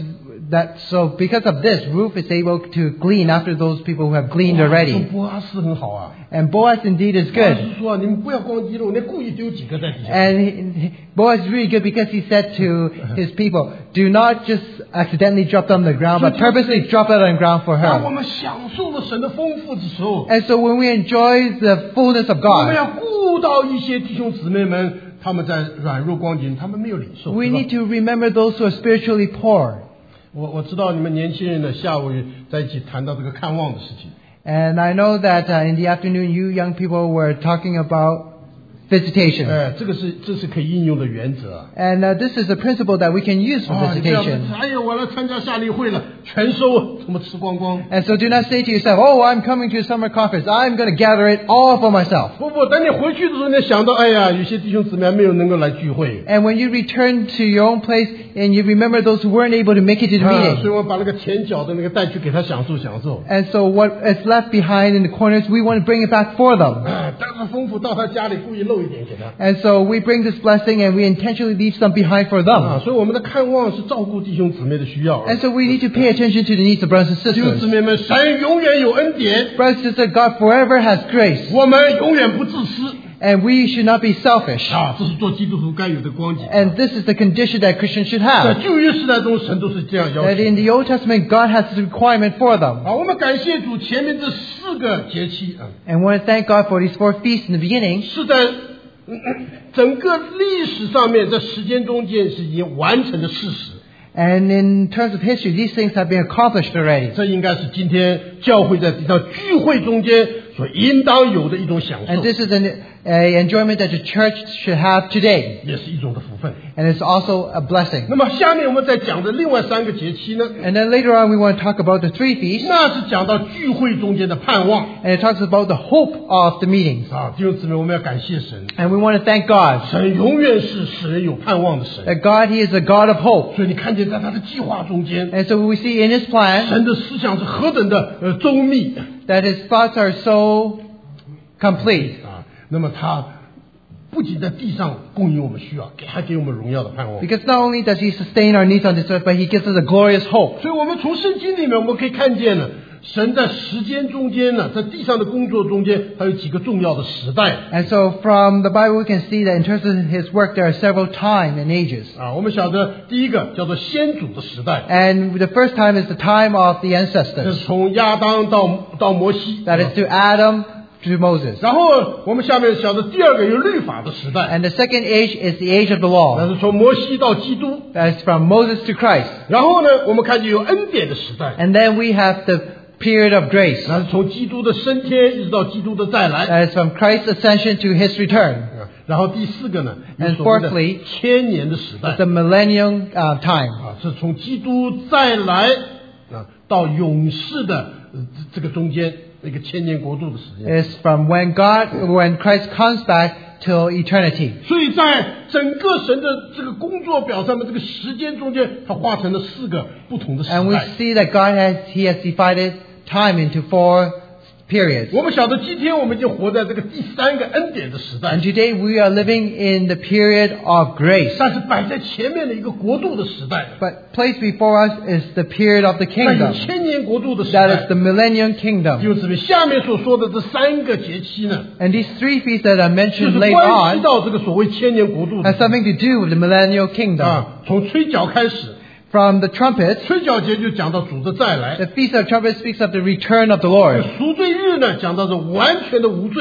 because of this, Ruth is able to glean after those people who have gleaned 说 already. 波阿斯很好啊， And Boaz indeed is 波阿 good. 斯说啊，你们不要光遗漏，你故意丢几个在底下。 And Boaz is really good because he said to his people, do not just accidentally drop them on the ground, but purposely drop it on the ground for 当我 her. 们享受了神的丰富的时候， And so when we enjoy the fullness of 我们 God, 要顾到一些弟兄姊妹们，他们在软弱光景，他们没有领受。 we 对吧 need to remember those who are spiritually poor. 我知道你们年轻人呢，下午在一起谈到这个看望的事情。 And I know that in the afternoon, you young people were talking about visitation. 这是可以应用的原则啊。 And this is a principle that we can use for 你不要 visitation. 哎呀，我来参加夏令会了，全收，怎么吃光光？ And so do not say to yourself, oh, I'm coming to a summer conference. I'm going to gather it all for myself. 不，等你回去的时候，你想到，哎呀，有些弟兄姊妹还没有能够来聚会。 And when you return to your own place and you remember those who weren't able to make it to the 所 meeting. 以我把那个前脚的那个带去给他享受享受。 And so what is left behind in the corners, we want to bring it back for them. 带着丰富到他家里，故意漏一点给他。 And so we bring this blessing and we intentionally leave some behind for them. 所以我们的看望是照顾弟兄姊妹的需要。 And so we need to pay attention to the needs of brothers and 弟兄姊 sisters. 妹们，神永远有恩典， Brothers and sisters, God forever has grace. 我们永远不自私。 And we should not be selfish. 这是做基督徒该有的光景。 And this is the condition that Christians should 在 have. 旧约时代中，神都是这样要 That 求。 in the Old Testament, God has this requirement for them. 我们感谢主，前面这4个节期 And we want to thank God for these 4 feasts in the beginning. 是在整个历史上面，在时间中间是已经完成的事实。 And in terms of history, these things have been accomplished already. 这应该是今天教会在地上聚会中间所应当有的一种享 And 受， this is an enjoyment that the church should have today. 也是一种的福分。 And it's also a blessing. 那么下面我们再讲的另外3个节期呢， And then later on, we want to talk about the 3 feasts. 那是讲到聚会中间的盼望 And it talks about the hope of the meetings. 弟兄姊妹，我们要感谢神， And we want to thank God 神永远是使人有盼望的神。 that God, He is a God of hope. 所以你看见在他的计划中间， And so we see in His plan 神的思想是何等的周密 that His thoughts are so complete. 那么他不仅在地上供应我们需要，还给我们荣耀的盼望。 Because not only does He sustain our needs on this earth, but He gives us a glorious hope. 所以我们从圣经里面我们可以看见呢，神在时间中间呢，在地上的工作中间，它有几个重要的时代 And so from the Bible, we can see that in terms of His work, there are several time and ages. 我们晓得第一个叫做先祖的时代， And the first time is the time of the 这 ancestors. 是从亚当到摩西。 That is to Adam, to Moses. 然后我们下面晓得第二个有律法的时代， And the second age is the age of the 那 law. 是从摩西到基督。 That is from Moses to Christ. 然后呢，我们看见有恩典的时代， And then we have the period of grace. 那是从基督的升天一直到基督的再来。 That is from Christ's ascension to His return. 然后第4个呢，有 And 所谓的 fourthly, 千年的时代 It's the millennium time. 是从基督再来到永世的这个中间一个千年国度的时间。 It's from when Christ comes back till eternity. 所以在整个神的这个工作表上面，这个时间中间，它划成了4个不同的时 And we 代。 see that He has divided time into 4 periods. 我们晓得今天我们已经活在这个第3个恩典的时代 And，today we are living in the period of grace. 但是摆在前面的一个国度的时代， But placed before us is the period of the 那有 kingdom. 千年国度的时 That 代 is。the millennium kingdom. 弟兄姊妹，下面所说的这3个节期呢， And these 3 feasts that are 就 mentioned 是 later 关系 on 到这个所谓千年国度的 has something to do with the millennial kingdom. 从吹角开始， From the trumpets, 吹角节就讲到主的再来， the Feast of Trumpets speaks of the return of the Lord. 赎罪日呢讲到是完全的无罪，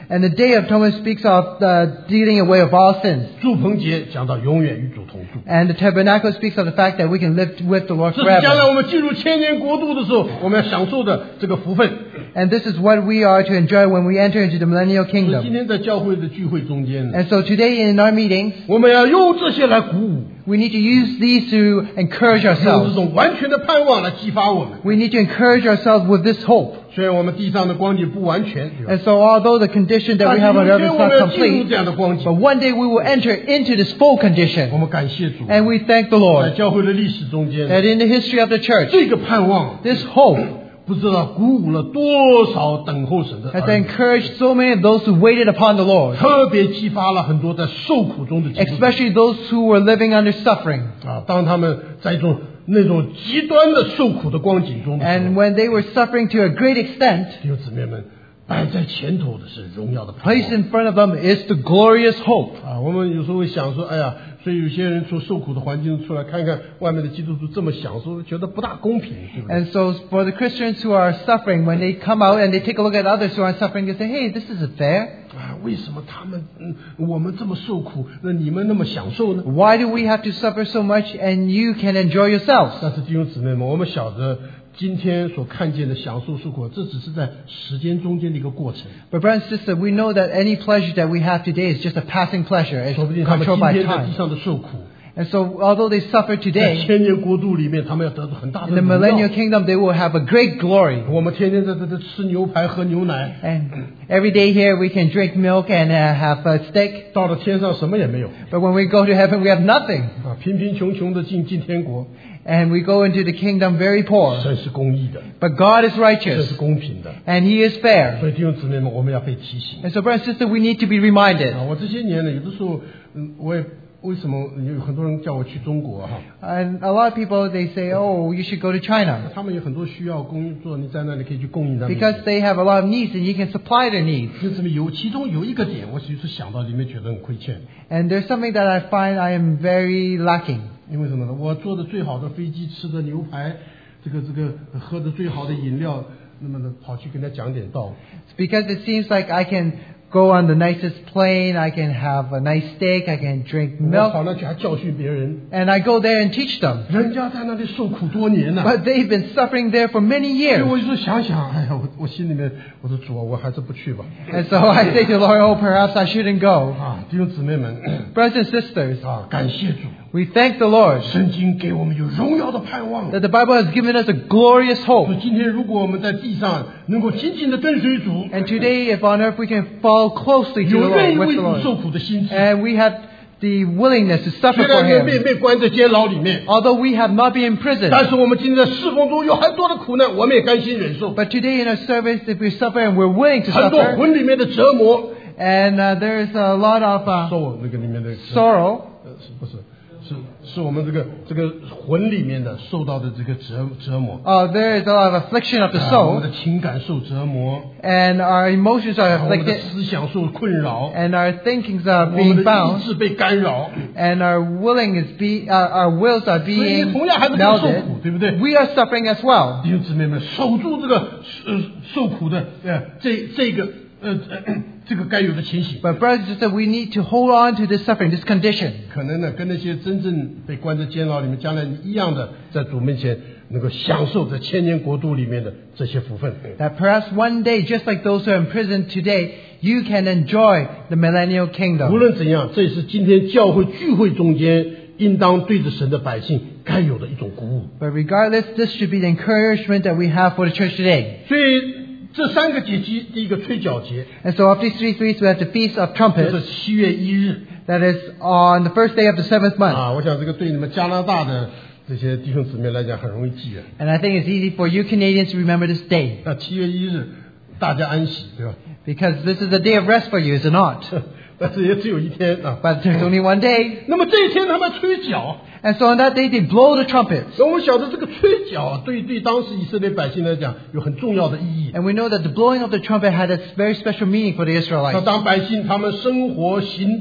And the Day of Atonement speaks of the dealing away of all sins. 住棚节讲到永远与主同住。 And the Tabernacle speaks of the fact that we can live with the Lord 这是将来 forever. 我们进入千年国度的时候，我们要享受的这个福分。 And this is what we are to enjoy when we enter into the millennial 所以今 kingdom. 天在教会的聚会中间呢， And so today in our meetings, 我们要用这些来鼓舞， we need to use these to encourage 用这 ourselves. 种完全的盼望来激发我们。 We need to encourage ourselves with this hope. 虽然我们地上的光景不完全，对吧？ And so although the condition that 但 we 是 have 有 on 一 earth 天 is 我 not 们要进入 complete, 这样的光景， but one day we will enter into this full 我 condition. 们感谢主。 And we thank the 在 Lord 教会的历史中间， that in the history of the church, 这个盼望 this hope 不知道鼓舞了多少等候神的 has 儿女， encouraged so many of those who waited upon the Lord, 特别激发了很多在受苦中的基督徒 especially those who were living under suffering. 啊，当他们在那种极端的受苦的光景中的时 And 候， when they were suffering to a great extent, 弟兄姊妹们，摆在前头的是荣耀的盼 placed 望 in front of them is the glorious hope. 啊！我们有时候会想说，哎呀，所以有些人从受苦的环境出来，看看外面的基督徒这么享受，觉得不大公平，对不对？ And so for the Christians who are suffering, when they come out and they take a look at others who are suffering, they say, hey, this isn't fair. 啊，为什么他们我们这么受苦，那你们那么享受呢？ Why do we have to suffer so much and you can enjoy yourselves? 但是弟兄姊妹们，我们晓得今天所看见的享受受苦，这只是在时间中间的一个过程。 But brothers and sisters, we know that any pleasure that we have today is just a passing pleasure. It's 说不定他们 controlled 今 by 天在地 time. 上的受苦， And so although they suffer 在 today, 千年国度里面，他们要得到很大 in 的 the 荣耀 millennial。kingdom they will have a great glory. 我们天天在这吃牛排、喝牛奶， And every day here we can drink milk and have a steak. 到了天上什么也没有 But when we go to heaven, we have nothing. 啊，贫贫穷穷的进天国。 And we go into the kingdom very poor. 神是公义的， But God is 神 righteous. 是公平的， And He is fair. 所以弟兄姊妹们，我们要被提醒 And so brothers and sisters, we need to be reminded. 啊！我这些年呢，有的时候，我也为什么有很多人叫我去中国哈？ And a lot of people, they say, oh, you should go to China. 他们有很多需要工作，你在那里可以去供应他们。 Because they have a lot of needs and you can supply their needs. 就这么其中有一个点，我其实想到里面觉得很亏欠， And there's something that I find I am very lacking. 因为什么呢？我坐的最好的飞机，吃的牛排，这个喝的最好的饮料，那么呢跑去跟他讲点道理。 It's because it seems like I can go on the nicest plane, I can have a nice steak, I can drink 我 milk, 跑那去还教训别人， and I go there and teach them. 人家在那里受苦多年了。 But they've been suffering there for many 所以 years. 我有时候想想，哎呀，我心里面，我说主啊，我还是不去吧。 And so I say to the Lord, oh, perhaps I shouldn't go. 啊，弟兄姊妹们， Brothers and sisters, 啊，感谢主， we thank the Lord 圣经给我们有荣耀的盼望。 that the Bible has given us a glorious 所 hope. 以今天如果我们在地上能够紧紧的跟随主， And today, if on earth we can follow closely to 有 the 愿意 Lord, 为 with the 主受 Lord, 苦的心志， and we have the willingness to suffer 虽 for 然被 Him, 被关在监牢里面， although we have not been imprisoned. 但是我们今天在侍奉中有很多的苦难，我们也甘心忍受， But today in our service, if we suffer and we're willing to 很多 suffer, 魂里面的折磨， and there's a lot of 受那个里面的 sorrow, 是不是？是我们这个魂里面的受到的这个折磨， there is a lot of affliction of the 我们 soul, 的情感受折磨， and our emotions are 我们的 afflicted, 思想受困扰， and our thinkings are 我们 being 的意 bound, 志被干扰， and our our wills are 所以 being 同样还是在受苦， melded. 对不对？ We are suffering as well. 弟兄姊妹们，守住这个受苦的这个该有的情形。 But brothers and sisters, we need to hold on to this suffering, this condition. 可能呢，跟那些真正被关在监牢里面，将来一样的，在主面前能够享受在千年国度里面的这些福分。 That perhaps one day, just like those who are in prison today, you can enjoy the millennial 无 kingdom. 论怎样，这也是今天教会聚会中间应当对着神的百姓该有的一种鼓舞。 But regardless, this should be the encouragement that we have for the church today. 所以这三个节期，第一个吹角节， And so of these 3 feasts, we have the Feast of 就 Trumpets. 是7月1日 That is on the first day of the 7th month. 啊。我想这个对你们加拿大的这些弟兄姊妹来讲很容易记啊。 And I think it's easy for you Canadians to remember this day. 那7月1日大家安息，对吧？ Because this is a day of rest for you, is it not? 但是也只有一天啊。 But there's only one day. 那么这一天他们吹角， And so on that day, they blow the trumpets. 所以我们晓得这个吹角啊，对当时以色列百姓来讲有很重要的意义。 And we know that the blowing of the trumpet had a very special meaning for the 那 Israelites. 当百姓他们生活行动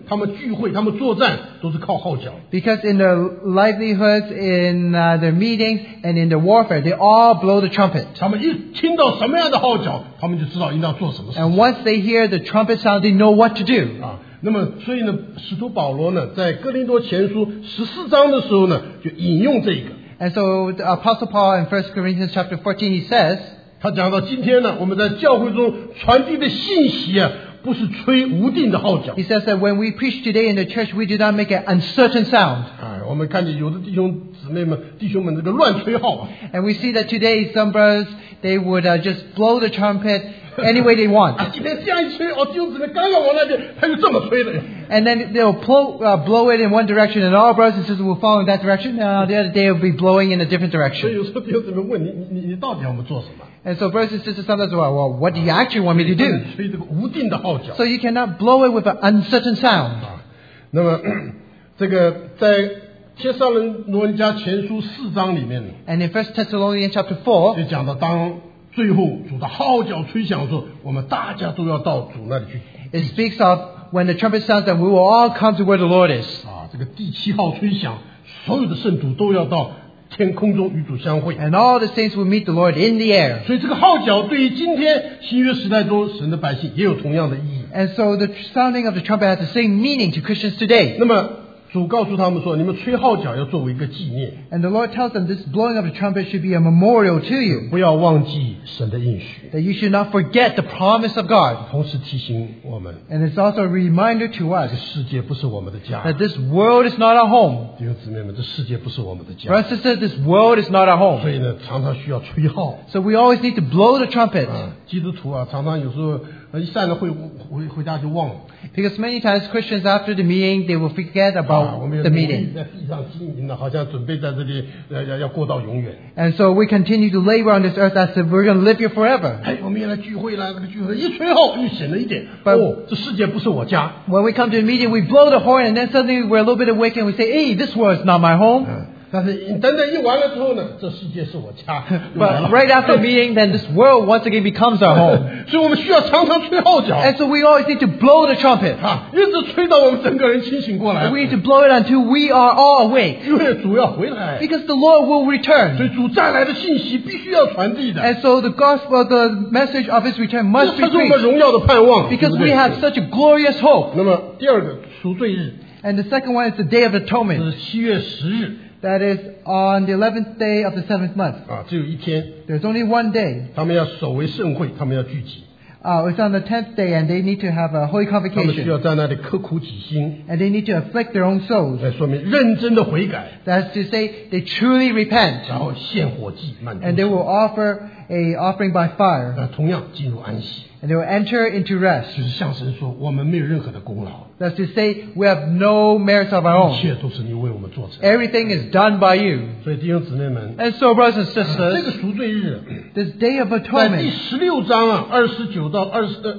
他们聚会、他们作战都是靠号角。 Because in their livelihoods, in their meetings, and in their warfare, they all blow the trumpet. 他们一听到什么样的号角，他们就知道应当做什么事 And once they hear the trumpet sound, they know what to do. 啊。那么，所以呢，使徒保罗呢，在哥林多前书14章的时候呢，就引用这个。 And so the Apostle Paul in 1 Corinthians chapter 14, he says, 他讲到今天呢，我们在教会中传递的信息啊，不是吹无定的号角。 he says that when we preach today in the church, we do not make an uncertain sound. 哎，我们看见有的弟兄姊妹们、弟兄们这个乱吹号啊， And we see that today some brothers, they would just blow the trumpet any way they want. 啊，今天这样一吹，哦，弟兄姊妹刚要往那边，他又这么吹了。 And then they'll blow it in one direction, and all brothers and sisters will follow in that direction. Now the other day will be blowing in a different 所以 direction. 有时候弟兄姊妹问你到底要我们做什么？ And so brothers and sisters sometimes, well, what do you actually want me to do? 吹这个无定的号角 So you cannot blow it with an uncertain sound. 啊。那么这个在帖撒罗尼迦前书4章里面呢， And in 1 Thessalonians chapter 4, 就讲到当最后主的号角吹响的时候，我们大家都要到主那里去 it speaks of when the trumpet sounds that we will all come to where the Lord is. 啊。这个第7号吹响，所有的圣徒都要到天空中与主相会。 And all the saints will meet the Lord in the air. 所以这个号角对于今天新约时代中神的百姓也有同样的意义。 And so the sounding of the trumpet has the same meaning to Christians today. 那么主告诉他们说，你们吹号角要作为一个纪念， And the Lord tells them this blowing of the trumpet should be a memorial to you. 不要忘记神的应许。 That you should not forget the promise of God. 同时提醒我们， And it's also a reminder to 这 us 个世界不是我们的家。 that this world is not our home. 弟兄姊妹们，这世界不是我们的家， Brothers and sisters, this world is not our 所 home. 以呢，常常需要吹号。 So we always need to blow the trumpet. 基督徒啊，常常有时候一散了会回家就忘了。 Because many times Christians after the meeting, they will forget 我 about 们 the 努力 meeting. 在地上经营了，好像准备在这里要过到永远。 And so we continue to labor on this earth as if we're going to live here forever. 哎，我们也来聚会啦，这个聚会一吹号又显了一点。哦，这世界不是我家。 When we come to a meeting, we blow the horn and then suddenly we're a little bit awake and we say, hey, this world is not my home. 但是你等等一完了之后呢，这世界是我家。又来了 But right after the meeting, then this world once again becomes our home. 所以我们需要常常吹号角 And so we always need to blow the trumpet. 啊，一直吹到我们整个人清醒过来 And。we need to blow it until we are all awake. 因为主要回来， Because the Lord will 所 return. 以主再来的信息必须要传递的， And so the gospel, the message of His return 这 must be 才是我们 preached. 荣耀的盼望。 Because 对不 we 对 have such a glorious hope. 那么第二个赎罪日 And the second one is the Day of 是 Atonement. 7月10日 That is on the 11th day of the 7th month. 啊，只有一天， There's only one day. 他们要守为盛会，他们要聚集， It's on the 10th day and they need to have a holy 他们需 convocation. 要在那里刻苦己心， And they need to afflict their own souls. 来说明认真的悔改， That's to say, they truly repent. 然后献火祭满足 And they will offer a offering by fire. 同样进入安息， And they will enter into rest. 就是向神说，我们没有任何的功劳， That's to say, we have no merits of our 一 own. 切都是你为我们做成。 Everything is done by you. 所以弟兄姊妹们， And so, brothers and 这 sisters, 个赎罪日， this Day of 在第 Atonement, 16章啊29到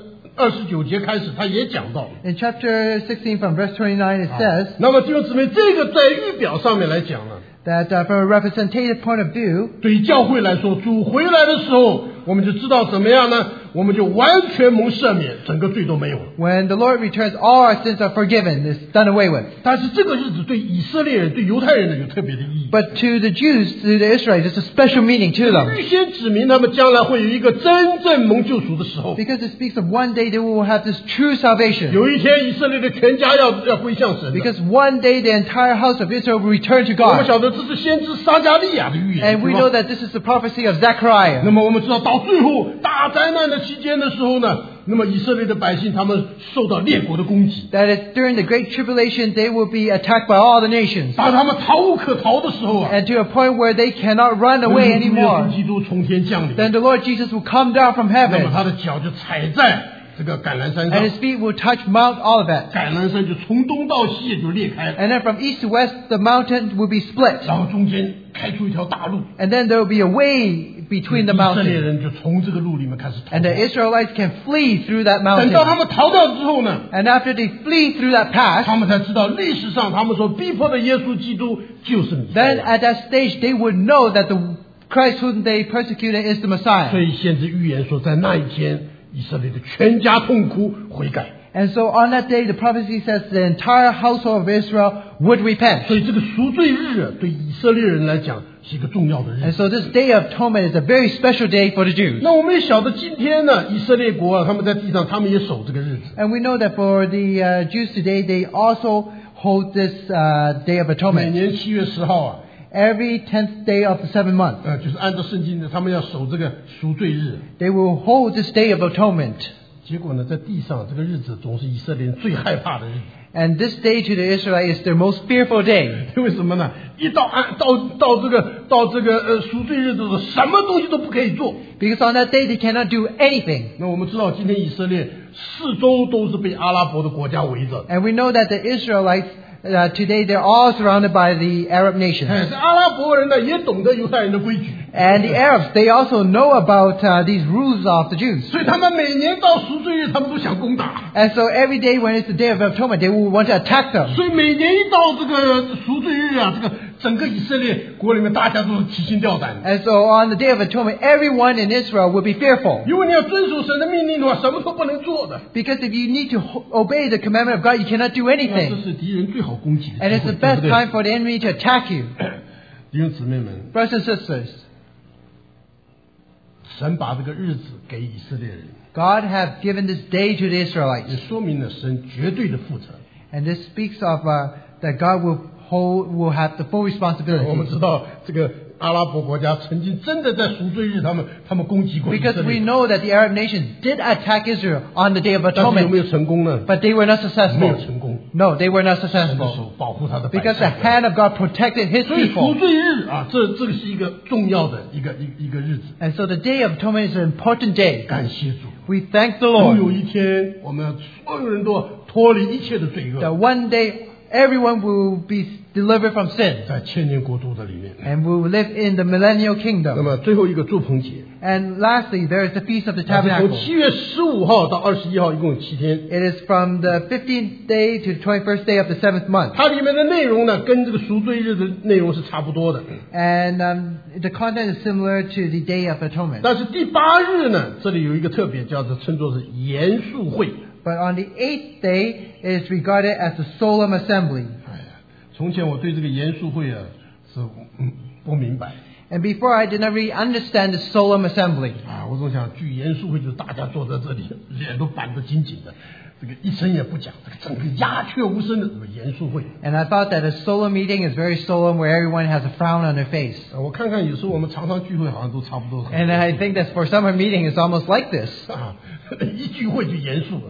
29节开始，他也讲到。 in chapter 16 from verse 29, it says 那么弟兄姊妹，这个在预表上面来讲呢， that from a representative point of view, 对于教会来说，主回来的时候，我们就知道怎么样呢？我们就完全蒙赦免，整个罪都没有了。 when the Lord returns, all our sins are forgiven. It's done away with. 但是这个日子对以色列人、对犹太人呢有特别的意义。 But to the Jews, to the Israelites, it's a special meaning to them. 预先指明他们将来会有一个真正蒙救赎的时候。 Because it speaks of one day they will have this true salvation. 有一天，以色列的全家要归向神的。 Because one day the entire house of Israel will return to 我们 God. 晓得这是先知撒迦利亚的预言， And we 对吧 know that this is the prophecy of Zechariah. 那么我们知道，到最后大灾难的期间的时候呢，那么以色列的百姓他们受到列国的攻击， That is during the Great Tribulation they will be attacked by all the nations. 当他们逃无可逃的时候啊， And to a point where they cannot run away 耶稣 anymore. 基督从天降临， Then the Lord Jesus will come down from 那么 heaven. 他的脚就踩在这个橄榄山 And 上， his feet will touch Mount Olivet. 橄榄山就从东到西也就裂开了， And then from east to west the mountain will be split. 然后中间开出一条大路， And then there will be a way between the 以色列 mountains. 人就从这个路里面开始逃 And the 跑。 Israelites can flee through that 等到他 mountain. 们逃掉之后呢， And after they flee through that path, 他们才知道历史上他们所逼迫的耶稣基督就是弥赛 then 亚。 at that stage they would know that the Christ whom they persecuted is the 所 Messiah. 以先知预言说，在那一天，以色列的全家痛哭悔改。 And so on that day, the prophecy says the entire household of Israel would repent. 所以这个赎罪日啊，对以色列人来讲是一个重要的日 And 子。 so this day of atonement is a very special day for the Jews. 那我们也晓得，今天呢，以色列国啊，他们在地上，他们也守这个日子。 And we know that for the Jews today, they also hold this day of 每 atonement. 年7月10号啊， Every 10th day of the 7th month, 就是按照圣经的，他们要守这个赎罪日。 they will hold this day of atonement. 结果呢，在地上这个日子总是以色列人最害怕的日子。 And this day to the Israelites is their most fearful day. 为什么呢？一到这个赎罪日的时候，什么东西都不可以做。 Because on that day, they cannot do anything. 那我们知道，今天以色列四周都是被阿拉伯的国家围着。 And we know that the Israelites, today, they're all surrounded by the Arab 哎， nations. 这阿拉伯人呢也懂得犹太人的规矩， And the Arabs, they also know about these rules of the Jews. 所以他们每年到赎罪日，他们都想攻打。 And so every day when it's the day of atonement, they will want to attack them. 所以每年一到这个赎罪日啊，这个整个以色列国里面大家都是提心吊胆的。 And so on the day of atonement, everyone in Israel will be fearful. 如果你要遵守神的命令的话，什么都不能做的。 Because if you need to obey the commandment of God, you cannot do 那这 anything. 是敌人最好攻击的 And 机 it's 会， the 对 best 不对？ time for the enemy to attack you. 弟兄姊妹们， Brothers and sisters, 神把这个日子给以色列人， God have given this day to the 也 Israelites. 说明了神绝对的负责。 And this speaks of that God will have the full 我们 responsibility. 知道这个阿拉伯国家曾经真的在赎罪日，他们攻击过以色 Because we 列， know that the Arab nations did attack Israel on the day of 但是有没 atonement. 有成功呢？ But they were not 没有 successful. 成功。 No, they were not 神的 successful. 手保护他的百 Because the 姓。 hand of God protected His 所以赎 people. 罪日啊，这个是一个重要的一个日子。 And so the day of atonement is an important day. 感谢主， We thank the 终有 Lord 一天，我们所有人都脱离一切的罪 that 恶， one day everyone will be delivered from sin. 在千年国度的里面。 And we will live in the millennial 那 kingdom. 么最后一个祝棚节， And lastly, there is the Feast of the 那是从 Tabernacle. 7月15号到21号，一共有7天。 It is from the 15th day to the 21st day of the 7th month. 它里面的内容呢，跟这个赎罪日的内容是差不多的。 And the content is similar to the Day of Atonement. 但是第8日呢，这里有一个特别，叫做称作是严肃会。 But on the 8th day, it is regarded as a solemn assembly. 哎呀，从前我对这个严肃会啊是不明白 And before I did not really understand the solemn assembly. 啊，我总想聚严肃会就是大家坐在这里，脸都板得紧紧的，这个一声也不讲，这个整个鸦雀无声的什么严肃会。 And I thought that a solemn meeting is very solemn where everyone has a frown on their face. 我看看有时候我们常常聚会好像都差不多。 And I think that for some meeting it's almost like this. 啊，一聚会就严肃了。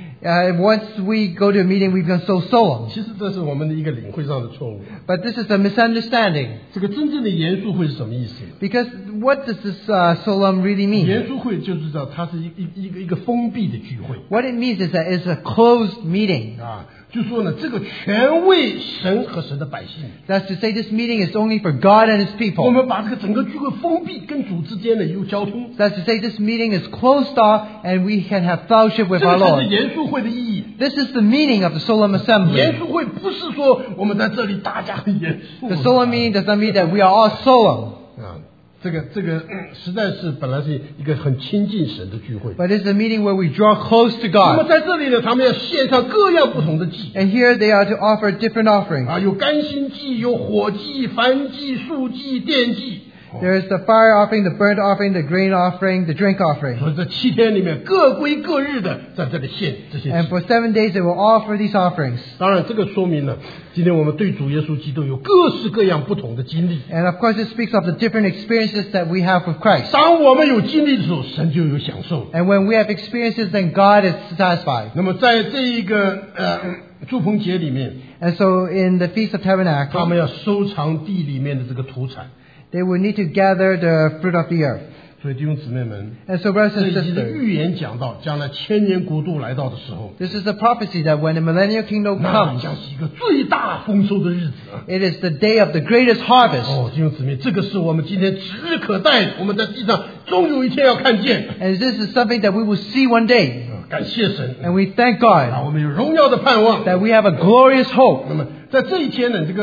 Once we go to a meeting, we become so solemn. 其实这是我们的一个领会上的错误。 But this is a misunderstanding. 这个真正的严肃会是什么意思？ Because what does this solemn really mean? 严肃会就是知道它是一个封闭的聚会 What it means is that it's a closed meeting. 啊，就说呢，这个全为神和神的百姓。 That's to say this meeting is only for God and His 我 people. 们把这个整个聚会封闭，跟主之间呢有交通， That's to say this meeting is closed off and we can have fellowship 这 with our 个才 Lord. 是严肃会的意义。 This is the meaning of the solemn 严 assembly. 肃会不是说我们在这里大家很严肃 The solemn meaning does not mean that we are all solemn. 啊，这个实在是本来是一个很亲近神的聚会。 But it's a meeting where we draw close to 那么 God. 在这里呢，他们要献上各样不同的祭 And here they are to offer different offerings. 啊，有甘心祭，有火祭、燔祭、素祭、奠祭。 There is the fire offering, the burnt offering, the grain offering, the drink offering. 所以这7天里面各归各日的在这里献这些 And 祭。 for 7 days they will offer these offerings. 当然，这个说明了今天我们对主耶稣基督有各式各样不同的经历。 And of course it speaks of the different experiences that we have with Christ. 当我们有经历的时候，神就有享受。 And when we have experiences, then God is satisfied. 那么在这一个祝棚节里面， And so in the Feast of 他们 Tabernacle, 要收藏地里面的这个土产。 they will need to gather the fruit of the earth. 所以弟兄姊妹们， And so brothers 这 and 已经的 sisters, 预言讲到，将来千年国度来到的时候， this is a prophecy that when the millennial kingdom 那 comes, 将是一个最大丰收的日子啊！ it is the day of the greatest harvest. 哦，弟兄姊妹，这个是我们今天指日可待，我们在地上终有一天要看见。 And this is something that we will see one day. 感谢神， And we thank 啊， God 我们有荣耀的盼望。 that we have a glorious hope. 那么在这一天呢，这个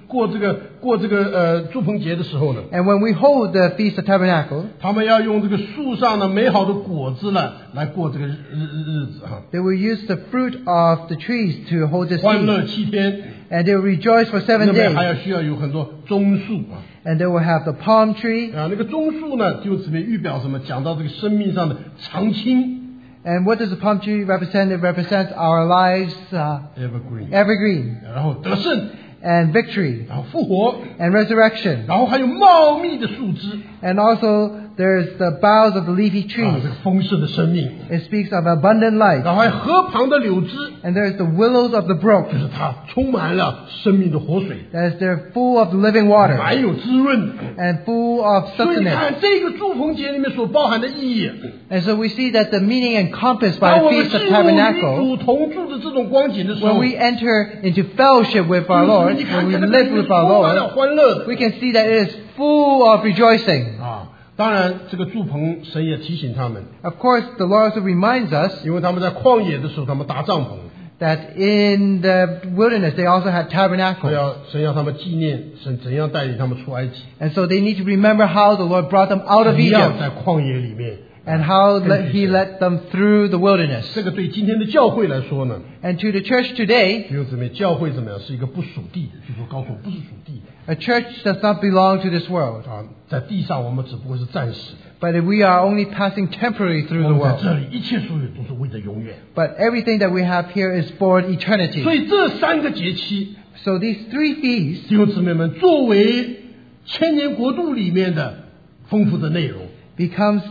过这个祝棚节的时候呢， And when we hold the Feast of Tabernacle, 他们要用这个树上的美好的果子呢来过这个日子哈， they will use the fruit of the trees to hold this 欢乐 feast. 7天， And they will rejoice for 7 那边还 days. 要需要有很多棕树啊。 And they will have the palm tree. 那个棕树呢，就这边预表什么？讲到这个生命上的常青 And what does the palm tree represent? It represents our lives, evergreen， evergreen, 然后得胜， and victory, 然后复活， and resurrection. 然后还有茂密的树枝 And also there's the boughs of the leafy 啊， trees. 这个丰盛的生命， It speaks of abundant life. 然后还有河旁的柳枝， And there's the willows of the brook. 就是它充满了生命的活水， That is, they're full of living water 满有滋润。 and full of 所以你 sustenance. 看这个祝棚节里面所包含的意义， And so we see that the meaning encompassed by 当 the 我们 Feast 进 of 入与 Tabernacle, 主同住的这种光景的时 when 候， we enter into fellowship with our 就 Lord, 是你看 when we 这个里 live 面 with our 充满了 Lord, 欢乐的 we can see that it is full of rejoicing. 啊。当然，这个祝棚神也提醒他们， Of course, the Lord also reminds us 因为他们在旷野的时候，他们搭帐篷， that in the wilderness they also had 所以 tabernacles. 神要他们纪念神怎样带领他们出埃及， And so they need to remember how the Lord brought them out of 怎样 Egypt 在旷野里面。 and how He led them through the wilderness. 这个对今天的教会来说呢， And to the church today, 弟兄姊妹，教会怎么样？是一个不属地的，就说告诉我不是属地的 a church does not belong to this world, 啊，在地上我们只不过是暂时的， but we are only passing temporarily through 我 the 们在 world. 这里一切所有都是为了永远。 But everything that we have here is for 所 eternity. 以这3个节期， So these 3 feasts 弟兄姊妹们，作为千年国度里面的丰富的内容， becomes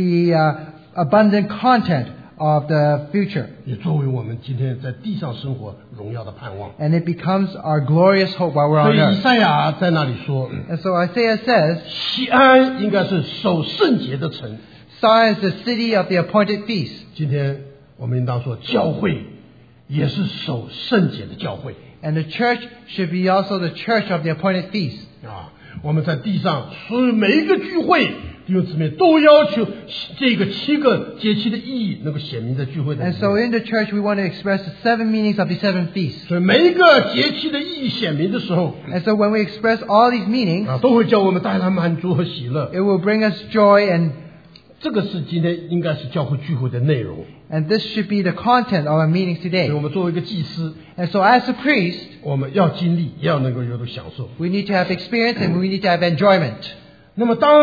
the abundant content of the future. 也作为我们今天在地上生活荣耀的盼望。 And it becomes our glorious hope while we're 所 on 以以 earth. 赛亚在那里说， And so Isaiah says, 西安应该是守圣节的城。 Zion is the city of the appointed feast. 今天我们应当说，教会也是守圣节的教会 And the church should be also the church of the appointed feast. 啊。我们在地上所有每一个聚会，弟兄姊妹都要求这个7个节期的意义能够显明在聚会的里 And so 面。 in the church we want to express the 7 meanings of the 7 feasts. 所以每一个节期的意义显明的时候 And so when we express all these meanings, 啊，都会叫我们带来满足和喜乐。 it will bring us joy, and 这个是今天应该是教会聚会的内容。 this should be the content of our meetings 所以 today. 我们作为一个祭司， And so as a priest, 我们要经历，也要能够有所享受。 we need to have experience and we need to have enjoyment. 那么当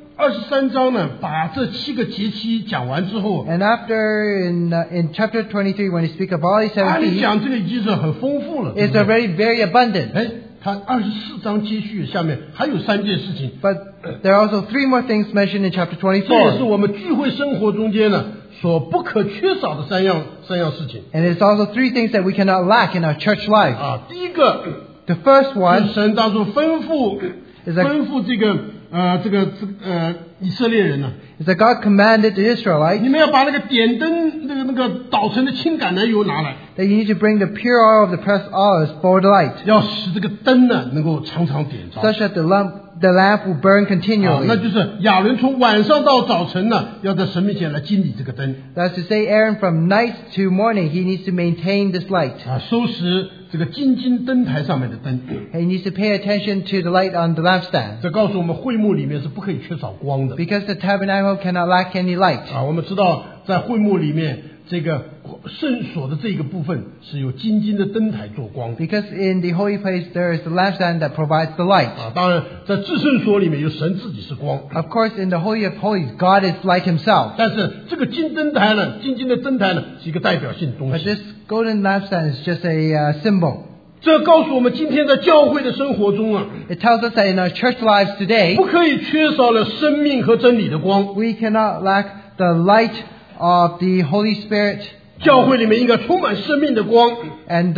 23章呢，把这7个节期讲完之后， And after in chapter 23, when you speak of all these 按 7 理 feasts, 讲这个已经是很丰富了。对 it's 不对 already very abundant. 哎，他24章接续下面还有3件事情， But there are also 3 more things mentioned in chapter 这也是 24. 我们聚会生活中间呢所不可缺少的三样事情 And it's also 3 things that we cannot lack in our church life. 啊。第一个， The first 是 one 神当初吩咐 is that, 这个以色列人呢、 is that God commanded the Israelites 你们要把那个点灯那个捣成的清橄榄油拿来， that you need to bring the pure oil of the pressed olives for the light, 要使这个灯呢能够常常点着。 such that the lamp will burn 啊， continually. 那就是亚伦从晚上到早晨呢，要在神面前来经理这个灯 That's to say, Aaron, from night to morning, he needs to maintain this light. 啊，收拾这个金灯台上面的灯。 And he needs to pay attention to the light on the lampstand. 这告诉我们，会幕里面是不可以缺少光的 Because the tabernacle cannot lack any light. 啊。我们知道，在会幕里面，这个圣所的这个部分是由金的灯台做光的 Because in the holy place, there is the lampstand that provides the light. 啊。当然，在至圣所里面有神自己是光， Of course, in the Holy of Holies, God is light himself. 但是这个金的灯台呢，是一个代表性的东 But 西。 this golden lampstand is just a symbol. 这告诉我们，今天在教会的生活中啊， It tells us that in our church lives today, 不可以缺少了生命和真理的光。 we cannot lack the light of the Holy Spirit 教会里面应该充满生命的光， and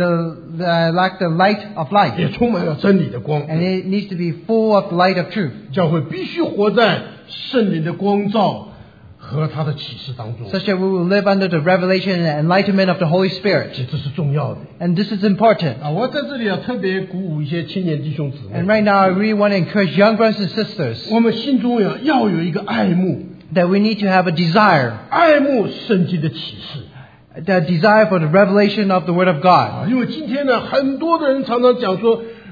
lack the light of life. 也充满了真理的光。 And it needs to be full of the light of truth. 教会必须活在圣灵的光照和他的启示当中， Such that we will live under the revelation and enlightenment of the Holy Spirit. 这是重要的 And this is important. 啊！我在这里特别鼓舞一些青年弟兄姊 And 妹， right now, I really want to encourage young brothers and sisters 我们心中要有一个爱慕， that we need to have a desire, 爱慕圣经的启示 the desire for the revelation of the Word of God. 啊！因为今天呢，很多的人常常讲说，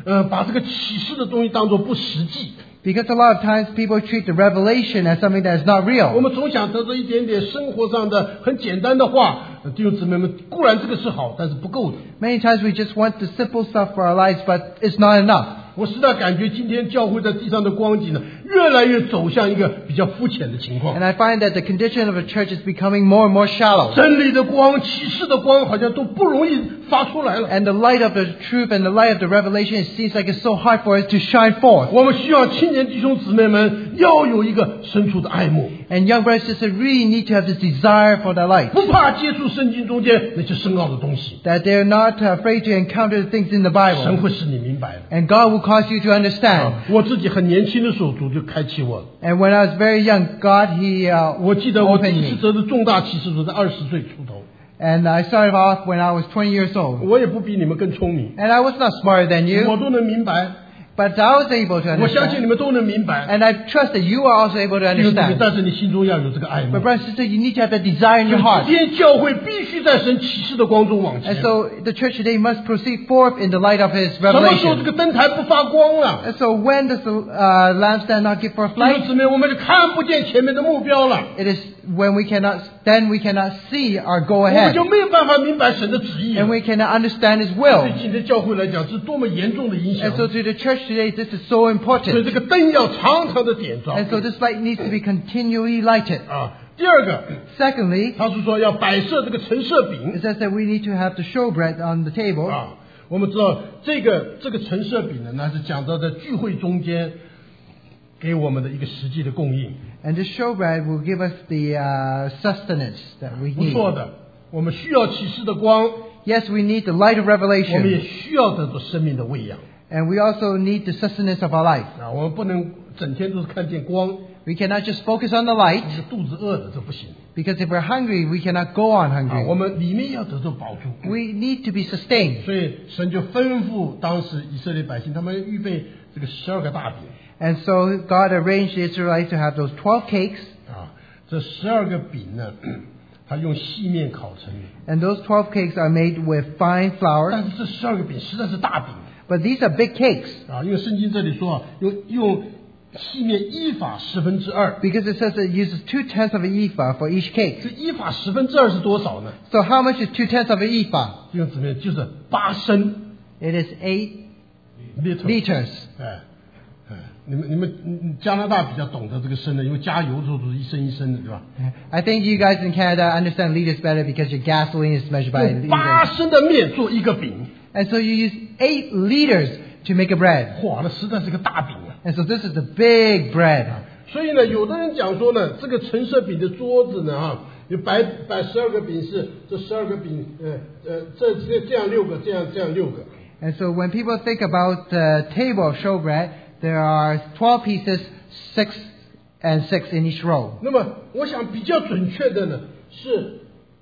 把这个启示的东西当作不实际。 Because a lot of times people treat the revelation as something that is not 我 real. 们总想得到一点点生活上的很简单的话，弟兄姊妹们，固然这个是好，但是不够的。 Many times we just want the simple stuff for our lives, but it's not enough. 我实在感觉今天教会在地上的光景呢，越来越走向一个比较肤浅的情况。 And I find that the condition of the church is becoming more and more shallow. 真理的光、启示的光，好像都不容易发出来了。 And the light of the truth and the light of the revelation, it seems like it's so hard for us to shine forth. 我们需要青年弟兄姊妹们要有一个深处的爱慕， And young brothers and sisters really need to have this desire for the light. 不怕接触圣经中间那些深奥的东西。 That they're not afraid to encounter the things in the 神 Bible. 会使你明白的。 And God will cause you to understand. 我自己很年轻的时候，主就开启我了。 And when I was very young, God, He 我记得我第 opened 一次 me. 得的重大启示是在20岁出头。 And I started off when I was 20 years old. 我也不比你们更聪明， And I was not smarter than 我 you, 都能明白。 but I was able to 我相信 understand. 你们都能明白。 And I trust that you are also able to 弟兄姊妹 understand. 但是你心中要有这个爱慕 But。brothers and sisters, you need to have that desire in 所 your 以 heart. 今天教会必须在神启示的光中往 And 前。 so the church today must proceed forth in the light of His 什么时候这 revelation. 个灯台不发光了？ And so when does the lampstand not give forth 弟兄 light? 姊妹，我们就看不见前面的目标了， It is when we cannot see our go 我们 ahead. 就没有办法明白神的旨意了 And。we cannot understand His 对 will. 今天教会来讲，是多么严重的影响 And。so to the church today, this is so 所以 important. 这个灯要常常的点着 And so this light needs to be continually lighted. 啊。第二个， Secondly, 他是说要摆设这个陈设饼 it says that we need to have the showbread on the table. 啊。我们知道这个陈设饼呢，那是讲到在聚会中间给我们的一个实际的供应， And this showbread will give us the sustenance that we 不错 need. 的。我们需要启示的光， Yes, we need the light of 我们也 revelation. 需要得到生命的喂养 And we also need the sustenance of our life. 啊。我们不能整天都是看见光， We cannot just focus on the light, 这肚子饿的这不行 because if we're hungry, we cannot go on 啊。我 hungry. 们里面要得到饱足。 We need to be sustained. 所以神就吩咐当时以色列百姓，他们预备这个12个大饼 And so God arranged the Israelites to have those 12 cakes. 啊。这12个饼呢，它用细面烤成的， And those 12 cakes are made with fine flour. 但是这12个饼实在是大饼 But these are big cakes. 啊，因为圣经这里说啊，用细面1法2/10。 Because it says it uses 2/10 of an ephah for each cake. 这1法2/10是多少呢？ So how much is 2/10 of an ephah? 弟兄姊妹，就是8升 It is 8 liter。 liters. 你们加拿大比较懂得这个升的，因为加油的时候都是1升1升的，对吧？ I think you guys in Canada understand liters better because your gasoline is measured by 用 liters. 8升的面做一个饼， And so you use 8 liters to make a bread. 哇，那实在是个大饼啊！ And so this is the big bread. 所以呢，有的人讲说呢，这个陈设饼的桌子呢，哈，有摆12个饼是这12个饼，这样6个，这样6个。 And so when people think about the table of showbread, there are 12 pieces, 6 and 6 in each row. 那么我想比较准确的呢是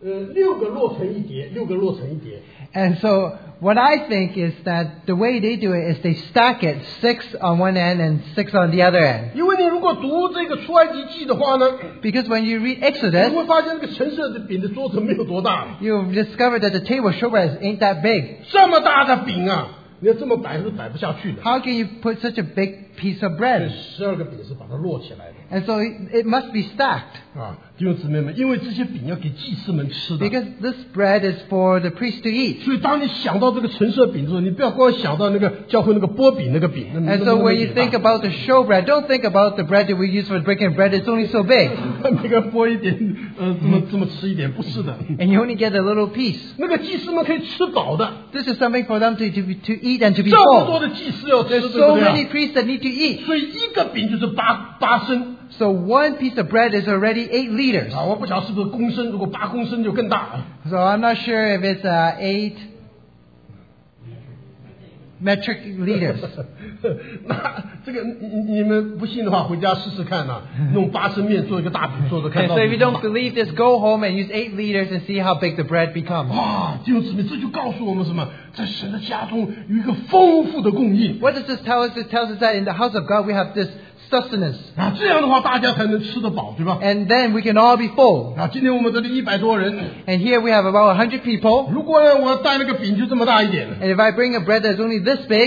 6个摞成一叠，6个摞成一叠。 And so what I think is that the way they do it is they stack it 6 on one end and 6 on the other end. 因为你如果读这个出埃及记的话呢， Because when you read 你 Exodus, 会发现这个陈设的饼的桌子没有多大， you'll discover that the table of showbread ain't that big. 这么大的饼啊，你要这么摆是摆不下去的。 How can you put such a big piece of 这 bread? 12个饼是把它摞起来的 And so it must be stacked. 啊，弟兄姊妹们，因为这些饼要给祭司们吃的。 Because this bread is for the priest to eat. 所以当你想到这个陈设饼的时候，你不要光想到那个教会那个波饼那个饼。那 And so when you think about the showbread, don't think about the bread that we use for breaking bread. It's only so big. 每个拨一点，这么吃一点，不是的。 And you only get a little piece. 那个祭司们可以吃饱的， This is something for them to eat and to be 这么多 full. 的祭司要吃，对 There's 不 so 对啊 many priests that need to eat. 所以一个饼就是八升 So one piece of bread is already 8 liters. 啊！我不晓得是不是公升，如果8公升就更大。 So I'm not sure if it's 8 metric liters. 那这个你们不信的话，回家试试看呐、弄8升面做一个大饼，做着看 And 到 so 底 if you don't believe this, go home and use 8 liters and see how big the bread becomes. 哇，弟兄姊妹，这就告诉我们什么？在神的家中有一个丰富的供应 What does this tell us? It tells us that in the house of God we have this sustenance. 啊，这样的话大家才能吃得饱，对吧？ And then we can all be full. 啊，今天我们这里100多人， And here we have about 100 people. 如果呢我带那个饼就这么大一点， And if I bring a bread that's only this big,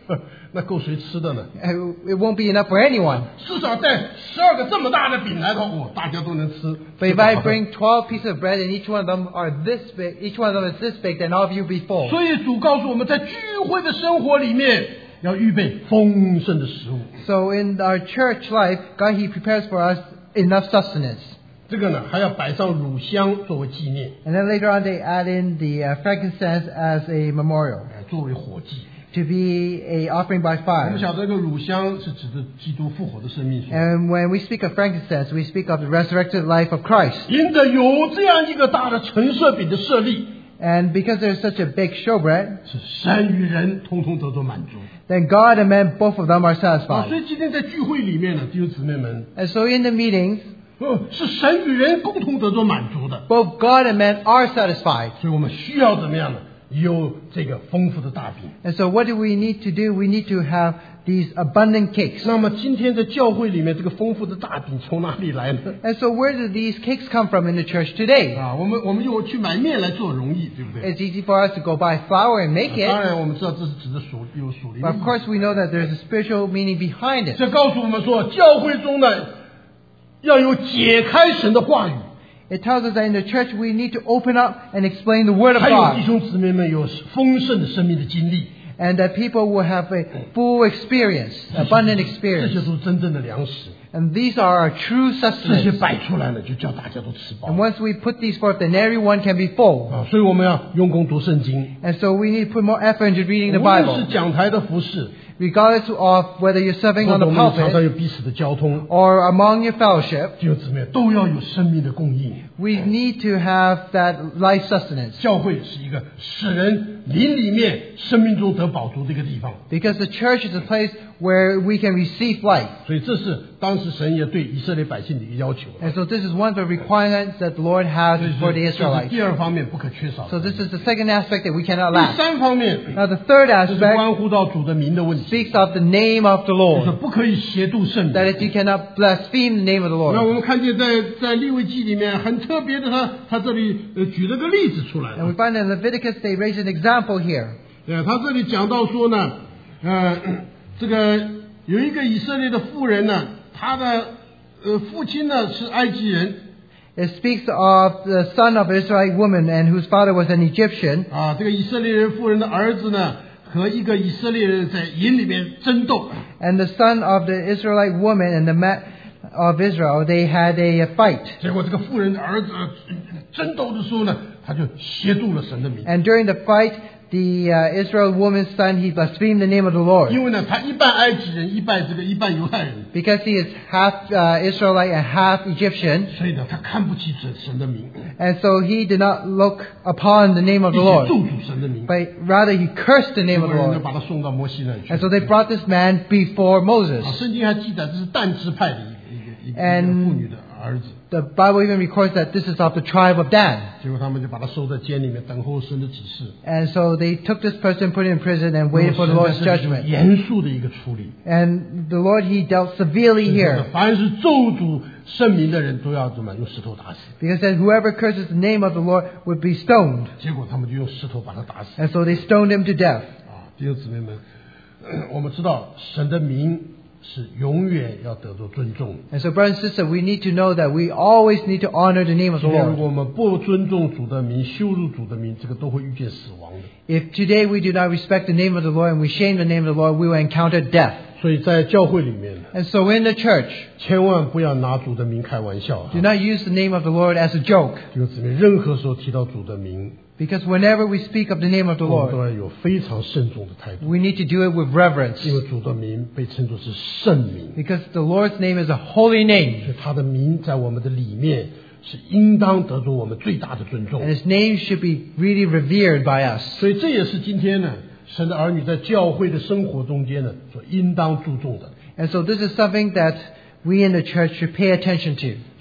那够谁吃的呢？ It won't be enough for anyone. 至少在12个这么大的饼来头，大家都能吃。 But if I bring 12 pieces of bread and each one of them are this big, each one of them is this big, then all of you will be full. 所以主告诉我们在聚会的生活里面要预备丰盛的食物。 So in our church life, God, He prepares for us enough sustenance. 这个呢还要摆上乳香作为纪念， And then later on they add in the frankincense as a memorial 作为火祭。 to be a offering by 我们 fire. 晓得这个乳香是指的基督复活的生命。 And when we speak of frankincense, we speak of the resurrected life of Christ. 因着有这样一个大的陈设饼的设立， And because there's such a big showbread, 是神与人通通得着满足。 then God and man, both of them are 所 satisfied. 以今天在聚会里面呢，弟兄姊妹们， And so in the meetings, 是神与人共同得着满足的。 both God and man are satisfied. 所以我们需要怎么样呢？有这个丰富的大饼。 And so what do we need to do? We need to have these abundant cakes. 那么今天在教会里面，这个丰富的大饼从哪里来呢？ And so where do these cakes come from in the church today? 啊，我们又去买面来做容易，对不对？ It's easy for us to go buy flour and make 当 it. 然，我们知道这是指的有属灵的 But 意 of 义。 course we know that there's a spiritual meaning behind it. 这告诉我们说，教会中呢要有解开神的话语， It tells us that in the church we need to open up and explain the Word of 还有弟 God. 兄姊妹们有丰盛的生命的经历， And that people will have a full experience, abundant 这些 experience. 都是真正的粮食。 And these are our true 这些 sustenance. 摆出来了，就叫大家都吃饱 And。once we put these forth, then everyone can be full. 啊，所以我们要用功读圣经， And so we need to put more effort into reading the 无论是 Bible. 讲台的服饰， Regardless of whether you're serving 或 on 者 the 我们常常 pulpit 有彼此的交通， or among your fellowship, 弟兄姊妹都要有生命的供应。 we need to have that life sustenance. 教会是一个使人灵里面生命中得饱足的一个地方， Because the church is a place where we can receive life. 所以这是当时神也对以色列百姓的一个要求。 And so this is one of the requirements that the Lord has 这是 for the 这是 Israelites. 第二方面不可缺少 So 的。 this is the second aspect that we cannot 第 lack. 三方面， Now the third 这是 aspect 关乎到主的名的问题， speaks of the name of the 就是 Lord. 不可以亵渎圣 That 名。 is, you cannot blaspheme the name of the 那 Lord. 我们看见在利未记里面很特别的，他这里举了个例子出来。 And we find in Leviticus they raise an example here. 他这里讲到说呢，这个有一个以色列的妇人呢，她的父亲呢是埃及人 It speaks of the son of an Israelite woman and whose father was an Egyptian. 啊，这个以色列人妇人的儿子呢和一个以色列人在营里面争斗， And the son of the Israelite woman and the man of Israel, they had a fight. 结果这个妇人的儿子争斗的时候呢，他就亵渎了神的名， And during the fight, the Israel woman's son, he blasphemed the name of the Lord. 因为呢他一半埃及人，一半犹太人， Because he is half Israelite and half Egyptian. 所以呢他看不起神的名， And so he did not look upon the name of 并 the 且 Lord. 咒诅神的名， But rather he cursed the 结 name of 果 the 人就 Lord. 把他送到摩西那里去。 And so they brought this man before Moses. 圣经还记载这是但支派的一个妇女的儿子， The Bible even records that this is of the tribe of Dan. 结果他们就把他收在监里面等候神的指示。 And so they took this person, put him in prison, and waited for the Lord's 神在这里 judgment. 严肃的一个处理。 And the Lord, he dealt severely here. 凡是咒诅圣名的人都要怎么用石头打死？ Because then whoever curses the name of the Lord would be stoned. 结果他们就用石头把他打死。 And so they stoned him to death. 弟兄姊妹们，我们知道神的名是永远要得到尊重。 And so, brothers and sisters, we need to know that we always need to honor the name of the 今天如 Lord. 果我们不尊重主的名，羞辱主的名，这个都会遇见死亡的。 If today we do not respect the name of the Lord and we shame the name of the Lord, we will encounter death. 所以在教会里面， And so in the church, 千万不要拿主的名开玩笑。 do not use the name of the Lord as a joke. 弟兄姊妹，任何时候提到主的名， Because whenever we speak of the name of the 我们都 Lord, 要有非常慎重的态度， we need to do it with reverence. 因为主的名被称作是圣名。 Because the Lord's name is a holy 所 name. 以他的名在我们的里面是应当得着我们最大的尊重 And His name should be really revered by us. 所以这也是今天呢，神的儿女在教会的生活中间呢所应当注重的。 And so this is something that we in the church should pay attention to.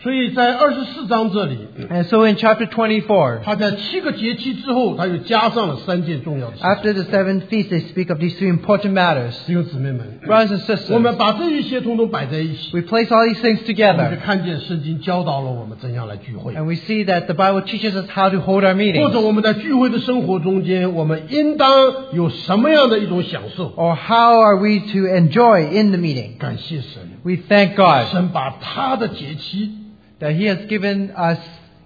所以在24章这里， And so in chapter 24, 他在7个节期之后，他又加上了3件重要的事情。 after the 7 feasts, they speak of these 3 important matters. 弟兄姊妹们， Brothers and 我们 sisters, 把这一些通通摆在一起， we place all these things 我们就 together, 看见圣经教导了我们怎样来聚会， and we see that the Bible teaches us how to hold our 或 meetings, 者我们在聚会的生活中间，我们应当有什么样的一种享受。 or how are we to enjoy in the meeting. 感谢神， We thank God 神把他的节期， that He has given us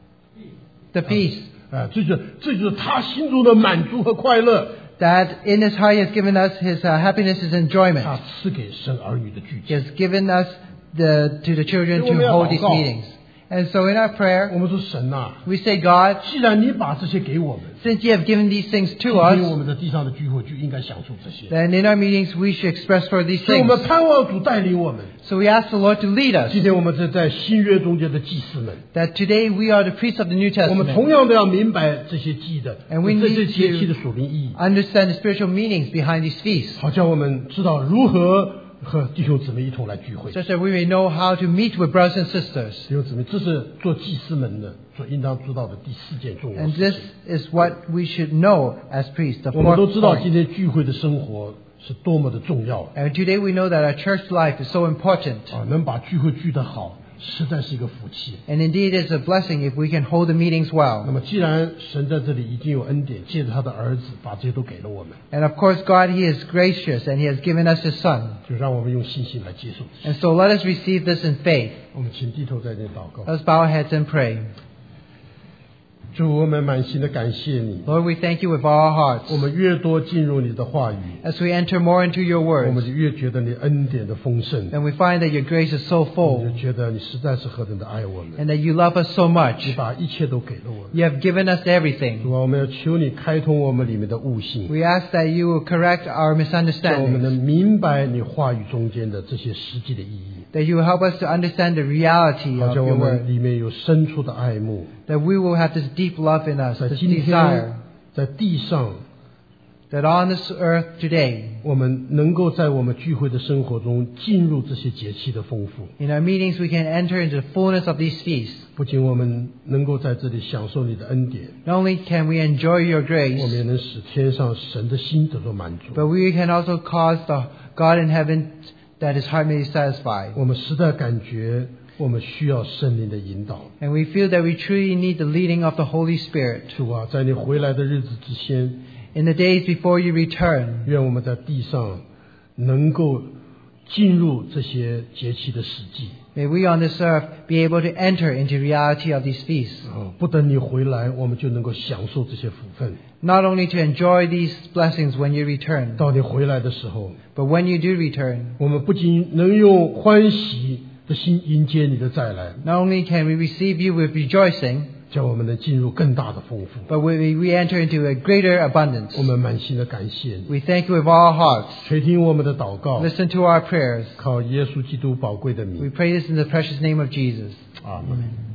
the peace, 这就是他心中的满足和快乐， that in His heart He has given us His happiness, His enjoyment. 他赐给神儿女的聚 He 集。 has given us to the children to hold these meetings. And so in our prayer, 我们说神啊， we say, God, 既然你把这些给我们， since You have given these things 今 to 天我 us, 们在地上的聚会就应该享受这些。 then in our meetings we should express for these 所以我 things. 们盼望主带领我们。 So we ask the Lord to lead us, 今天我们在新约中间的祭司们， that today we are the priests of the New 我们 Testament, 同样的要明白这些祭的 And we 这些 need 节期 to 的属灵意义， understand the spiritual meanings behind these feasts, 好叫我们知道如何和弟兄姊妹一同来聚会。 such that we may know how to meet with brothers and sisters. 弟兄姊妹，这是做祭司们的所应当知道的第4件重要 And 事 this 情。 is what we should know as priests, the 我们都 fourth 知道 point. 今天聚会的生活是多么的重要 And today we know that our church life is so important. 啊！能把聚会聚得好，实在是一个福气。 And indeed it's a blessing if we can hold the meetings 那 well. 么，既然神在这里已经有恩典，借着他的儿子把这些都给了我们， And of course God, He is gracious and He has given us His Son. 就让我们用信心来接受这些。 And so let us receive this in faith. 我们请低头在这里祷告。 Let's bow our heads and pray. 主，我们满心的感谢你。 Lord, we thank You with all our 我 hearts. 们越多进入你的话语， As we enter more into Your 我们 words, 就越觉得你恩典的丰盛， then we find that Your grace is so 我 full 们就觉得你实在是何等的爱我们， and that You love us so 你 much. 把一切都给了我们。 You have given us everything. 主啊，我们要求你开通我们里面的悟性， We ask that You will correct our 让我们能 misunderstandings, 明白你话语中间的这些实际的意义， that You will help us to understand the reality 好 of 叫我 Your 们 word, 里面有深处的爱慕， that we will have this deep love in us, 在 this 今 desire, 天在地上， that on this earth today, 我们能够在我们聚会的生活中进入这些节气的丰富。 in our meetings we can enter into the fullness of these feasts. 不仅我们能够在这里享受你的恩典， Not only can we enjoy Your 我们也 grace, 能使天上神的心得到满足。 but we can also cause the God in heaven that His heart may be satisfied. 我们实在感觉我们需要圣灵的引导。 And we feel that we truly need the leading of the Holy Spirit. 主啊，在你回来的日子之前， In the days before You return, 愿我们在地上能够进入这些节期的实际。 may we on this earth be able to enter into reality of these feasts. 不等你回来，我们就能够享受这些福分。 Not only to enjoy these blessings when You return, 到你回来的时候， but when You do return, 我们不仅能用欢喜的心迎接你的再来， not only can we receive You with rejoicing, 叫我们能进入更大的丰富。 but we enter into a greater abundance. 我们满心的感谢你， We thank You with all our hearts. 垂听我们的祷告， Listen to our prayers. 靠耶稣基督宝贵的 We 名， pray this in the precious name of Jesus. 阿门。